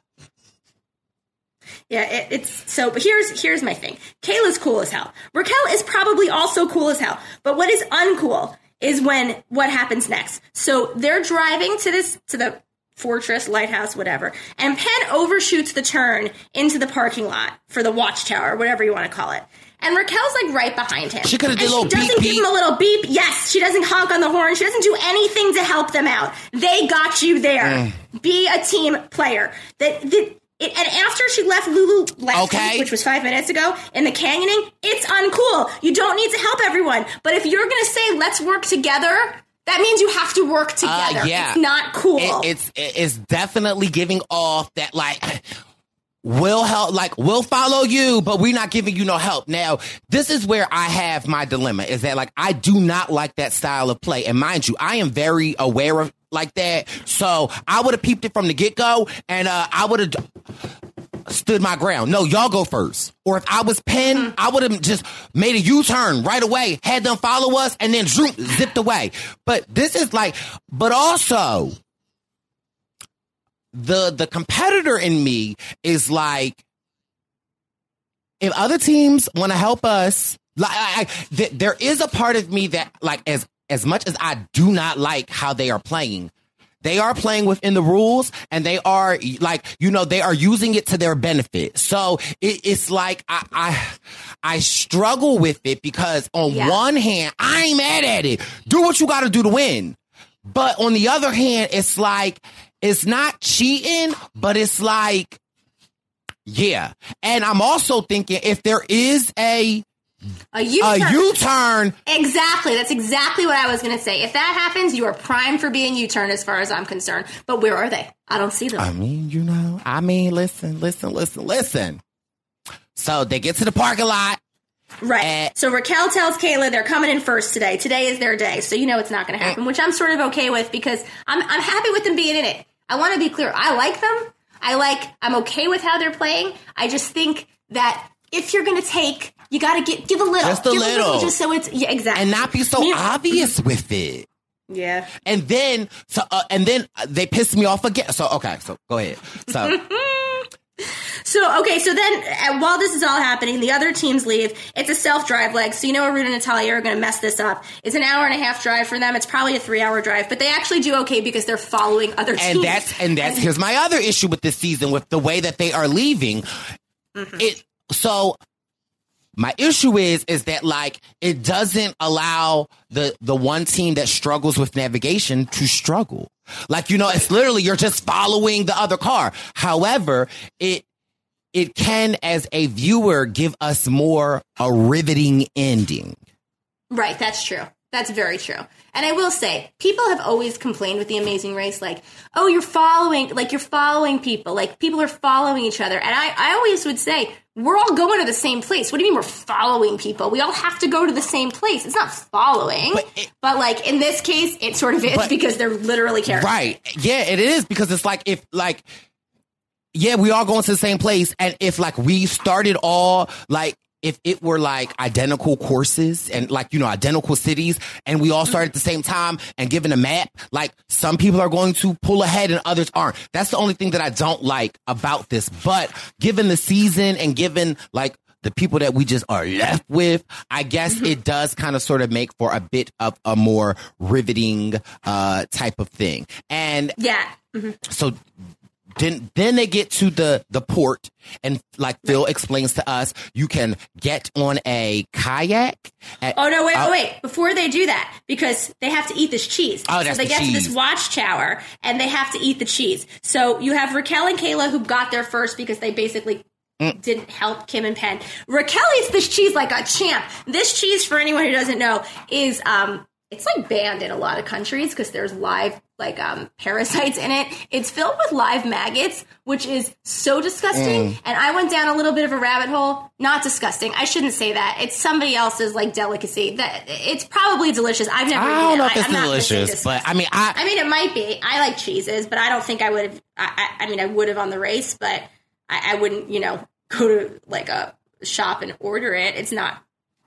Yeah, it, it's so. But here's here's my thing. Kayla's cool as hell. Raquel is probably also cool as hell. But what is uncool is when what happens next. So they're driving to this to the fortress, lighthouse, whatever, and Penn overshoots the turn into the parking lot for the watchtower, whatever you want to call it. And Raquel's like right behind him. She could have did a little beep, She doesn't beep. give him a little beep. Yes, she doesn't honk on the horn. She doesn't do anything to help them out. They got you there. Mm. Be a team player. That the, it, and after she left Lulu last Okay. week, which was five minutes ago, in the canyoning, it's uncool. You don't need to help everyone. But if you're going to say, let's work together, that means you have to work together. Uh, yeah. It's not cool. It, it's it's definitely giving off that, like, we'll help, like, we'll follow you, but we're not giving you no help. Now, this is where I have my dilemma, is that, like, I do not like that style of play. And mind you, I am very aware of like that. So I would have peeped it from the get-go, and uh, I would have stood my ground. No, y'all go first. Or if I was Penn, mm-hmm. I would have just made a U-turn right away, had them follow us, and then zoom, zipped away. But this is like, but also, the the competitor in me is like, if other teams want to help us, like I, I, th- there is a part of me that, like, as as much as I do not like how they are playing, they are playing within the rules, and they are, like, you know, they are using it to their benefit. So it, it's like I, I I struggle with it, because on Yeah. one hand, I ain't mad at it. Do what you got to do to win. But on the other hand, it's like, it's not cheating, but it's like, yeah. And I'm also thinking, if there is a A U-turn. a U-turn, Exactly. That's exactly what I was going to say. If that happens, you are primed for being U-turn as far as I'm concerned. But where are they? I don't see them. I mean, you know, I mean, listen, listen, listen, listen. So they get to the parking lot. Right. Uh, so Raquel tells Kayla they're coming in first today. Today is their day. So you know it's not going to happen, which I'm sort of okay with, because I'm I'm happy with them being in it. I want to be clear. I like them. I like, I'm okay with how they're playing. I just think that if you're going to take, you got to give, give a little. Just a give little. A little just so it's, yeah, exactly. And not be so Me- obvious with it. Yeah. And then, so, uh, and then they pissed me off again. So, okay, so go ahead. So, So, okay, so then uh, while this is all happening, the other teams leave. It's a self-drive leg, so you know Arun and Natalia are going to mess this up. It's an hour and a half drive for them. It's probably a three-hour drive, but they actually do okay because they're following other teams. and that's, and that's, here's my other issue with this season, with the way that they are leaving. Mm-hmm. It, so, my issue is, is that, like, it doesn't allow the, the one team that struggles with navigation to struggle. Like, you know, it's literally, you're just following the other car. However, it, it can, as a viewer, give us more a riveting ending. Right, that's true. That's very true. And I will say, people have always complained with The Amazing Race, like, oh, you're following, like, you're following people. Like, people are following each other. And I, I always would say, we're all going to the same place. What do you mean we're following people? We all have to go to the same place. It's not following. But, it, but like, in this case, it sort of is, but, because they're literally characters. Right. Yeah, it is, because it's like, if, like, yeah, we all going to the same place. And if, like, we started all, like, if it were like identical courses and, like, you know, identical cities, and we all started at the same time and given a map, like, some people are going to pull ahead and others aren't. That's the only thing that I don't like about this. But given the season and given, like, the people that we just are left with, I guess mm-hmm. it does kind of sort of make for a bit of a more riveting uh, type of thing. And yeah. Mm-hmm. So Then, then they get to the, the port, and, like Phil explains to us, you can get on a kayak. At, oh, no, wait, uh, wait, wait. Before they do that, because they have to eat this cheese. Oh, so that's they the get cheese. to this watchtower, and they have to eat the cheese. So you have Raquel and Kayla, who got there first because they basically mm. didn't help Kim and Penn. Raquel eats this cheese like a champ. This cheese, for anyone who doesn't know, is... um. It's like banned in a lot of countries because there's live like um, parasites in it. It's filled with live maggots, which is so disgusting. Mm. And I went down a little bit of a rabbit hole. Not disgusting. I shouldn't say that. It's somebody else's like delicacy. That it's probably delicious. I've never. I don't eaten know it. if it's I, delicious, but I mean, I. I mean, it might be. I like cheeses, but I don't think I would have. I, I, I mean, I would have on the race, but I, I wouldn't. You know, go to like a shop and order it. It's not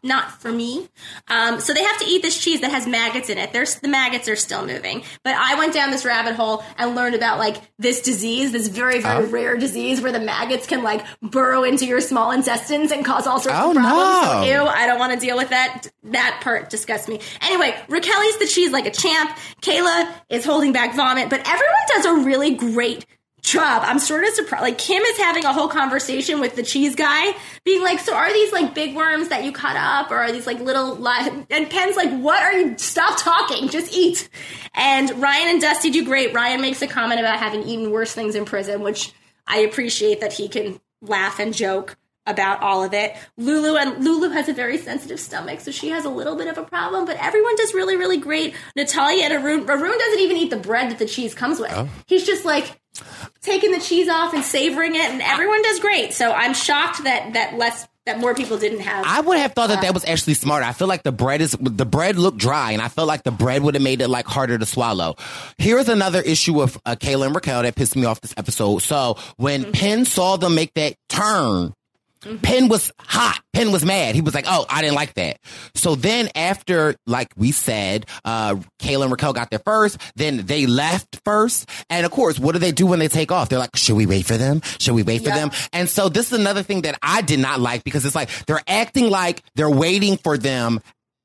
not for me. Um, so they have to eat this cheese that has maggots in it. There's the maggots are still moving. But I went down this rabbit hole and learned about like this disease, this very, very oh. rare disease where the maggots can like burrow into your small intestines and cause all sorts oh, of problems. No. So, ew, I don't want to deal with that. That part disgusts me. Anyway, Raquel eats the cheese like a champ. Kayla is holding back vomit, but everyone does a really great job. I'm sort of surprised. Like, Kim is having a whole conversation with the cheese guy, being like, so are these like big worms that you cut up, or are these like little li-? And Penn's like, what are you, stop talking, just eat. And Ryan and Dusty do great. Ryan makes a comment about having eaten worse things in prison, which I appreciate that he can laugh and joke about all of it. Lulu and Lulu has a very sensitive stomach, so she has a little bit of a problem, but everyone does really, really great. Natalia and Arun, Arun doesn't even eat the bread that the cheese comes with. Oh. He's just like taking the cheese off and savoring it, and everyone does great. So I'm shocked that that less that more people didn't have. I would have thought that uh, that was actually smart. I feel like the bread is the bread looked dry, and I felt like the bread would have made it like harder to swallow. Here's another issue of uh, Kayla and Raquel that pissed me off this episode. So when mm-hmm. Penn saw them make that turn, mm-hmm. Penn was hot. Penn was mad. He was like, oh, I didn't like that. So then after, like we said, uh, Kayla and Raquel got there first. Then they left first. And of course, what do they do when they take off? They're like, should we wait for them? Should we wait for yep. them? And so this is another thing that I did not like, because it's like they're acting like they're waiting for them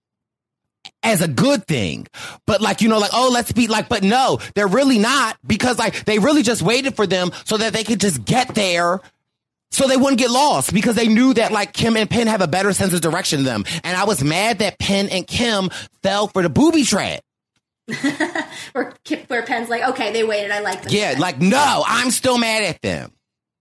as a good thing. But like, you know, like, oh, let's be like, but no, they're really not, because like they really just waited for them so that they could just get there, so they wouldn't get lost, because they knew that like Kim and Penn have a better sense of direction than them. And I was mad that Penn and Kim fell for the booby trap. where, where Penn's like, okay, they waited. I like them. Yeah, like, no, I'm still mad at them.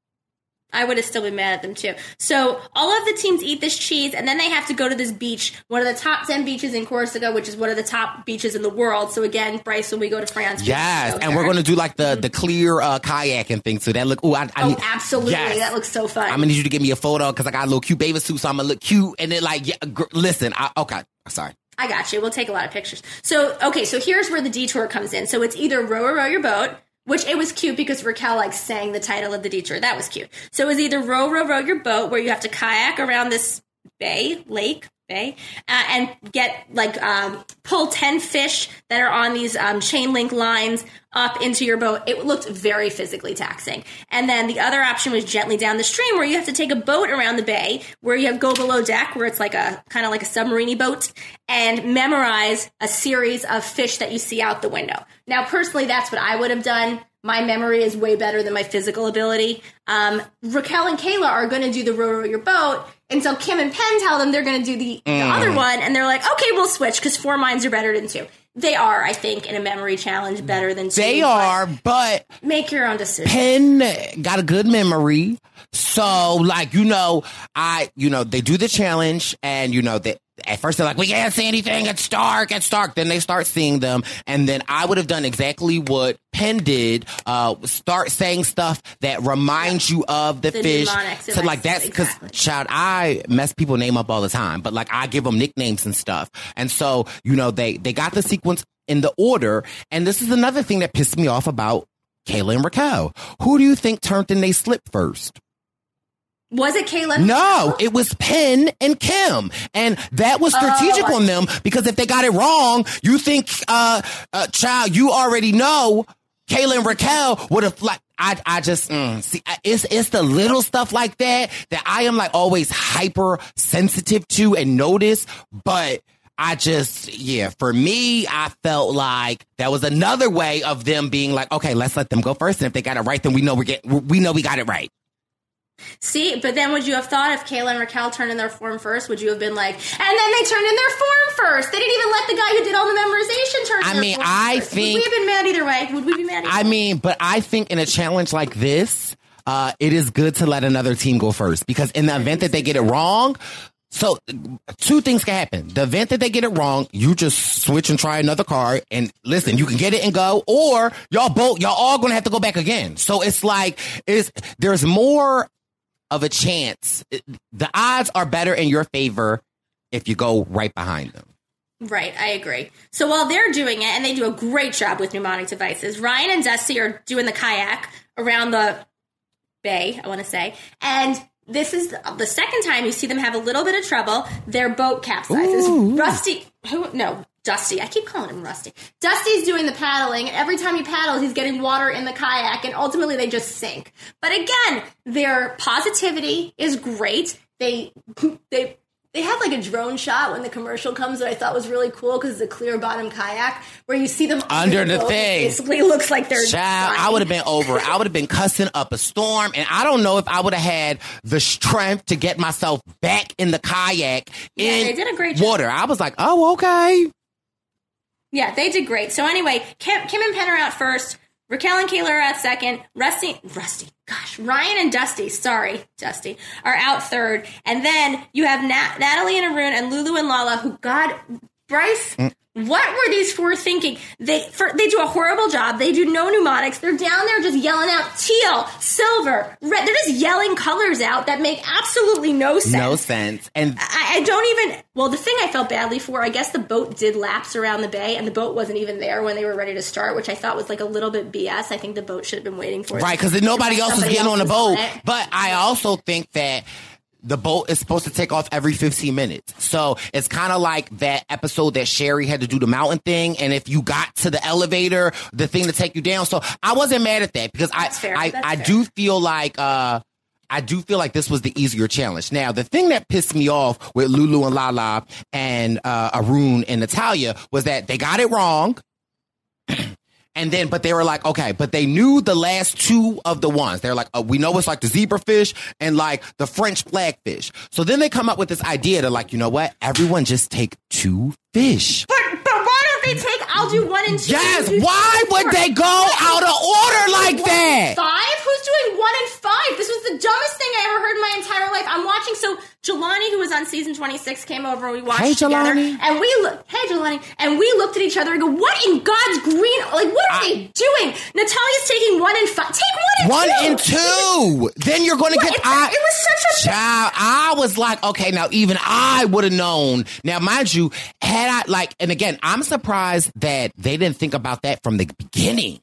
I would have still been mad at them, too. So all of the teams eat this cheese, and then they have to go to this beach, one of the top ten beaches in Corsica, which is one of the top beaches in the world. So again, Bryce, when we go to France. Yes, and there. we're going to do like the, mm-hmm. the clear uh, kayaking thing. So that look, ooh, I, I oh, need, absolutely. Yes. That looks so fun. I'm going to need you to give me a photo, because I got a little cute bathing suit, so I'm going to look cute. And then like, yeah, gr- listen, I, okay, sorry. I got you. We'll take a lot of pictures. So, okay, so here's where the detour comes in. So it's either row or row your boat, which it was cute because Raquel like sang the title of the detour. That was cute. So it was either row, row, row your boat, where you have to kayak around this bay, lake, bay, uh, and get like um, pull ten fish that are on these um, chain link lines up into your boat. It looked very physically taxing. And then the other option was gently down the stream, where you have to take a boat around the bay, where you have go below deck, where it's like a kind of like a submarine boat, and memorize a series of fish that you see out the window. Now, personally, that's what I would have done. My memory is way better than my physical ability. Um, Raquel and Kayla are going to do the row, row your boat until Kim and Penn tell them they're going to do the, mm. the other one. And they're like, okay, we'll switch, because four minds are better than two. They are, I think, in a memory challenge better than two. They are, but make your own decision. Penn got a good memory. So, like, you know, I, you know, they do the challenge, and, you know, they, at first they're like, we can't see anything. It's dark. It's dark. Then they start seeing them. And then I would have done exactly what Penn did. Uh, start saying stuff that reminds you of the, the fish. So like that's because, exactly. child, I mess people name up all the time, but like I give them nicknames and stuff. And so, you know, they, they got the sequence in the order. And this is another thing that pissed me off about Kayla and Raquel. Who do you think turned and they slipped first? Was it Kayla? No, it was Penn and Kim. And that was strategic oh, on them, because if they got it wrong, you think, uh, uh, child, you already know Kayla and Raquel would have, like, I, I just, mm, see, it's, it's the little stuff like that that I am like always hyper sensitive to and notice. But I just, yeah, for me, I felt like that was another way of them being like, okay, let's let them go first. And if they got it right, then we know we're getting, we know we got it right. See, but then would you have thought if Kayla and Raquel turned in their form first, would you have been like, and then they turned in their form first? They didn't even let the guy who did all the memorization turn in I their mean, form I first. think... Would we have been mad either way? Would we be mad either I way? mean, but I think in a challenge like this, uh, it is good to let another team go first, because in the event that they get it wrong... So two things can happen. The event that they get it wrong, you just switch and try another card, and listen, you can get it and go, or y'all both, y'all all going to have to go back again. So it's like, it's, there's more of a chance. The odds are better in your favor if you go right behind them. Right, I agree. So while they're doing it, and they do a great job with mnemonic devices, Ryan and Dusty are doing the kayak around the bay, I want to say, and this is the second time you see them have a little bit of trouble. Their boat capsizes. Ooh. Rusty, who, no, Dusty. I keep calling him Rusty. Dusty's doing the paddling, and every time he paddles, he's getting water in the kayak, and ultimately they just sink. But again, their positivity is great. They, they, They have like a drone shot when the commercial comes that I thought was really cool because it's a clear bottom kayak where you see them under the boat. thing. It basically looks like they're Child, I would have been over it. I would have been cussing up a storm, and I don't know if I would have had the strength to get myself back in the kayak yeah, in they did a great job. water. I was like, oh, okay. Yeah, they did great. So anyway, Kim, Kim and Penn are out first. Raquel and Kayla are out second. Rusty, Rusty, gosh, Ryan and Dusty, sorry, Dusty, are out third. And then you have Nat- Natalie and Arun and Lulu and Lala, who, God, Bryce, mm. what were these four thinking? They for, they do a horrible job. They do no mnemonics. They're down there just yelling out teal, silver, red. They're just yelling colors out that make absolutely no sense. No sense. And I, I don't even, well, the thing I felt badly for, I guess the boat did laps around the bay, and the boat wasn't even there when they were ready to start, which I thought was like a little bit B S. I think the boat should have been waiting for it. Right, because nobody else was getting else on the was boat. on But I also think that the boat is supposed to take off every fifteen minutes. So it's kind of like that episode that Sherry had to do the mountain thing. And if you got to the elevator, the thing to take you down. So I wasn't mad at that because That's I, fair. I, That's I fair. do feel like, uh, I do feel like this was the easier challenge. Now, the thing that pissed me off with Lulu and Lala and uh, Arun and Natalia was that they got it wrong. And then, but they were like, okay, but they knew the last two of the ones. They're like, oh, we know it's like the zebrafish and like the French flagfish. So then they come up with this idea to like, you know what? Everyone just take two fish. But, but why don't they take, I'll do one and two. Yes, and why four. would they go out of order like One that? and five? Who's doing one and five? This was the dumbest thing I ever heard in my entire life. I'm watching, so Jelani, who was on season twenty-six, came over. We watched Hey, together. Jelani. And we looked, hey, Jelani. And we looked at each other and go, what in God's green, like, what are I, they doing? Natalia's taking one and five. Take one and one two. and two. Then you're going to get. It, I, it was such a. Child, I was like, okay, now even I would have known. Now, mind you, had I like, and again, I'm surprised that they didn't think about that from the beginning.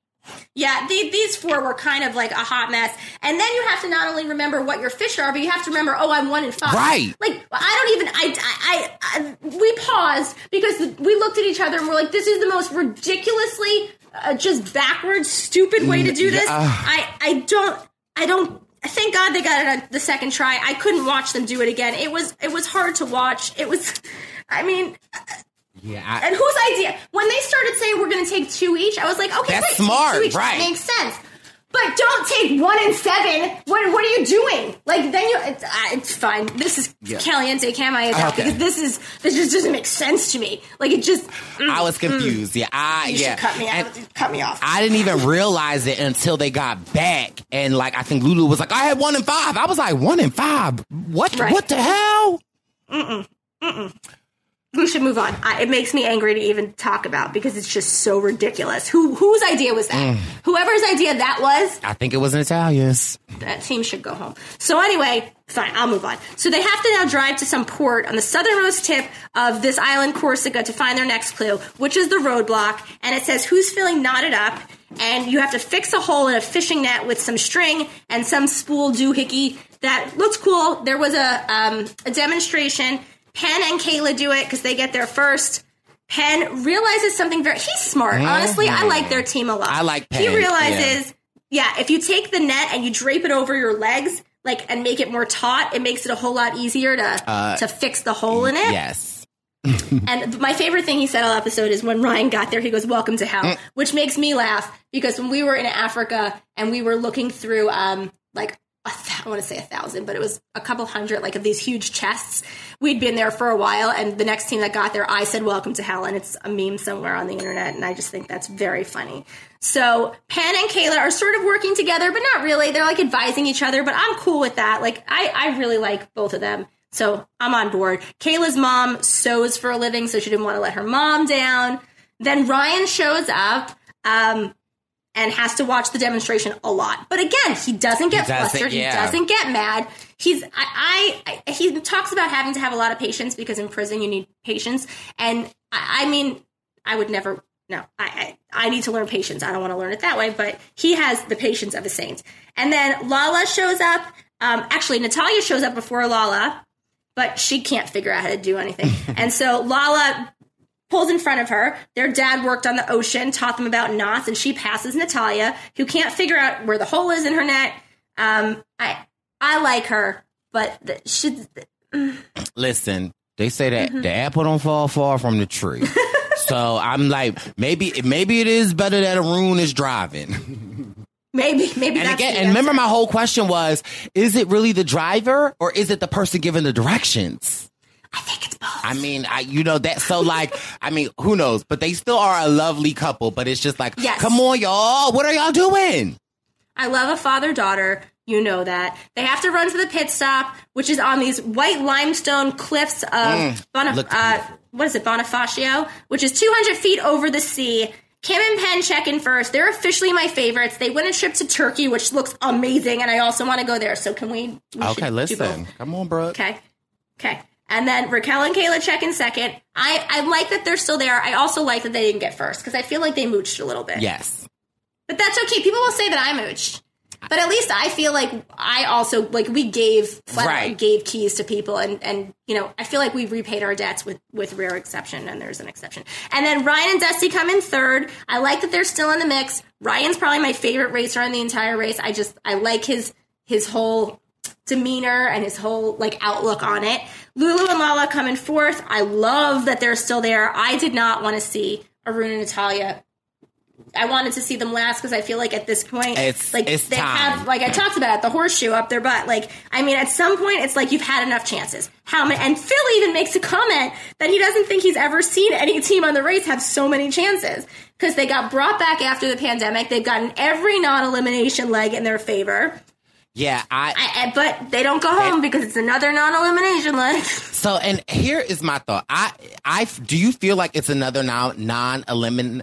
Yeah, the, these four were kind of like a hot mess. And then you have to not only remember what your fish are, but you have to remember, oh, I'm one in five. Right. Like, I don't even, I, I, I, we paused because we looked at each other and we're like, this is the most ridiculously, uh, just backwards, stupid way to do this. Yeah. I, I don't, I don't, thank God they got it on the second try. I couldn't watch them do it again. It was, it was hard to watch. It was, I mean... Yeah, I, and whose idea? When they started saying we're going to take two each, I was like, okay, That's great, smart, two each. right. That makes sense. But don't take one and seven. What What are you doing? Like then you, it's, uh, it's fine. This is Yeah. Caliente Cami Okay. because this is this just doesn't make sense to me. Like it just. Mm, I was confused. Mm. Yeah, I You yeah. should cut me And out. Cut me off. I didn't even realize it until they got back, and like I think Lulu was like, I had one and five. I was like, one and five. What? Right. What the hell? Mm-mm. Mm-mm. We should move on. I, it makes me angry to even talk about because it's just so ridiculous. Who whose idea was that? Mm. Whoever's idea that was, I think it was Natalia's. that team should go home. So anyway, fine, I'll move on. So they have to now drive to some port on the southernmost tip of this island, Corsica, to find their next clue, which is the roadblock. And it says, who's feeling knotted up? And you have to fix a hole in a fishing net with some string and some spool doohickey. That looks cool. There was a um, a demonstration. Penn and Kayla do it because they get there first. Penn realizes something very... He's smart. Mm-hmm. Honestly, I like their team a lot. I like Penn. He realizes, yeah. yeah, if you take the net and you drape it over your legs like and make it more taut, it makes it a whole lot easier to, uh, to fix the hole in it. Yes. And my favorite thing he said all episode is when Ryan got there, he goes, welcome to hell, Mm. which makes me laugh because when we were in Africa and we were looking through um like... I want to say a thousand, but it was a couple hundred, like of these huge chests. We'd been there for a while, and the next team that got there, I said, welcome to hell, and it's a meme somewhere on the internet, and I just think that's very funny. So Penn and Kayla are sort of working together, but not really. They're like advising each other, but I'm cool with that. Like, I, I really like both of them, so I'm on board. Kayla's mom sews for a living, so she didn't want to let her mom down. Then Ryan shows up, um, and has to watch the demonstration a lot. But again, he doesn't get He doesn't, flustered. yeah. He doesn't get mad. He's I, I, I he talks about having to have a lot of patience because in prison you need patience. And I, I mean, I would never. No, I, I I need to learn patience. I don't want to learn it that way. But he has the patience of a saint. And then Lala shows up. Um, actually, Natalya shows up before Lala, but she can't figure out how to do anything. And so Lala pulls in front of her. Their dad worked on the ocean, taught them about knots, and she passes Natalya, who can't figure out where the hole is in her net. Um, I I like her, but the, she... Mm. Listen, they say that Mm-hmm. the apple don't fall far from the tree. So I'm like, maybe maybe it is better that Arun is driving. Maybe, maybe And that's again, the and remember answer. my whole question was, is it really the driver or is it the person giving the directions? I think it's both. I mean, I you know that so like I mean, who knows? But they still are a lovely couple. But it's just like, Yes. come on, y'all, what are y'all doing? I love a father-daughter. You know that. They have to run to the pit stop, which is on these white limestone cliffs of Mm, Bonif- look uh, beautiful. what is it, Bonifacio, which is two hundred feet over the sea. Kim and Penn check in first. They're officially my favorites. They win a trip to Turkey, which looks amazing, and I also want to go there. So can we? we Okay, should listen, do both. come on, bro. Okay. Okay. And then Raquel and Kayla check in second. I, I like that they're still there. I also like that they didn't get first because I feel like they mooched a little bit. Yes. But that's okay. People will say that I mooched. But at least I feel like I also, like, we gave, flat out Right. gave keys to people. And, and, you know, I feel like we've repaid our debts with, with rare exception. And there's an exception. And then Ryan and Dusty come in third. I like that they're still in the mix. Ryan's probably my favorite racer in the entire race. I just, I like his, his whole demeanor and his whole, like, outlook on it. Lulu and Lala come in fourth. I love that they're still there. I did not want to see Arun and Natalya. I wanted to see them last because I feel like at this point, It's- like it's they time. have, like I talked about, the horseshoe up their butt. Like, I mean, at some point, it's like you've had enough chances. How many? And Phil even makes a comment that he doesn't think he's ever seen any team on the race have so many chances because they got brought back after the pandemic. They've gotten every non-elimination leg in their favor. Yeah, I, I, I but they don't go home because it's another non-elimination leg. So, and here is my thought. I, I, do you feel like it's another now non-elimin,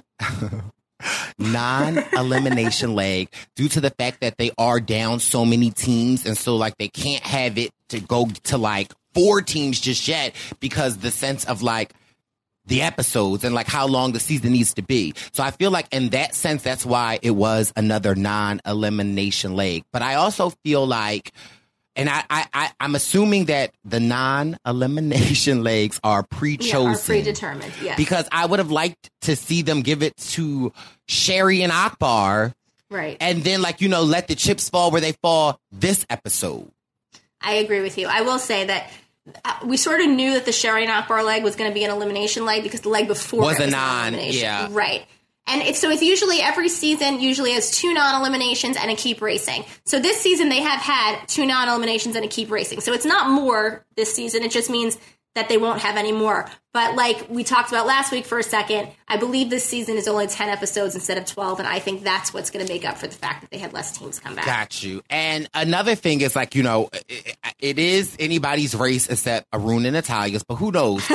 non-elimination leg due to the fact that they are down so many teams, and so like they can't have it to go to like four teams just yet because the sense of like the episodes and like how long the season needs to be. So I feel like in that sense, that's why it was another non-elimination leg. But I also feel like, and I, I, I, I'm assuming that the non-elimination legs are pre-chosen. Yeah, are predetermined, yes. Because I would have liked to see them give it to Sherry and Akbar. Right. And then, like, you know, let the chips fall where they fall this episode. I agree with you. I will say that uh, we sort of knew that the Sherry and Akbar leg was going to be an elimination leg because the leg before Was it a was non, elimination. yeah. Right. And it's, so it's usually every season usually has two non-eliminations and a keep racing. So this season they have had two non-eliminations and a keep racing. So it's not more this season. It just means that they won't have any more. But like we talked about last week for a second, I believe this season is only ten episodes instead of twelve. And I think that's what's going to make up for the fact that they had less teams come back. Got you. And another thing is like, you know, it, it is anybody's race except Arun and Natalya's, but who knows?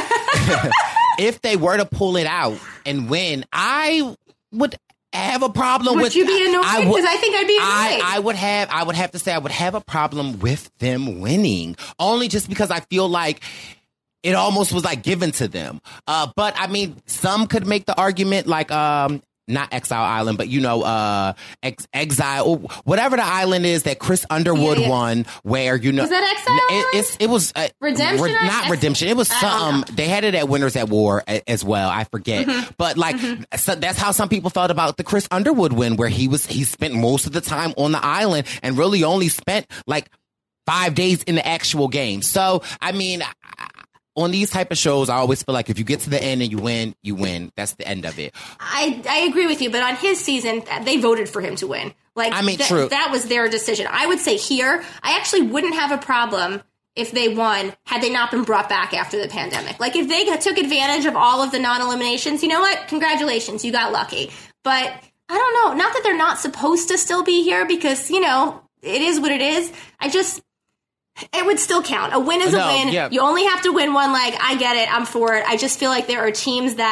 If they were to pull it out and win, I would have a problem Would with. you be annoyed? I would- 'Cause I think I'd be I, annoyed. I would have. I would have to say I would have a problem with them winning, only just because I feel like it almost was like given to them. Uh, but I mean, some could make the argument like, um, not Exile Island, but you know, uh, ex- Exile, whatever the island is that Chris Underwood Yeah, yeah. won, where you know, Was that Exile It, Island? it's, it was uh, Redemption or not Ex- Redemption. It was I don't some. They had it at Winners at War a- as well. I forget, Mm-hmm. but like so that's how some people felt about the Chris Underwood win, where he was he spent most of the time on the island and really only spent like five days in the actual game. So I mean. I, On these type of shows, I always feel like if you get to the end and you win, you win. That's the end of it. I, I agree with you, but on his season, they voted for him to win. Like, I mean, th- true. that was their decision. I would say here, I actually wouldn't have a problem if they won had they not been brought back after the pandemic. Like, if they took advantage of all of the non-eliminations, you know what? Congratulations, you got lucky. But I don't know. Not that they're not supposed to still be here because, you know, it is what it is. I just... It would still count. A win is No, a win. yeah. You only have to win one leg. I get it. I'm for it. I just feel like there are teams that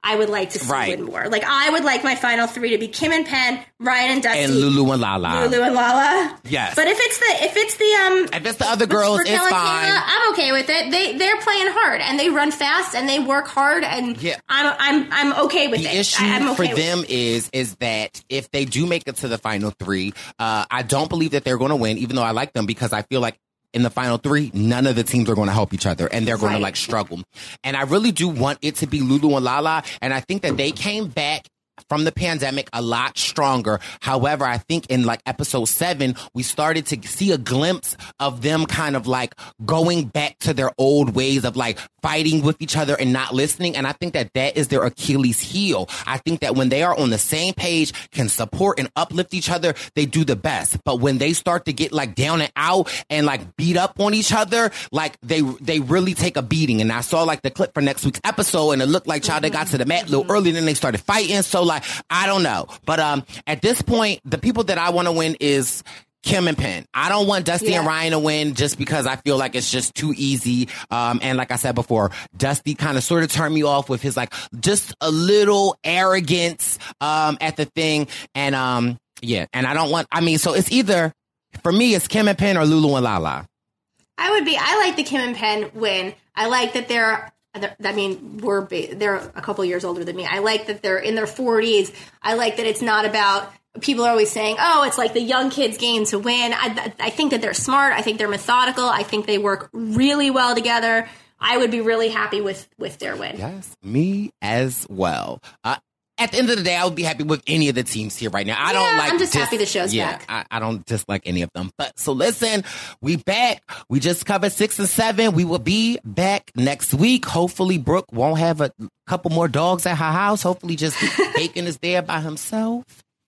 I would like to see Right. win more. Like, I would like my final three to be Kim and Penn, Ryan and Dusty, And Lulu and Lala. Lulu and Lala. Yes. But if it's the if it's the um If it's the other girls, it's Raquel and fine. Kayla, I'm okay with it. They they're playing hard and they run fast and they work hard and Yeah. I'm I'm I'm okay with The it. issue I, I'm okay for with them it. is is that if they do make it to the final three, uh, I don't believe that they're going to win, even though I like them, because I feel like in the final three, none of the teams are going to help each other and they're going Right. to like struggle. And I really do want it to be Lulu and Lala. And I think that they came back from the pandemic a lot stronger. However, I think in like episode seven, we started to see a glimpse of them kind of like going back to their old ways of like fighting with each other and not listening. And I think that that is their Achilles heel. I think that when they are on the same page, can support and uplift each other, they do the best. But when they start to get like down and out and like beat up on each other, like they they really take a beating. And I saw like the clip for next week's episode and it looked like child they got to the mat a little earlier than they started fighting. So like, I don't know. But um, at this point, the people that I want to win is Kim and Penn. I don't want Dusty Yeah. and Ryan to win just because I feel like it's just too easy. Um, and like I said before, Dusty kind of sort of turned me off with his like just a little arrogance um, at the thing. And um, yeah, and I don't want, I mean, so it's either, for me, it's Kim and Penn or Lulu and Lala. I would be. I like the Kim and Penn win. I like that they're. I mean, we're they're a couple years older than me. I like that they're in their forties. I like that it's not about. People are always saying, "Oh, it's like the young kids' game to win." I, I think that they're smart. I think they're methodical. I think they work really well together. I would be really happy with with their win. Yes, me as well. Uh, At the end of the day, I would be happy with any of the teams here right now. I don't Yeah, like. I'm just dis- happy the show's yeah, back. I, I don't dislike any of them. But so listen, we back. We just covered six and seven. We will be back next week. Hopefully, Brooke won't have a couple more dogs at her house. Hopefully, just Bacon is there by himself.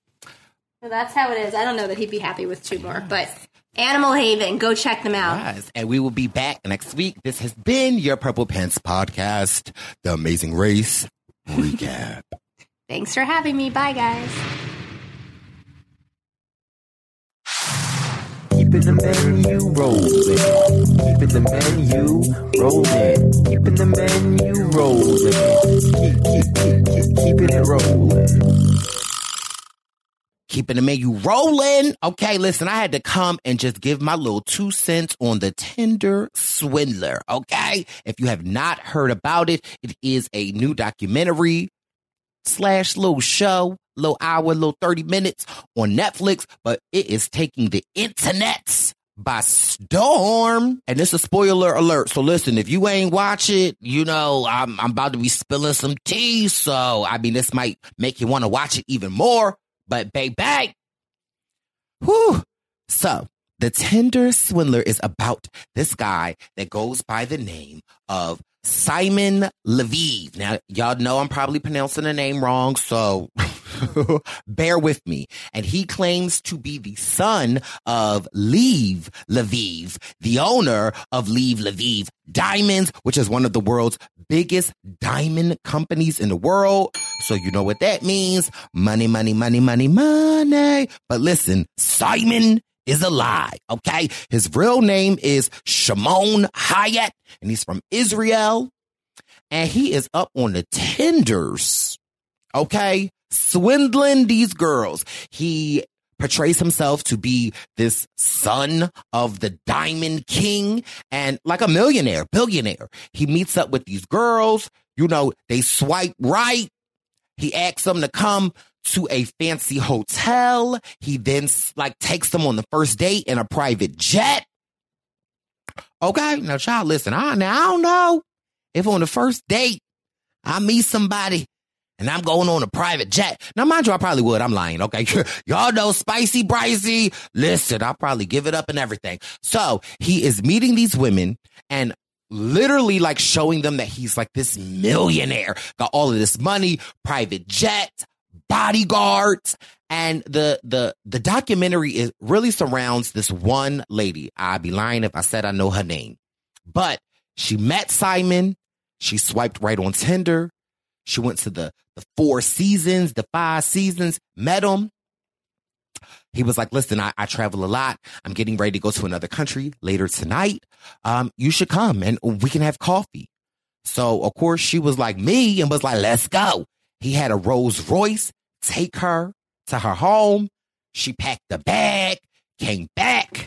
So that's how it is. I don't know that he'd be happy with two more, but Animal Haven, go check them out. Yes, and we will be back next week. This has been your Purple Pants podcast, The Amazing Race Recap. Thanks for having me. Bye, guys. Keeping the menu rolling. Keeping the menu rolling. Keeping the menu rolling. Keep, keep, keep, keep, keeping it rolling. Keeping the menu rolling. Okay, listen, I had to come and just give my little two cents on the Tinder Swindler. Okay, if you have not heard about it, it is a new documentary slash little show, little hour, little thirty minutes on Netflix, but it is taking the internets by storm. And this is a spoiler alert. So listen, if you ain't watch it, you know, I'm, I'm about to be spilling some tea. So, I mean, this might make you want to watch it even more. But baby, whew. So the Tinder Swindler is about this guy that goes by the name of Simon Leviev. Now, y'all know I'm probably pronouncing the name wrong, so bear with me. And he claims to be the son of Lev Leviev, the owner of Lev Leviev Diamonds, which is one of the world's biggest diamond companies in the world. So you know what that means. Money, money, money, money, money. But listen, Simon is a lie, okay? His real name is Shimon Hayat, and he's from Israel. And he is up on the Tinders, okay? Swindling these girls. He portrays himself to be this son of the Diamond King and like a millionaire, billionaire. He meets up with these girls. You know, they swipe right. He asks them to come to a fancy hotel. He then like takes them on the first date in a private jet. Okay, now child, listen, I, now, I don't know if on the first date I meet somebody and I'm going on a private jet. Now, mind you, I probably would. I'm lying, okay? Y'all know Spicy Bricey. Listen, I'll probably give it up and everything. So he is meeting these women and literally like showing them that he's like this millionaire, got all of this money, private jets, bodyguards. And the the the documentary is really surrounds this one lady. I'd be lying if I said I know her name. But she met Simon. She swiped right on Tinder. She went to the, the four seasons, the five seasons, met him. He was like, listen, I, I travel a lot. I'm getting ready to go to another country later tonight. Um, you should come and we can have coffee. So, of course, she was like me and was like, let's go. He had a Rolls Royce take her to her home. She packed the bag, came back,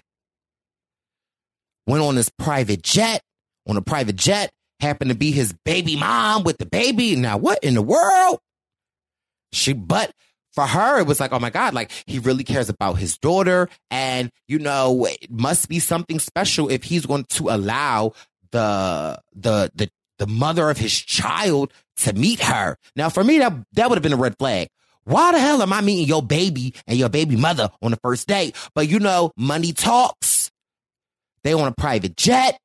went on his private jet. On a private jet, happened to be his baby mom with the baby. Now, what in the world? She, but for her, it was like, oh my God, like he really cares about his daughter. And, you know, it must be something special if he's going to allow the, the, the, the mother of his child to meet her. Now, for me, that, that would have been a red flag. Why the hell am I meeting your baby and your baby mother on the first date? But, you know, money talks. They on a private jet.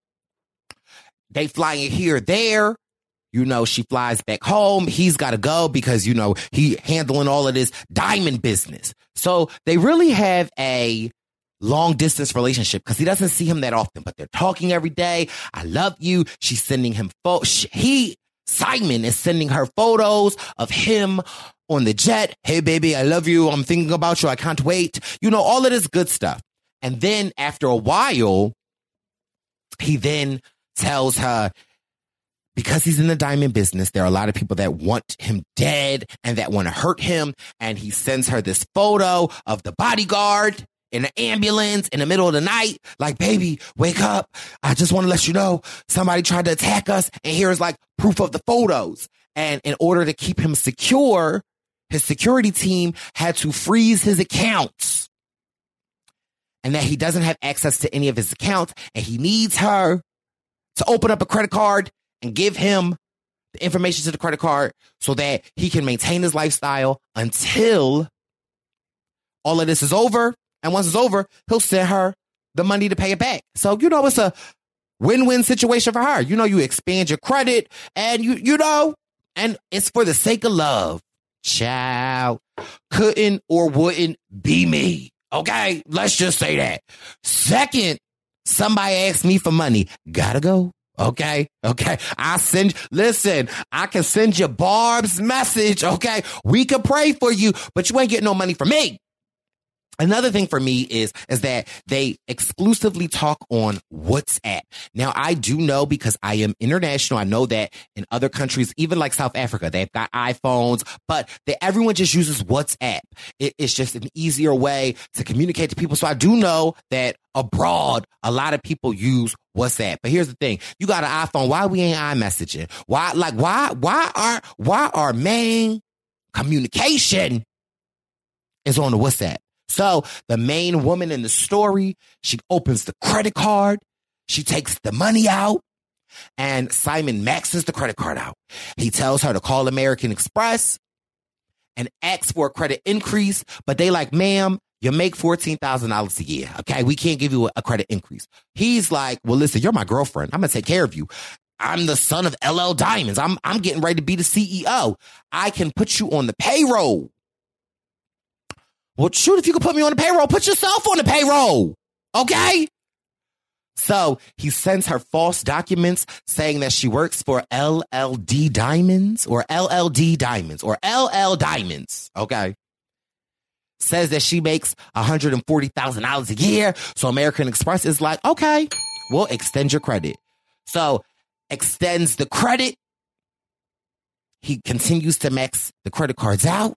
They flying here, there. You know, she flies back home. He's got to go because, you know, he handling all of this diamond business. So they really have a long distance relationship because he doesn't see him that often, but they're talking every day. I love you. She's sending him photos. He, Simon is sending her photos of him on the jet. Hey, baby, I love you. I'm thinking about you. I can't wait. You know, all of this good stuff. And then after a while, he then tells her, because he's in the diamond business, there are a lot of people that want him dead and that want to hurt him. And he sends her this photo of the bodyguard in an ambulance in the middle of the night. Like, baby, wake up. I just want to let you know somebody tried to attack us. And here's like proof of the photos. And in order to keep him secure, his security team had to freeze his accounts. And that he doesn't have access to any of his accounts. And he needs her to open up a credit card and give him the information to the credit card so that he can maintain his lifestyle until all of this is over. And once it's over, he'll send her the money to pay it back. So, you know, it's a win-win situation for her. You know, you expand your credit and you, you know, and it's for the sake of love. Child, couldn't or wouldn't be me. Okay, let's just say that. Second, somebody asked me for money. Gotta go. Okay. Okay. I send, listen, I can send you Barb's message. Okay. We can pray for you, but you ain't getting no money from me. Another thing for me is, is that they exclusively talk on WhatsApp. Now, I do know because I am international. I know that in other countries, even like South Africa, they've got iPhones, but they, everyone just uses WhatsApp. It, it's just an easier way to communicate to people. So I do know that abroad, a lot of people use WhatsApp. But here's the thing. You got an iPhone. Why we ain't iMessaging? Why, like, why, why are, why our main communication is on the WhatsApp? So the main woman in the story, she opens the credit card. She takes the money out and Simon maxes the credit card out. He tells her to call American Express and ask for a credit increase. But they like, ma'am, you make fourteen thousand dollars a year. Okay, we can't give you a credit increase. He's like, well, listen, you're my girlfriend. I'm going to take care of you. I'm the son of L L Diamonds. I'm, I'm getting ready to be the C E O. I can put you on the payroll. Well, shoot, if you could put me on the payroll, put yourself on the payroll. Okay? So he sends her false documents saying that she works for L L D Diamonds or L L D Diamonds or L L Diamonds. Okay? Says that she makes one hundred forty thousand dollars a year. So American Express is like, okay, we'll extend your credit. So extends the credit. He continues to max the credit cards out.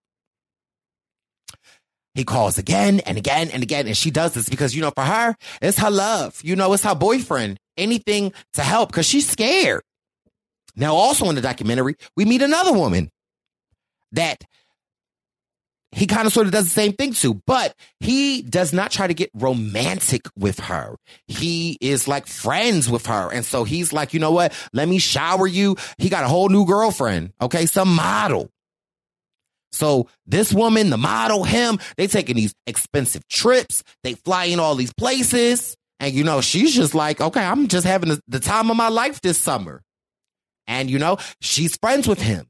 He calls again and again and again. And she does this because, you know, for her, it's her love. You know, it's her boyfriend. Anything to help because she's scared. Now, also in the documentary, we meet another woman that he kind of sort of does the same thing to, but he does not try to get romantic with her. He is like friends with her. And so he's like, you know what? Let me shower you. He got a whole new girlfriend. Okay. Some model. So this woman, the model, him, they taking these expensive trips. They fly in all these places. And, you know, she's just like, okay, I'm just having the, the time of my life this summer. And, you know, she's friends with him.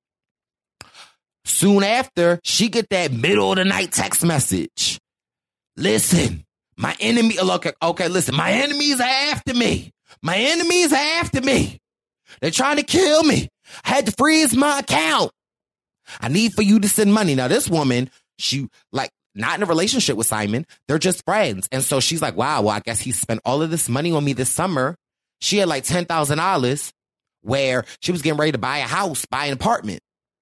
Soon after, she get that middle of the night text message. Listen, my enemy, look, okay, listen, my enemies are after me. My enemies are after me. They're trying to kill me. I had to freeze my account. I need for you to send money. Now, this woman, she like not in a relationship with Simon. They're just friends. And so she's like, wow, well, I guess he spent all of this money on me this summer. She had like ten thousand dollars where she was getting ready to buy a house, buy an apartment.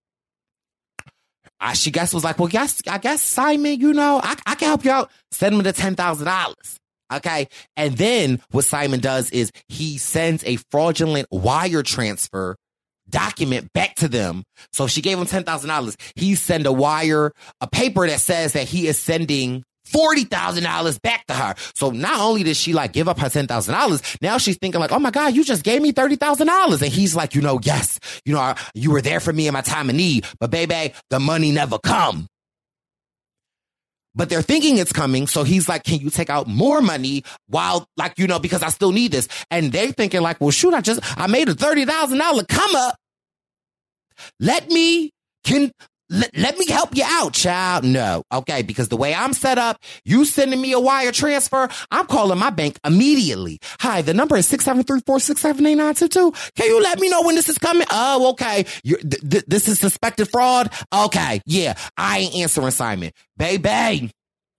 I, she guess was like, well, guess, I guess, Simon, you know, I, I can help you out. Send him the ten thousand dollars. Okay. And then what Simon does is he sends a fraudulent wire transfer document back to them. So she gave him ten thousand dollars. He sent a wire, a paper that says that he is sending forty thousand dollars back to her. So not only did she like give up her ten thousand dollars, now she's thinking like, oh my God, you just gave me thirty thousand dollars. And he's like, you know, yes, you know, you were there for me in my time of need, but baby, the money never come. But they're thinking it's coming. So he's like, can you take out more money while like, you know, because I still need this. And they're thinking like, well, shoot, I just, I made a thirty thousand dollars come up. Let me, can, Let, let me help you out, child. No. Okay. Because the way I'm set up, you sending me a wire transfer, I'm calling my bank immediately. Hi, the number is six seven three, four six seven, eight nine two two. Can you let me know when this is coming? Oh, okay. You're, th- th- this is suspected fraud. Okay. Yeah. I ain't answering Simon. Baby.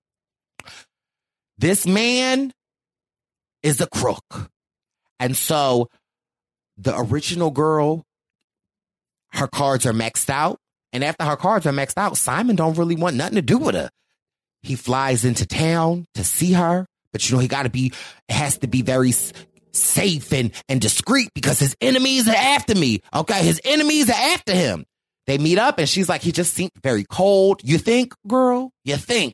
This man is a crook. And so the original girl, her cards are maxed out. And after her cards are maxed out, Simon don't really want nothing to do with her. He flies into town to see her, but you know, he got to be, it has to be very s- safe and, and discreet because his enemies are after me. Okay. His enemies are after him. They meet up and she's like, he just seemed very cold. You think, girl? You think?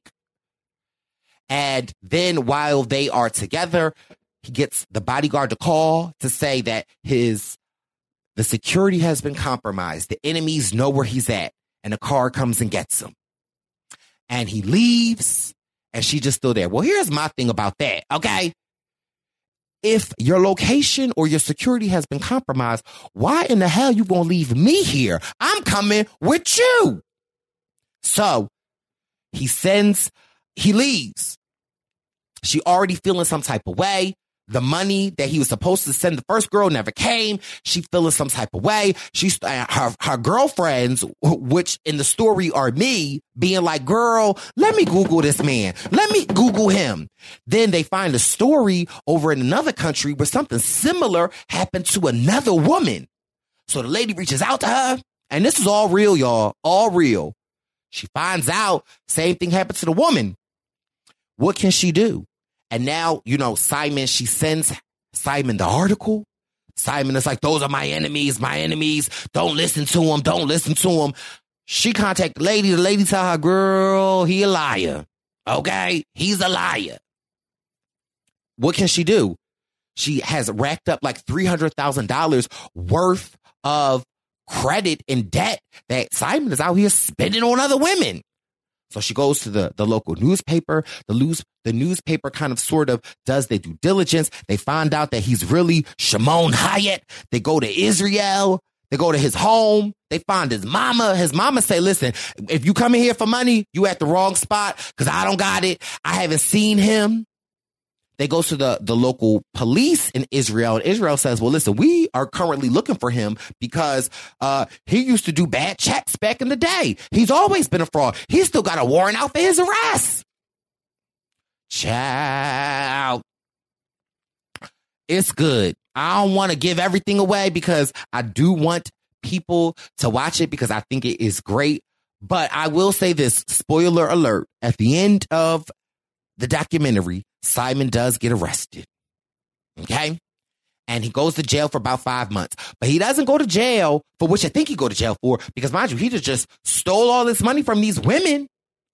And then while they are together, he gets the bodyguard to call to say that his the security has been compromised. The enemies know where he's at. And the car comes and gets him. And he leaves. And she's just still there. Well, here's my thing about that. Okay. If your location or your security has been compromised, why in the hell you gonna leave me here? I'm coming with you. So he sends, he leaves. She already feeling some type of way. The money that he was supposed to send the first girl never came. She feeling some type of way. She's her, her girlfriends, which in the story are me, being like, girl, let me Google this man. Let me Google him. Then they find a story over in another country where something similar happened to another woman. So the lady reaches out to her, and this is all real, y'all, all real. She finds out same thing happened to the woman. What can she do? And now, you know, Simon, she sends Simon the article. Simon is like, those are my enemies, my enemies. Don't listen to them. Don't listen to them. She contact the lady. The lady tell her, girl, he a liar. Okay? He's a liar. What can she do? She has racked up like three hundred thousand dollars worth of credit and debt that Simon is out here spending on other women. So she goes to the, the local newspaper. The news, the newspaper kind of sort of does their due diligence. They find out that he's really Shimon Hayat. They go to Israel. They go to his home. They find his mama. His mama say, listen, if you come in here for money, you at the wrong spot because I don't got it. I haven't seen him. They go to the, the local police in Israel, and Israel says, well, listen, we are currently looking for him because uh, he used to do bad checks back in the day. He's always been a fraud. He's still got a warrant out for his arrest. Child. It's good. I don't want to give everything away because I do want people to watch it because I think it is great. But I will say this, spoiler alert, at the end of the documentary, Simon does get arrested. Okay? And he goes to jail for about five months. But he doesn't go to jail for which I think he go to jail for because, mind you, he just stole all this money from these women.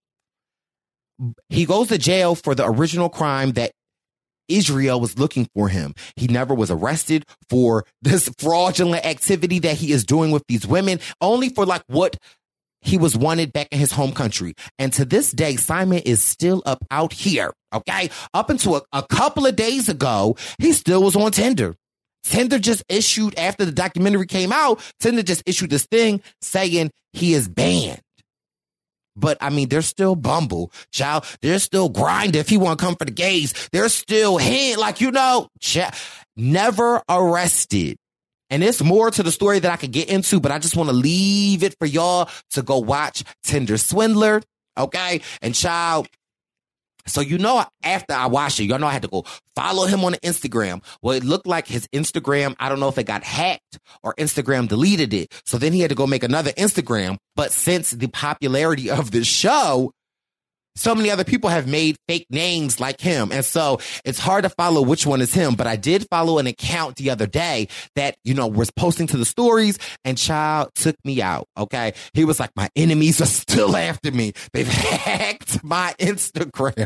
He goes to jail for the original crime that Israel was looking for him. He never was arrested for this fraudulent activity that he is doing with these women, only for like what he was wanted back in his home country. And to this day, Simon is still up out here. Okay. Up until a, a couple of days ago, he still was on Tinder. Tinder just issued, after the documentary came out, Tinder just issued this thing saying he is banned. But I mean, there's still Bumble, child. There's still Grindr if he want to come for the gays. There's still him, like, you know, child, never arrested. And it's more to the story that I could get into, but I just want to leave it for y'all to go watch Tinder Swindler. Okay. And child, So, you know, after I watched it, y'all know I had to go follow him on Instagram. Well, it looked like his Instagram, I don't know if it got hacked or Instagram deleted it. So then he had to go make another Instagram. But since the popularity of the show, so many other people have made fake names like him. And so it's hard to follow which one is him. But I did follow an account the other day that, you know, was posting to the stories, and child took me out. OK, he was like, my enemies are still after me. They've hacked my Instagram.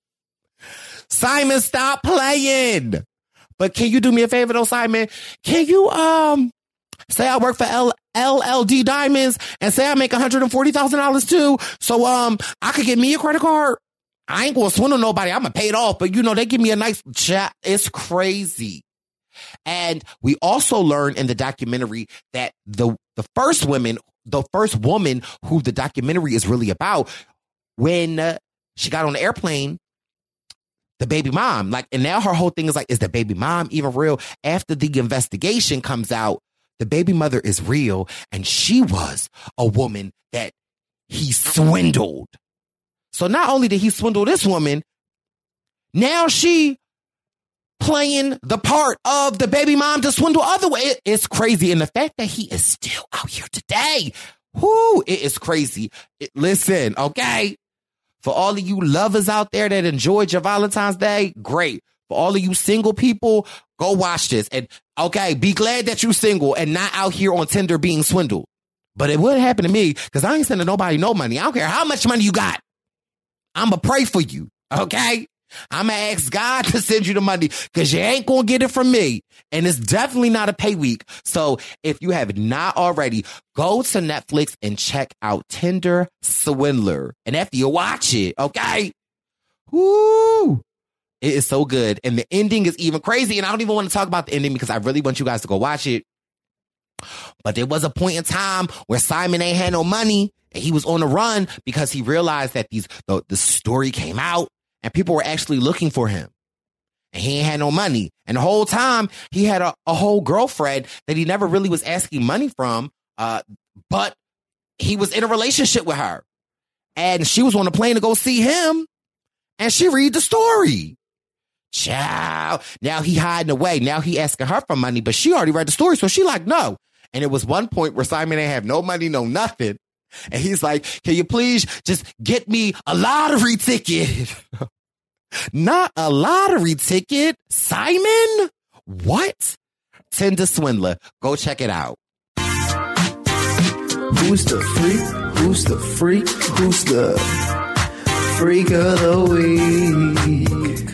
Simon, stop playing. But can you do me a favor, though, Simon? Can you um say I work for L- LLD Diamonds and say I make one hundred forty thousand dollars too, so um I could get me a credit card? I ain't gonna swindle nobody. I'm gonna pay it off, but you know, they give me a nice chat. It's crazy. And we also learned in the documentary that the the first woman, the first woman who the documentary is really about, when uh, she got on the airplane, the baby mom, like, and now her whole thing is like, is the baby mom even real? After the investigation comes out, the baby mother is real, and she was a woman that he swindled. So not only did he swindle this woman, now she playing the part of the baby mom to swindle other way. It, it's crazy. And the fact that he is still out here today, whoo, it is crazy. It, listen, okay, for all of you lovers out there that enjoyed your Valentine's Day, great. For all of you single people, go watch this. And okay, be glad that you're single and not out here on Tinder being swindled. But it wouldn't happen to me because I ain't sending nobody no money. I don't care how much money you got. I'm going to pray for you. Okay? I'm going to ask God to send you the money because you ain't going to get it from me. And it's definitely not a pay week. So if you have not already, go to Netflix and check out Tinder Swindler. And after you watch it, okay? Woo! It is so good. And the ending is even crazy. And I don't even want to talk about the ending because I really want you guys to go watch it. But there was a point in time where Simon ain't had no money and he was on the run because he realized that these the, the story came out and people were actually looking for him. And he ain't had no money. And the whole time he had a, a whole girlfriend that he never really was asking money from. Uh, but he was in a relationship with her. And she was on the plane to go see him. And she read the story. Ciao. Now he hiding away. Now he asking her for money, but she already read the story. So she like, no. And it was one point where Simon ain't have no money, no nothing. And he's like, can you please just get me a lottery ticket? Not a lottery ticket, Simon? What? Tinder Swindler. Go check it out. Who's the freak? Who's the freak? Who's the freak of the week?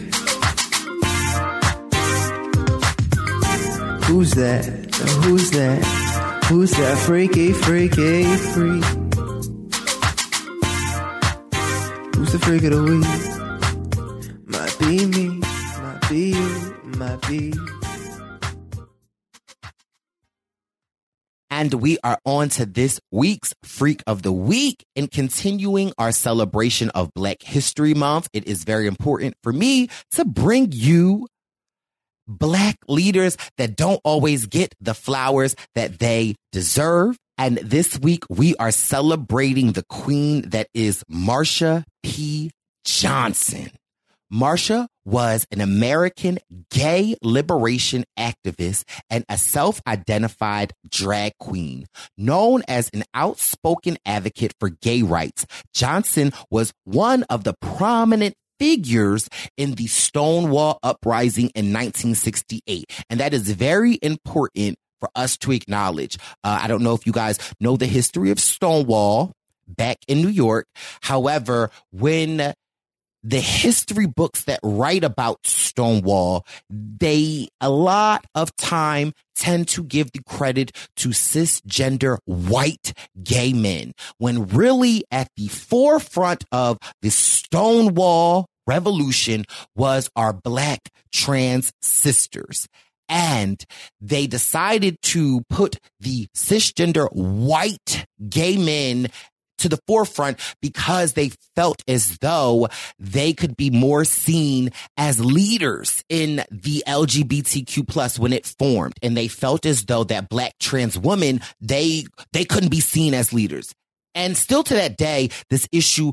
Who's that? Who's that? Who's that freaky, freaky, freak? Who's the freak of the week? Might be me, might be you, might be. And we are on to this week's Freak of the Week and continuing our celebration of Black History Month. It is very important for me to bring you Black leaders that don't always get the flowers that they deserve. And this week we are celebrating the queen that is Marsha P. Johnson. Marsha was an American gay liberation activist and a self-identified drag queen. Known as an outspoken advocate for gay rights, Johnson was one of the prominent figures in the Stonewall Uprising in nineteen sixty-eight. And that is very important for us to acknowledge. Uh, I don't know if you guys know the history of Stonewall back in New York. However, when the history books that write about Stonewall, they a lot of time tend to give the credit to cisgender white gay men, when really at the forefront of the Stonewall revolution was our Black trans sisters. And they decided to put the cisgender white gay men to the forefront because they felt as though they could be more seen as leaders in the L G B T Q plus when it formed. And they felt as though that Black trans women, they, they couldn't be seen as leaders. And still to that day, this issue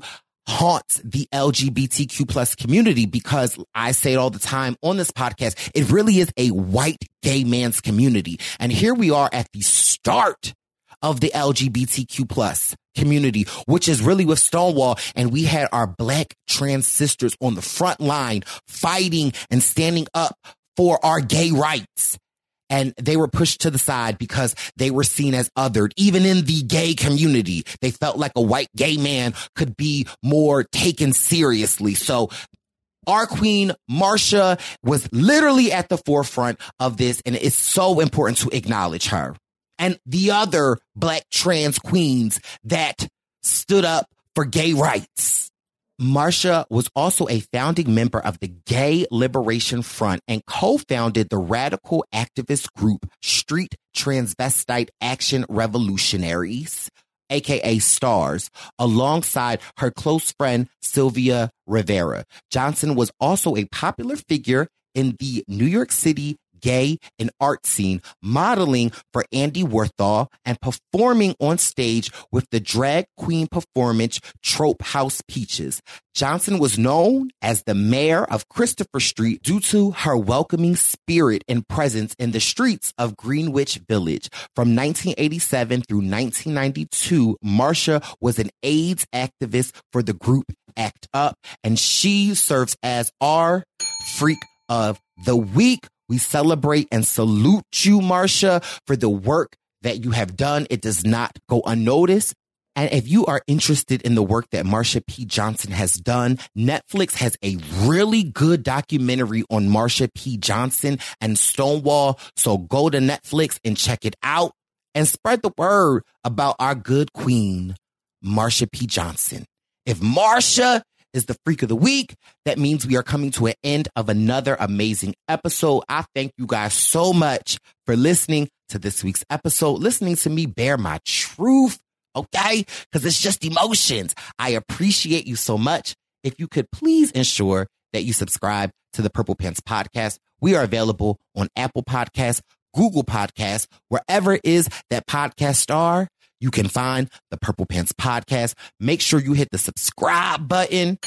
haunts the L G B T Q plus community, because I say it all the time on this podcast, it really is a white gay man's community. And here we are at the start of the L G B T Q plus community, which is really with Stonewall. And we had our black trans sisters on the front line fighting and standing up for our gay rights. And they were pushed to the side because they were seen as othered. Even in the gay community, they felt like a white gay man could be more taken seriously. So our queen, Marsha, was literally at the forefront of this, and it's so important to acknowledge her. And the other black trans queens that stood up for gay rights. Marsha was also a founding member of the Gay Liberation Front and co-founded the radical activist group Street Transvestite Action Revolutionaries, aka STARS, alongside her close friend Sylvia Rivera. Johnson was also a popular figure in the New York City gay and art scene, modeling for Andy Warthol and performing on stage with the drag queen performance Trope House Peaches. Johnson was known as the mayor of Christopher Street due to her welcoming spirit and presence in the streets of Greenwich Village. From nineteen eighty-seven through nineteen ninety-two, Marsha was an AIDS activist for the group ACT UP, and she serves as our Freak of the Week. We celebrate and salute you, Marsha, for the work that you have done. It does not go unnoticed. And if you are interested in the work that Marsha P. Johnson has done, Netflix has a really good documentary on Marsha P. Johnson and Stonewall. So go to Netflix and check it out and spread the word about our good queen, Marsha P. Johnson. If Marsha is the Freak of the Week, that means we are coming to an end of another amazing episode. I thank you guys so much for listening to this week's episode, listening to me bear my truth, okay? Because it's just emotions. I appreciate you so much. If you could please ensure that you subscribe to the Purple Pants Podcast. We are available on Apple Podcasts, Google Podcasts, wherever it is that podcasts are. You can find the Purple Pants Podcast. Make sure you hit the subscribe button.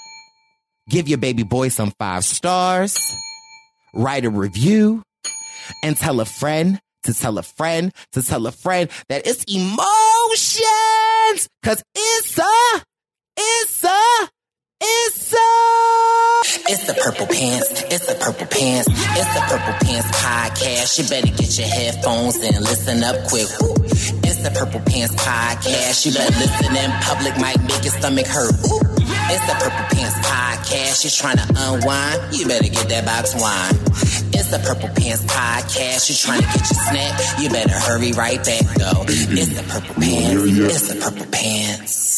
Give your baby boy some five stars. Write a review. And tell a friend to tell a friend to tell a friend that it's emotions. Because it's a, it's a, it's a... It's the Purple Pants. It's the Purple Pants. It's the Purple Pants Podcast. You better get your headphones and listen up quick. Ooh. It's the Purple Pants Podcast. You better listen in public, might make your stomach hurt. Ooh. It's the Purple Pants Podcast. You're trying to unwind, you better get that box wine. It's the Purple Pants Podcast. You're trying to get your snack, you better hurry right back, though. It's the Purple Pants. It's the Purple Pants.